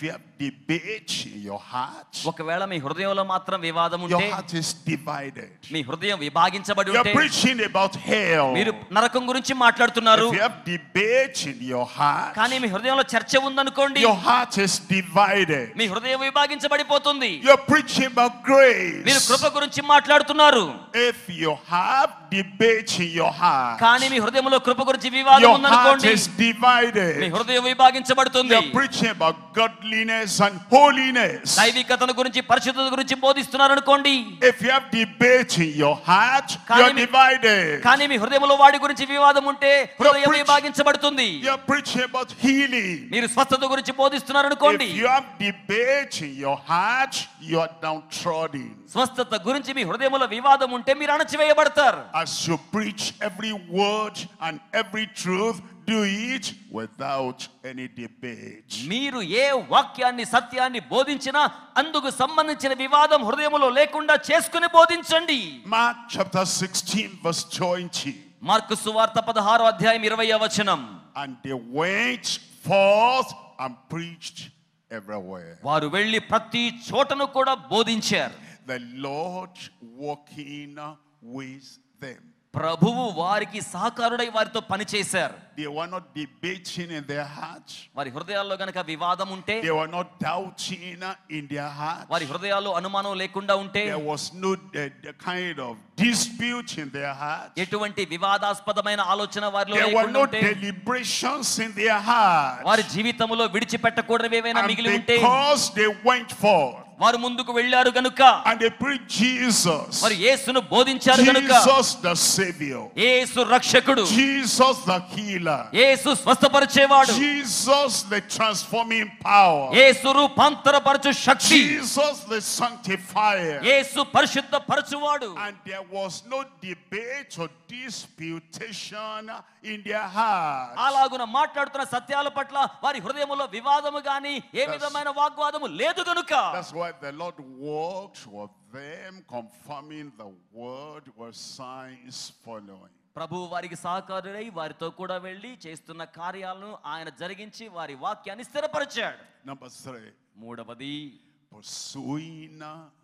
debate in your heart, ఒకవేళ మీ హృదయంలో మాత్రం వివాదం your ఉంటే, heart is divided. మీ హృదయం విభాగించబడి You're ఉంటే, preaching about hell. మీరు నరకం గురించి మాట్లాడుతున్నారు, If you have debate in your heart, కానీ మీ హృదయంలో చర్చ ఉందనుకోండి, your heart is divided. మీ హృదయం విభాగించబడిపోతుంది. You're preaching about grace. మీరు కృప గురించి మాట్లాడుతున్నారు, If you have debate in your heart, కానీ మీ హృదయంలో కృప గురించి వివాదం your heart ఉందనుకోండి, is divided. మీ హృదయం విభాగించబడుతుంది. You're preaching about godliness and holiness. దైవికతను గురించి, పరిశుద్ధత గురించి బోధిస్తున్నారు అనుకోండి, If you have debate in your heart, కానీ you're divided. కానీ మీ హృదయంలో వాడి గురించి వివాదం ఉంటే హృదయం విభాగించబడుతుంది. You're preaching about healing. మీరు స్వస్థత గురించి బోధిస్తున్నారు అనుకోండి, If you have debate in your heart, you're downtrodden. స్వస్థత గురించి మీ హృదయంలో వివాదం ఉంటే మీరు అణచివేయబడతారు. As you preach every word and every truth, do it without any debate. మీరు ఏ వాక్యాన్ని, సత్యాన్ని బోధించినా అందుకు సంబంధించిన వివాదం హృదయంలో లేకుండా చేసుకుని బోధించండి. Mark chapter 16 verse 20. మార్కు సువార్త 16వ అధ్యాయం 20వ వచనం. And they went forth and preached everywhere. వారు వెళ్ళి ప్రతి చోటను కూడా బోధించారు. The Lord working with them. ప్రభువు వారికి సహకారుడై వారితో పనిచేశారు. They were not debating in their hearts. వారి హృదయాల్లో గనక వివాదం ఉంటే, They were not doubting in their hearts. వారి హృదయాల్లో అనుమానం లేకుండా ఉంటే, There was no the kind of dispute in their hearts. ఎటువంటి వివాదాస్పదమైన ఆలోచన వారిలో There were లేకుండా no ఉంటే, deliberations in their hearts. వారి జీవితంలో విడిచిపెట్టకూడనివి ఏవైనా And మిగిలి ఉంటే, because they went forth వారు ముందుకు వెళ్ళారు గనుక, and they preached Jesus, మరి యేసును బోధించారు గనుక, Jesus the Savior, యేసు రక్షకుడు, Jesus the healer, Yesu స్వస్థపరిచేవాడు, Jesus the transforming power, Yesu రూపాంతరపరచు Shakti, Jesus the sanctifier. యేసు పరిశుద్ధ పరచువాడు. And there was no debate or disputation in their heart. అలాగున మాట్లాడుతున్న సత్యాల పట్ల వారి హృదయములో వివాదము గాని ఏ విధమైన వాగ్వాదము లేదు గనుక, That's why the Lord walked with them, confirming the word with signs following. ప్రభు వారికి సహకారుడై వారితో కూడా వెళ్ళి చేస్తున్న కార్యాలను ఆయన జరిగించి వారి వాక్యాన్ని స్థిరపరిచాడు. Number 3, మూడవది, pursuing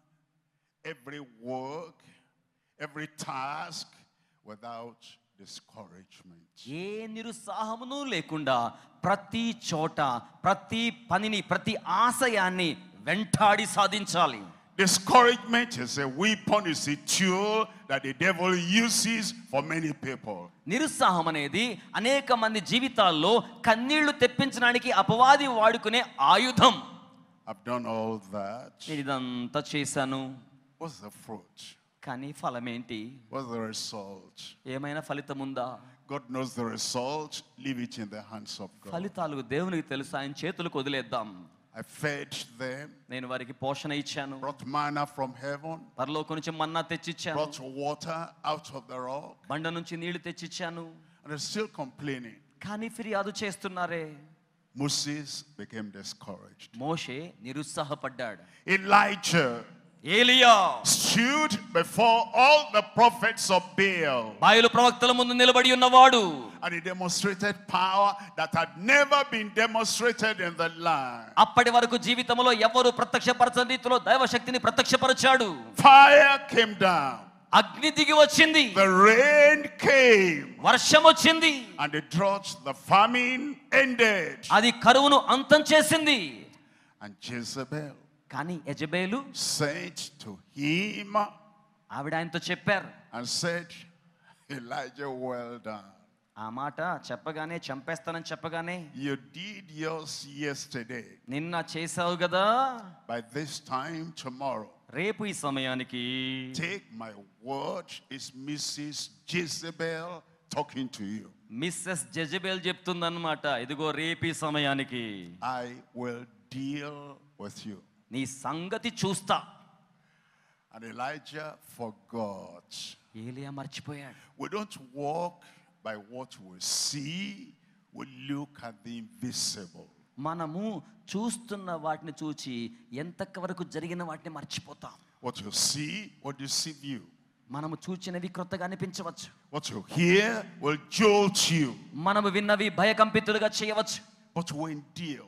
every work, every task without discouragement. ఏ నిరుత్సాహమును లేకుండా ప్రతి చోట ప్రతి పనిని, ప్రతి ఆశయాన్ని వెంటాడి సాధించాలి. Discouragement is a weapon, is a tool that the devil uses for many people. నిరుత్సాహం అనేది అనేక మంది జీవితాల్లో కన్నీళ్లు తెప్పించడానికి అపవాది వాడుకునే ఆయుధం. I've done all that. నేను ఇదంతా చేశాను, What's the fruit? కానీ ఫలం ఏంటి? What's the result? ఏమైనా ఫలితం ఉందా? God knows the result. Leave it in the hands of God. ఫలితాలు దేవునికి తెలుసు, ఆయన చేతులకు వదిలేద్దాం. I fed them, నేను వారికి పోషణ ఇచ్చాను, brought manna from heaven, పరలోకం నుంచి మన్నా తెచ్చిచ్చాను, brought water out of the rock, బండ నుంచి నీళ్లు తెచ్చిచ్చాను, and they're still complaining. కానీ ఫిర్యాదు చేస్తున్నారే. Moses became discouraged. మోషే నిరుత్సాహపడ్డాడు. Elijah ఏలియా stood before all the prophets of Baal, బయలు ప్రవక్తల ముందు నిలబడి ఉన్నవాడు, and he demonstrated power that had never been demonstrated in the land. అప్పటి వరకు జీవితంలో ఎవరు ప్రత్యక్షపరచని రీతిలో దైవశక్తిని ప్రత్యక్షపరిచాడు. Fire came down, అగ్ని దిగి వచ్చింది, the rain came, వర్షం వచ్చింది, and the drought, the famine ended. అది కరువును అంతం చేసింది. And Jezebel కానీ యెజబేలు said to him ఆవిడ ఆయనతో చెప్పారు, and said, Elijah, well done. ఆ మాట చెప్పగానే, చంపేస్తానని చెప్పగానే, You did yours yesterday. నిన్న చేసావు కదా, By this time tomorrow, రేపు ఈ సమయానికి take my word, is Mrs. Jezebel talking to you. Mrs Jezebel చెప్తుందన్నమాట, ఇదిగో రేపు ఈ సమయానికి I will deal with you. నీ సంగతి చూస్తా. And Elijah forgot. ఏలియా మర్చిపోయాడు. We don't walk by what we see, we look at the invisible. మనము చూస్తున్న వాటిని చూచి ఎంతవరకు జరిగిన వాటిని మర్చిపోతాం. What you see will deceive you. మనము చూచినవి క్రొత్తగా అనిపించవచ్చు, What you hear will jolt you. మనము విన్నవి భయకంపితులుగా చేయవచ్చు. But when deal,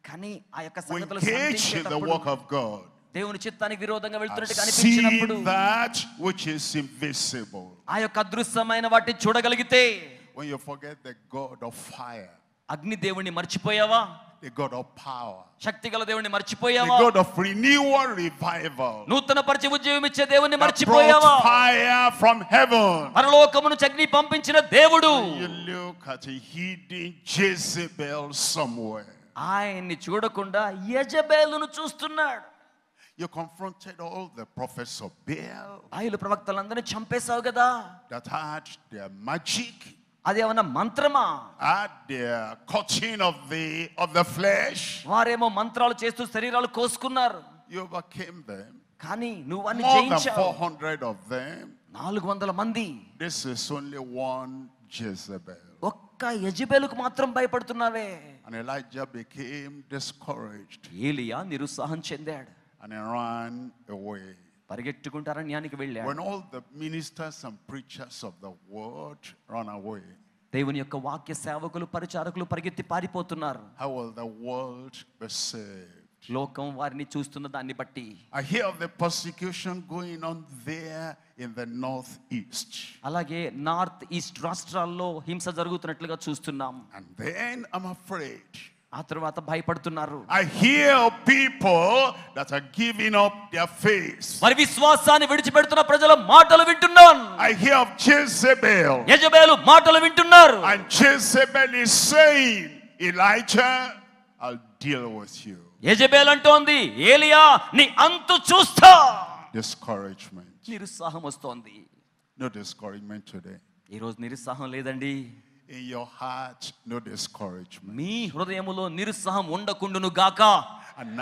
కానీ ఆ యొక్క we సంగతులు engage in the సంధించేటప్పుడు, work of God, దేవుని చిత్తానికి విరోధంగా వెళ్తున్నట్టుగా see అనిపించినప్పుడు, that which is invisible. ఆ యొక్క అదృశ్యమైన వాటిని చూడగలిగితే, When you forget the God of fire, అగ్ని దేవుణ్ణి మర్చిపోయావా? the God of power, శక్తి గల దేవుణ్ణి the మర్చిపోయావా? God of renewal, revival, నూతన పరిచి ఉద్యోగం ఇచ్చే దేవుణ్ణి that మర్చిపోయావా? brought fire from heaven. పరలోకము నుంచి అగ్ని పంపించిన దేవుడు, You look at a hidden Jezebel somewhere. ఆయన్ని చూడకుండా యెజబెలును చూస్తున్నాడు. You confronted all the prophets of Baal బయలు ప్రవక్తలందరినీ చంపేశావు కదా, that had their magic, అదేమన్నా మంత్రమా? had their cutting of the flesh. వారేమో మంత్రాలు చేస్తూ శరీరాలు కోసుకున్నారు. You overcame them. కానీ నువ్వు వారిని More than జయించావు. 400 of them. 400 మంది. This is only one Jezebel. ఒక్క యెజబెలుకు మాత్రం భయపడుతున్నావే. And Elijah became discouraged ఏలియా నిరుత్సాహం చెందాడు. and he ran away. పరిగెట్టుకుంటూ అరణ్యానికి వెళ్ళాడు. When all the ministers and preachers of the word run away, దేవుని యొక్క వాక్య సేవకులు పరిచారకులు పరిగెత్తి పారిపోతున్నారు. how will the world be saved? లోకం వారిని చూస్తున్న దాన్ని బట్టి, I hear of the persecution going on there in the northeast. అలాగే నార్త్ ఈస్ట్ రాష్ట్రాల్లో హింస జరుగుతున్నట్లుగా చూస్తున్నాం. And then I'm afraid. ఆ తర్వాత భయపడుతున్నారు. I hear of people that are giving up their faith. మరి విశ్వాసాన్ని విడిచిపెడుతున్న ప్రజల మాటలు వింటున్నాను. I hear of Jezebel. యెజబెలు మాటలు వింటున్నారు. And Jezebel is saying, Elijah, I'll deal with you. Jezebel అంటోంది, ఏలియా నీ అంతు చూస్తా. Discouragement. నిరుత్సాహం వస్తోంది. No discouragement today. ఈ రోజు నిరుత్సాహం లేదండి. In your heart, no discouragement. మీ హృదయములో నిరుత్సాహం ఉండకుండును గాక. And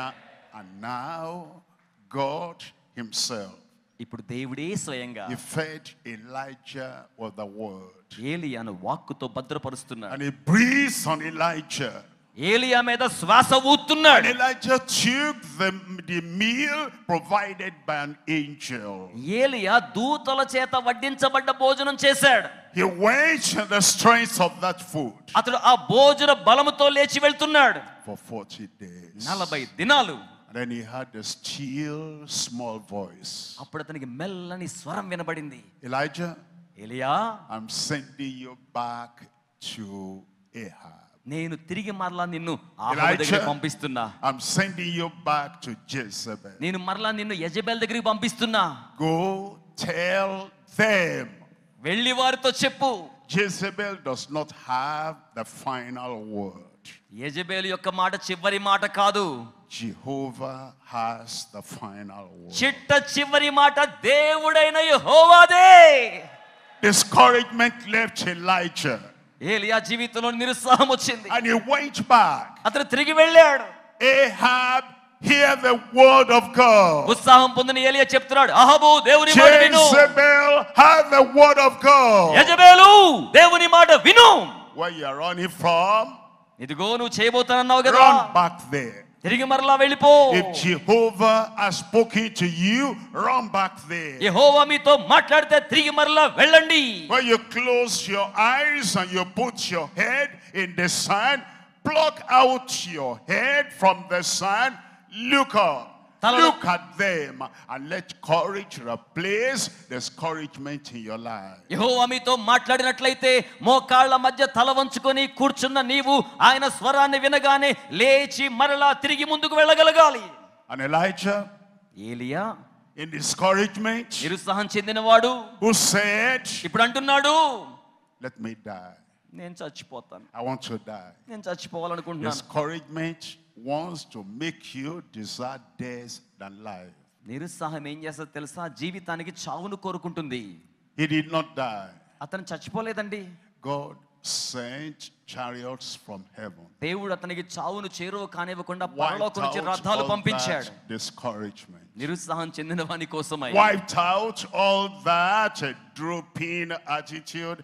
now God himself, ఇప్పుడు దేవుడే స్వయంగా he fed Elijah with the word. ఏలియాను వాక్కుతో భద్రపరుస్తున్నాడు. And he breathed on Elijah. ఏలియా మీద శ్వాస ఊతున్నాడు. And Elijah took the meal provided by an angel. ఏలియా దూతల చేత వడ్డించబడ్డ భోజనం చేశాడు. He went in the strength of that food అతడు ఆ భోజన బలముతో లేచి వెళ్తున్నాడు. for 40 days. 40 దినాలు. And then he had a still small voice. అప్పుడు అతనికి మెల్లని స్వరం వినబడింది. Elijah, ఏలియా, I'm sending you back to Ahab. నేను తిరిగి మరలా నిన్ను ఆహాబు దగ్గరికి పంపిస్తున్నా. I'm sending you back to Jezebel. నేను మరలా నిన్ను యెజబెల్ దగ్గరికి పంపిస్తున్నా. Go tell them. వెళ్ళి వారితో చెప్పు. Jezebel does not have the final word. Jezebel యొక్క మాట చివరి మాట కాదు. Jehovah has the final word. చిట్ట చివరి మాట దేవుడైన యెహోవాదే. Discouragement left Elijah. ఏలియా జీవితంలో నిరుత్సాహం వచ్చింది. And he went back. అతను తిరిగి వెళ్ళాడు. Ahab, hear the word of God. ఉత్సాహం పొందిన ఏలియా చెప్తున్నాడు, అహాబు దేవుని మాట విను. Jezebel, have the word of God. యెజబెలు దేవుని మాట విను. Where you are running from, ఇదిగో నువ్వు చేయబోతానన్నావు కదా, run back there. తిరిగి మరలా వెళ్ళిపో. If Jehovah has spoken to you, run back there. యెహోవా మీతో మాట్లాడితే తిరిగి మరలా వెళ్ళండి. When you close your eyes and you put your head in the sand, pluck out your head from the sand, look up. Look at them and let courage replace discouragement in your life. యెహోవా మీతో మాట్లాడినట్లయితే మోకాళ్ళ మధ్య తల వంచుకొని కూర్చున్న నీవు ఆయన స్వరాన్ని వినగానే లేచి మరలా తిరిగి ముందుకు వెళ్ళగలగాలి. And Elijah, ఏలియా in discouragement, నిరుత్సాహం చెందినవాడు who said, ఇప్పుడు అంటున్నాడు, let me die. నేను చచ్చిపోతాను, I want to die. నేను చచ్చిపోవాలనుకుంటున్నాను. Discouragement wants to make you desire death than life. నిరుత్సాహం ఏం చేస్తుందో తెలుసా? జీవితానికి చావును కోరుకుంటుంది. He did not die. అతను చచ్చిపోలేదండి. God sent chariots from heaven. దేవుడు అతనికి చావును చేరువ కానివ్వకుండా Wiped పరలోకం నుంచి out రథాలు all పంపించాడు. that discouragement. నిరుత్సాహం చెందిన వాని కోసమై Wiped out all that drooping attitude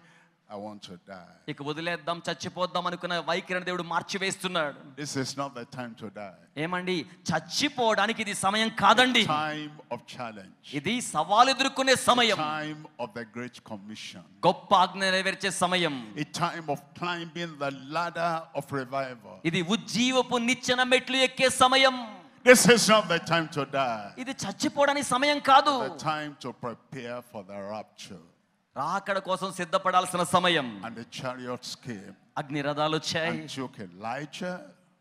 I want to die. ఇక వదిలేద్దాం చచ్చిపోద్దాం అనుకున్న వైఖరిని దేవుడు మార్చివేస్తున్నాడు. This is not the time to die. ఏమండి, చచ్చిపోవడానికి ఇది సమయం కాదండి. Time of challenge. ఇది సవాలు ఎదుర్కొనే సమయం. Time of the Great Commission. గొప్ప ఆజ్ఞ నెరవేర్చే సమయం. A time of climbing the ladder of revival. ఇది ఉజ్జీవపు నిచ్చెన మెట్లు ఎక్కే సమయం. This is not the time to die. ఇది చచ్చిపోవడానికి సమయం కాదు. The time to prepare for the rapture. రాకడ కోసం సిద్ధపడాల్సిన సమయం. And the chariots came అగ్ని రథాలు వచ్చాయి. and took Elijah.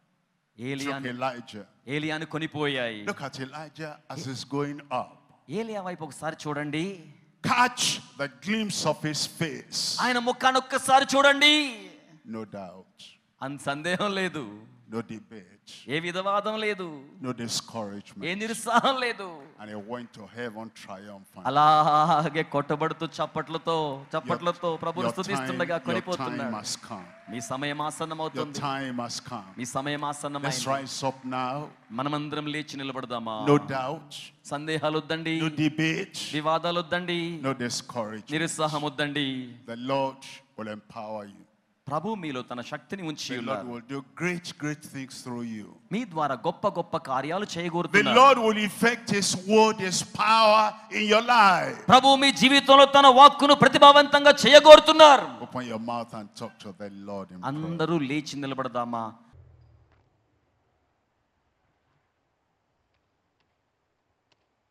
ఏలియాను కొనిపోయాయి. Look at Elijah as he's going up. ఏలియా వైపు ఒకసారి చూడండి. Catch the glimpse of his face. ఆయన ముఖాన్ని ఒక్కసారి చూడండి. No doubt. సందేహం లేదు. No debate. ఏ విధవాదం లేదు. No discouragement. ఏ నిరుత్సాహం లేదు. And he went to heaven triumphant. అలాగే కొట్టబడుతూ చప్పట్లతో ప్రభువును స్తుతిస్తుండగా కొనిపోతున్నాడు. మీ సమయం ఆసన్నమవుతుంది. Your time has come. మీ సమయం Let's ఆసన్నమైంది. rise up now. మనమందరం లేచి నిలబడదామా? No doubt. సందేహాలు వద్దండి. No debate. వివాదాలు వద్దండి. No discouragement. నిరుత్సాహం వద్దండి. The Lord will empower you. ప్రభు మీలో తన శక్తిని ఉంచి The Lord ఉన్నారు. will do great things through you. మీ ద్వారా గొప్ప కార్యాలు The చేయగోరుతున్నారు. Lord will effect His word, His power in your life. ప్రభు మీ జీవితంలో తన వాక్కును ప్రతిభావంతంగా చేయగోరుతున్నారు. Open your mouth and talk to the Lord in prayer. అందరూ లేచి నిలబడదామా?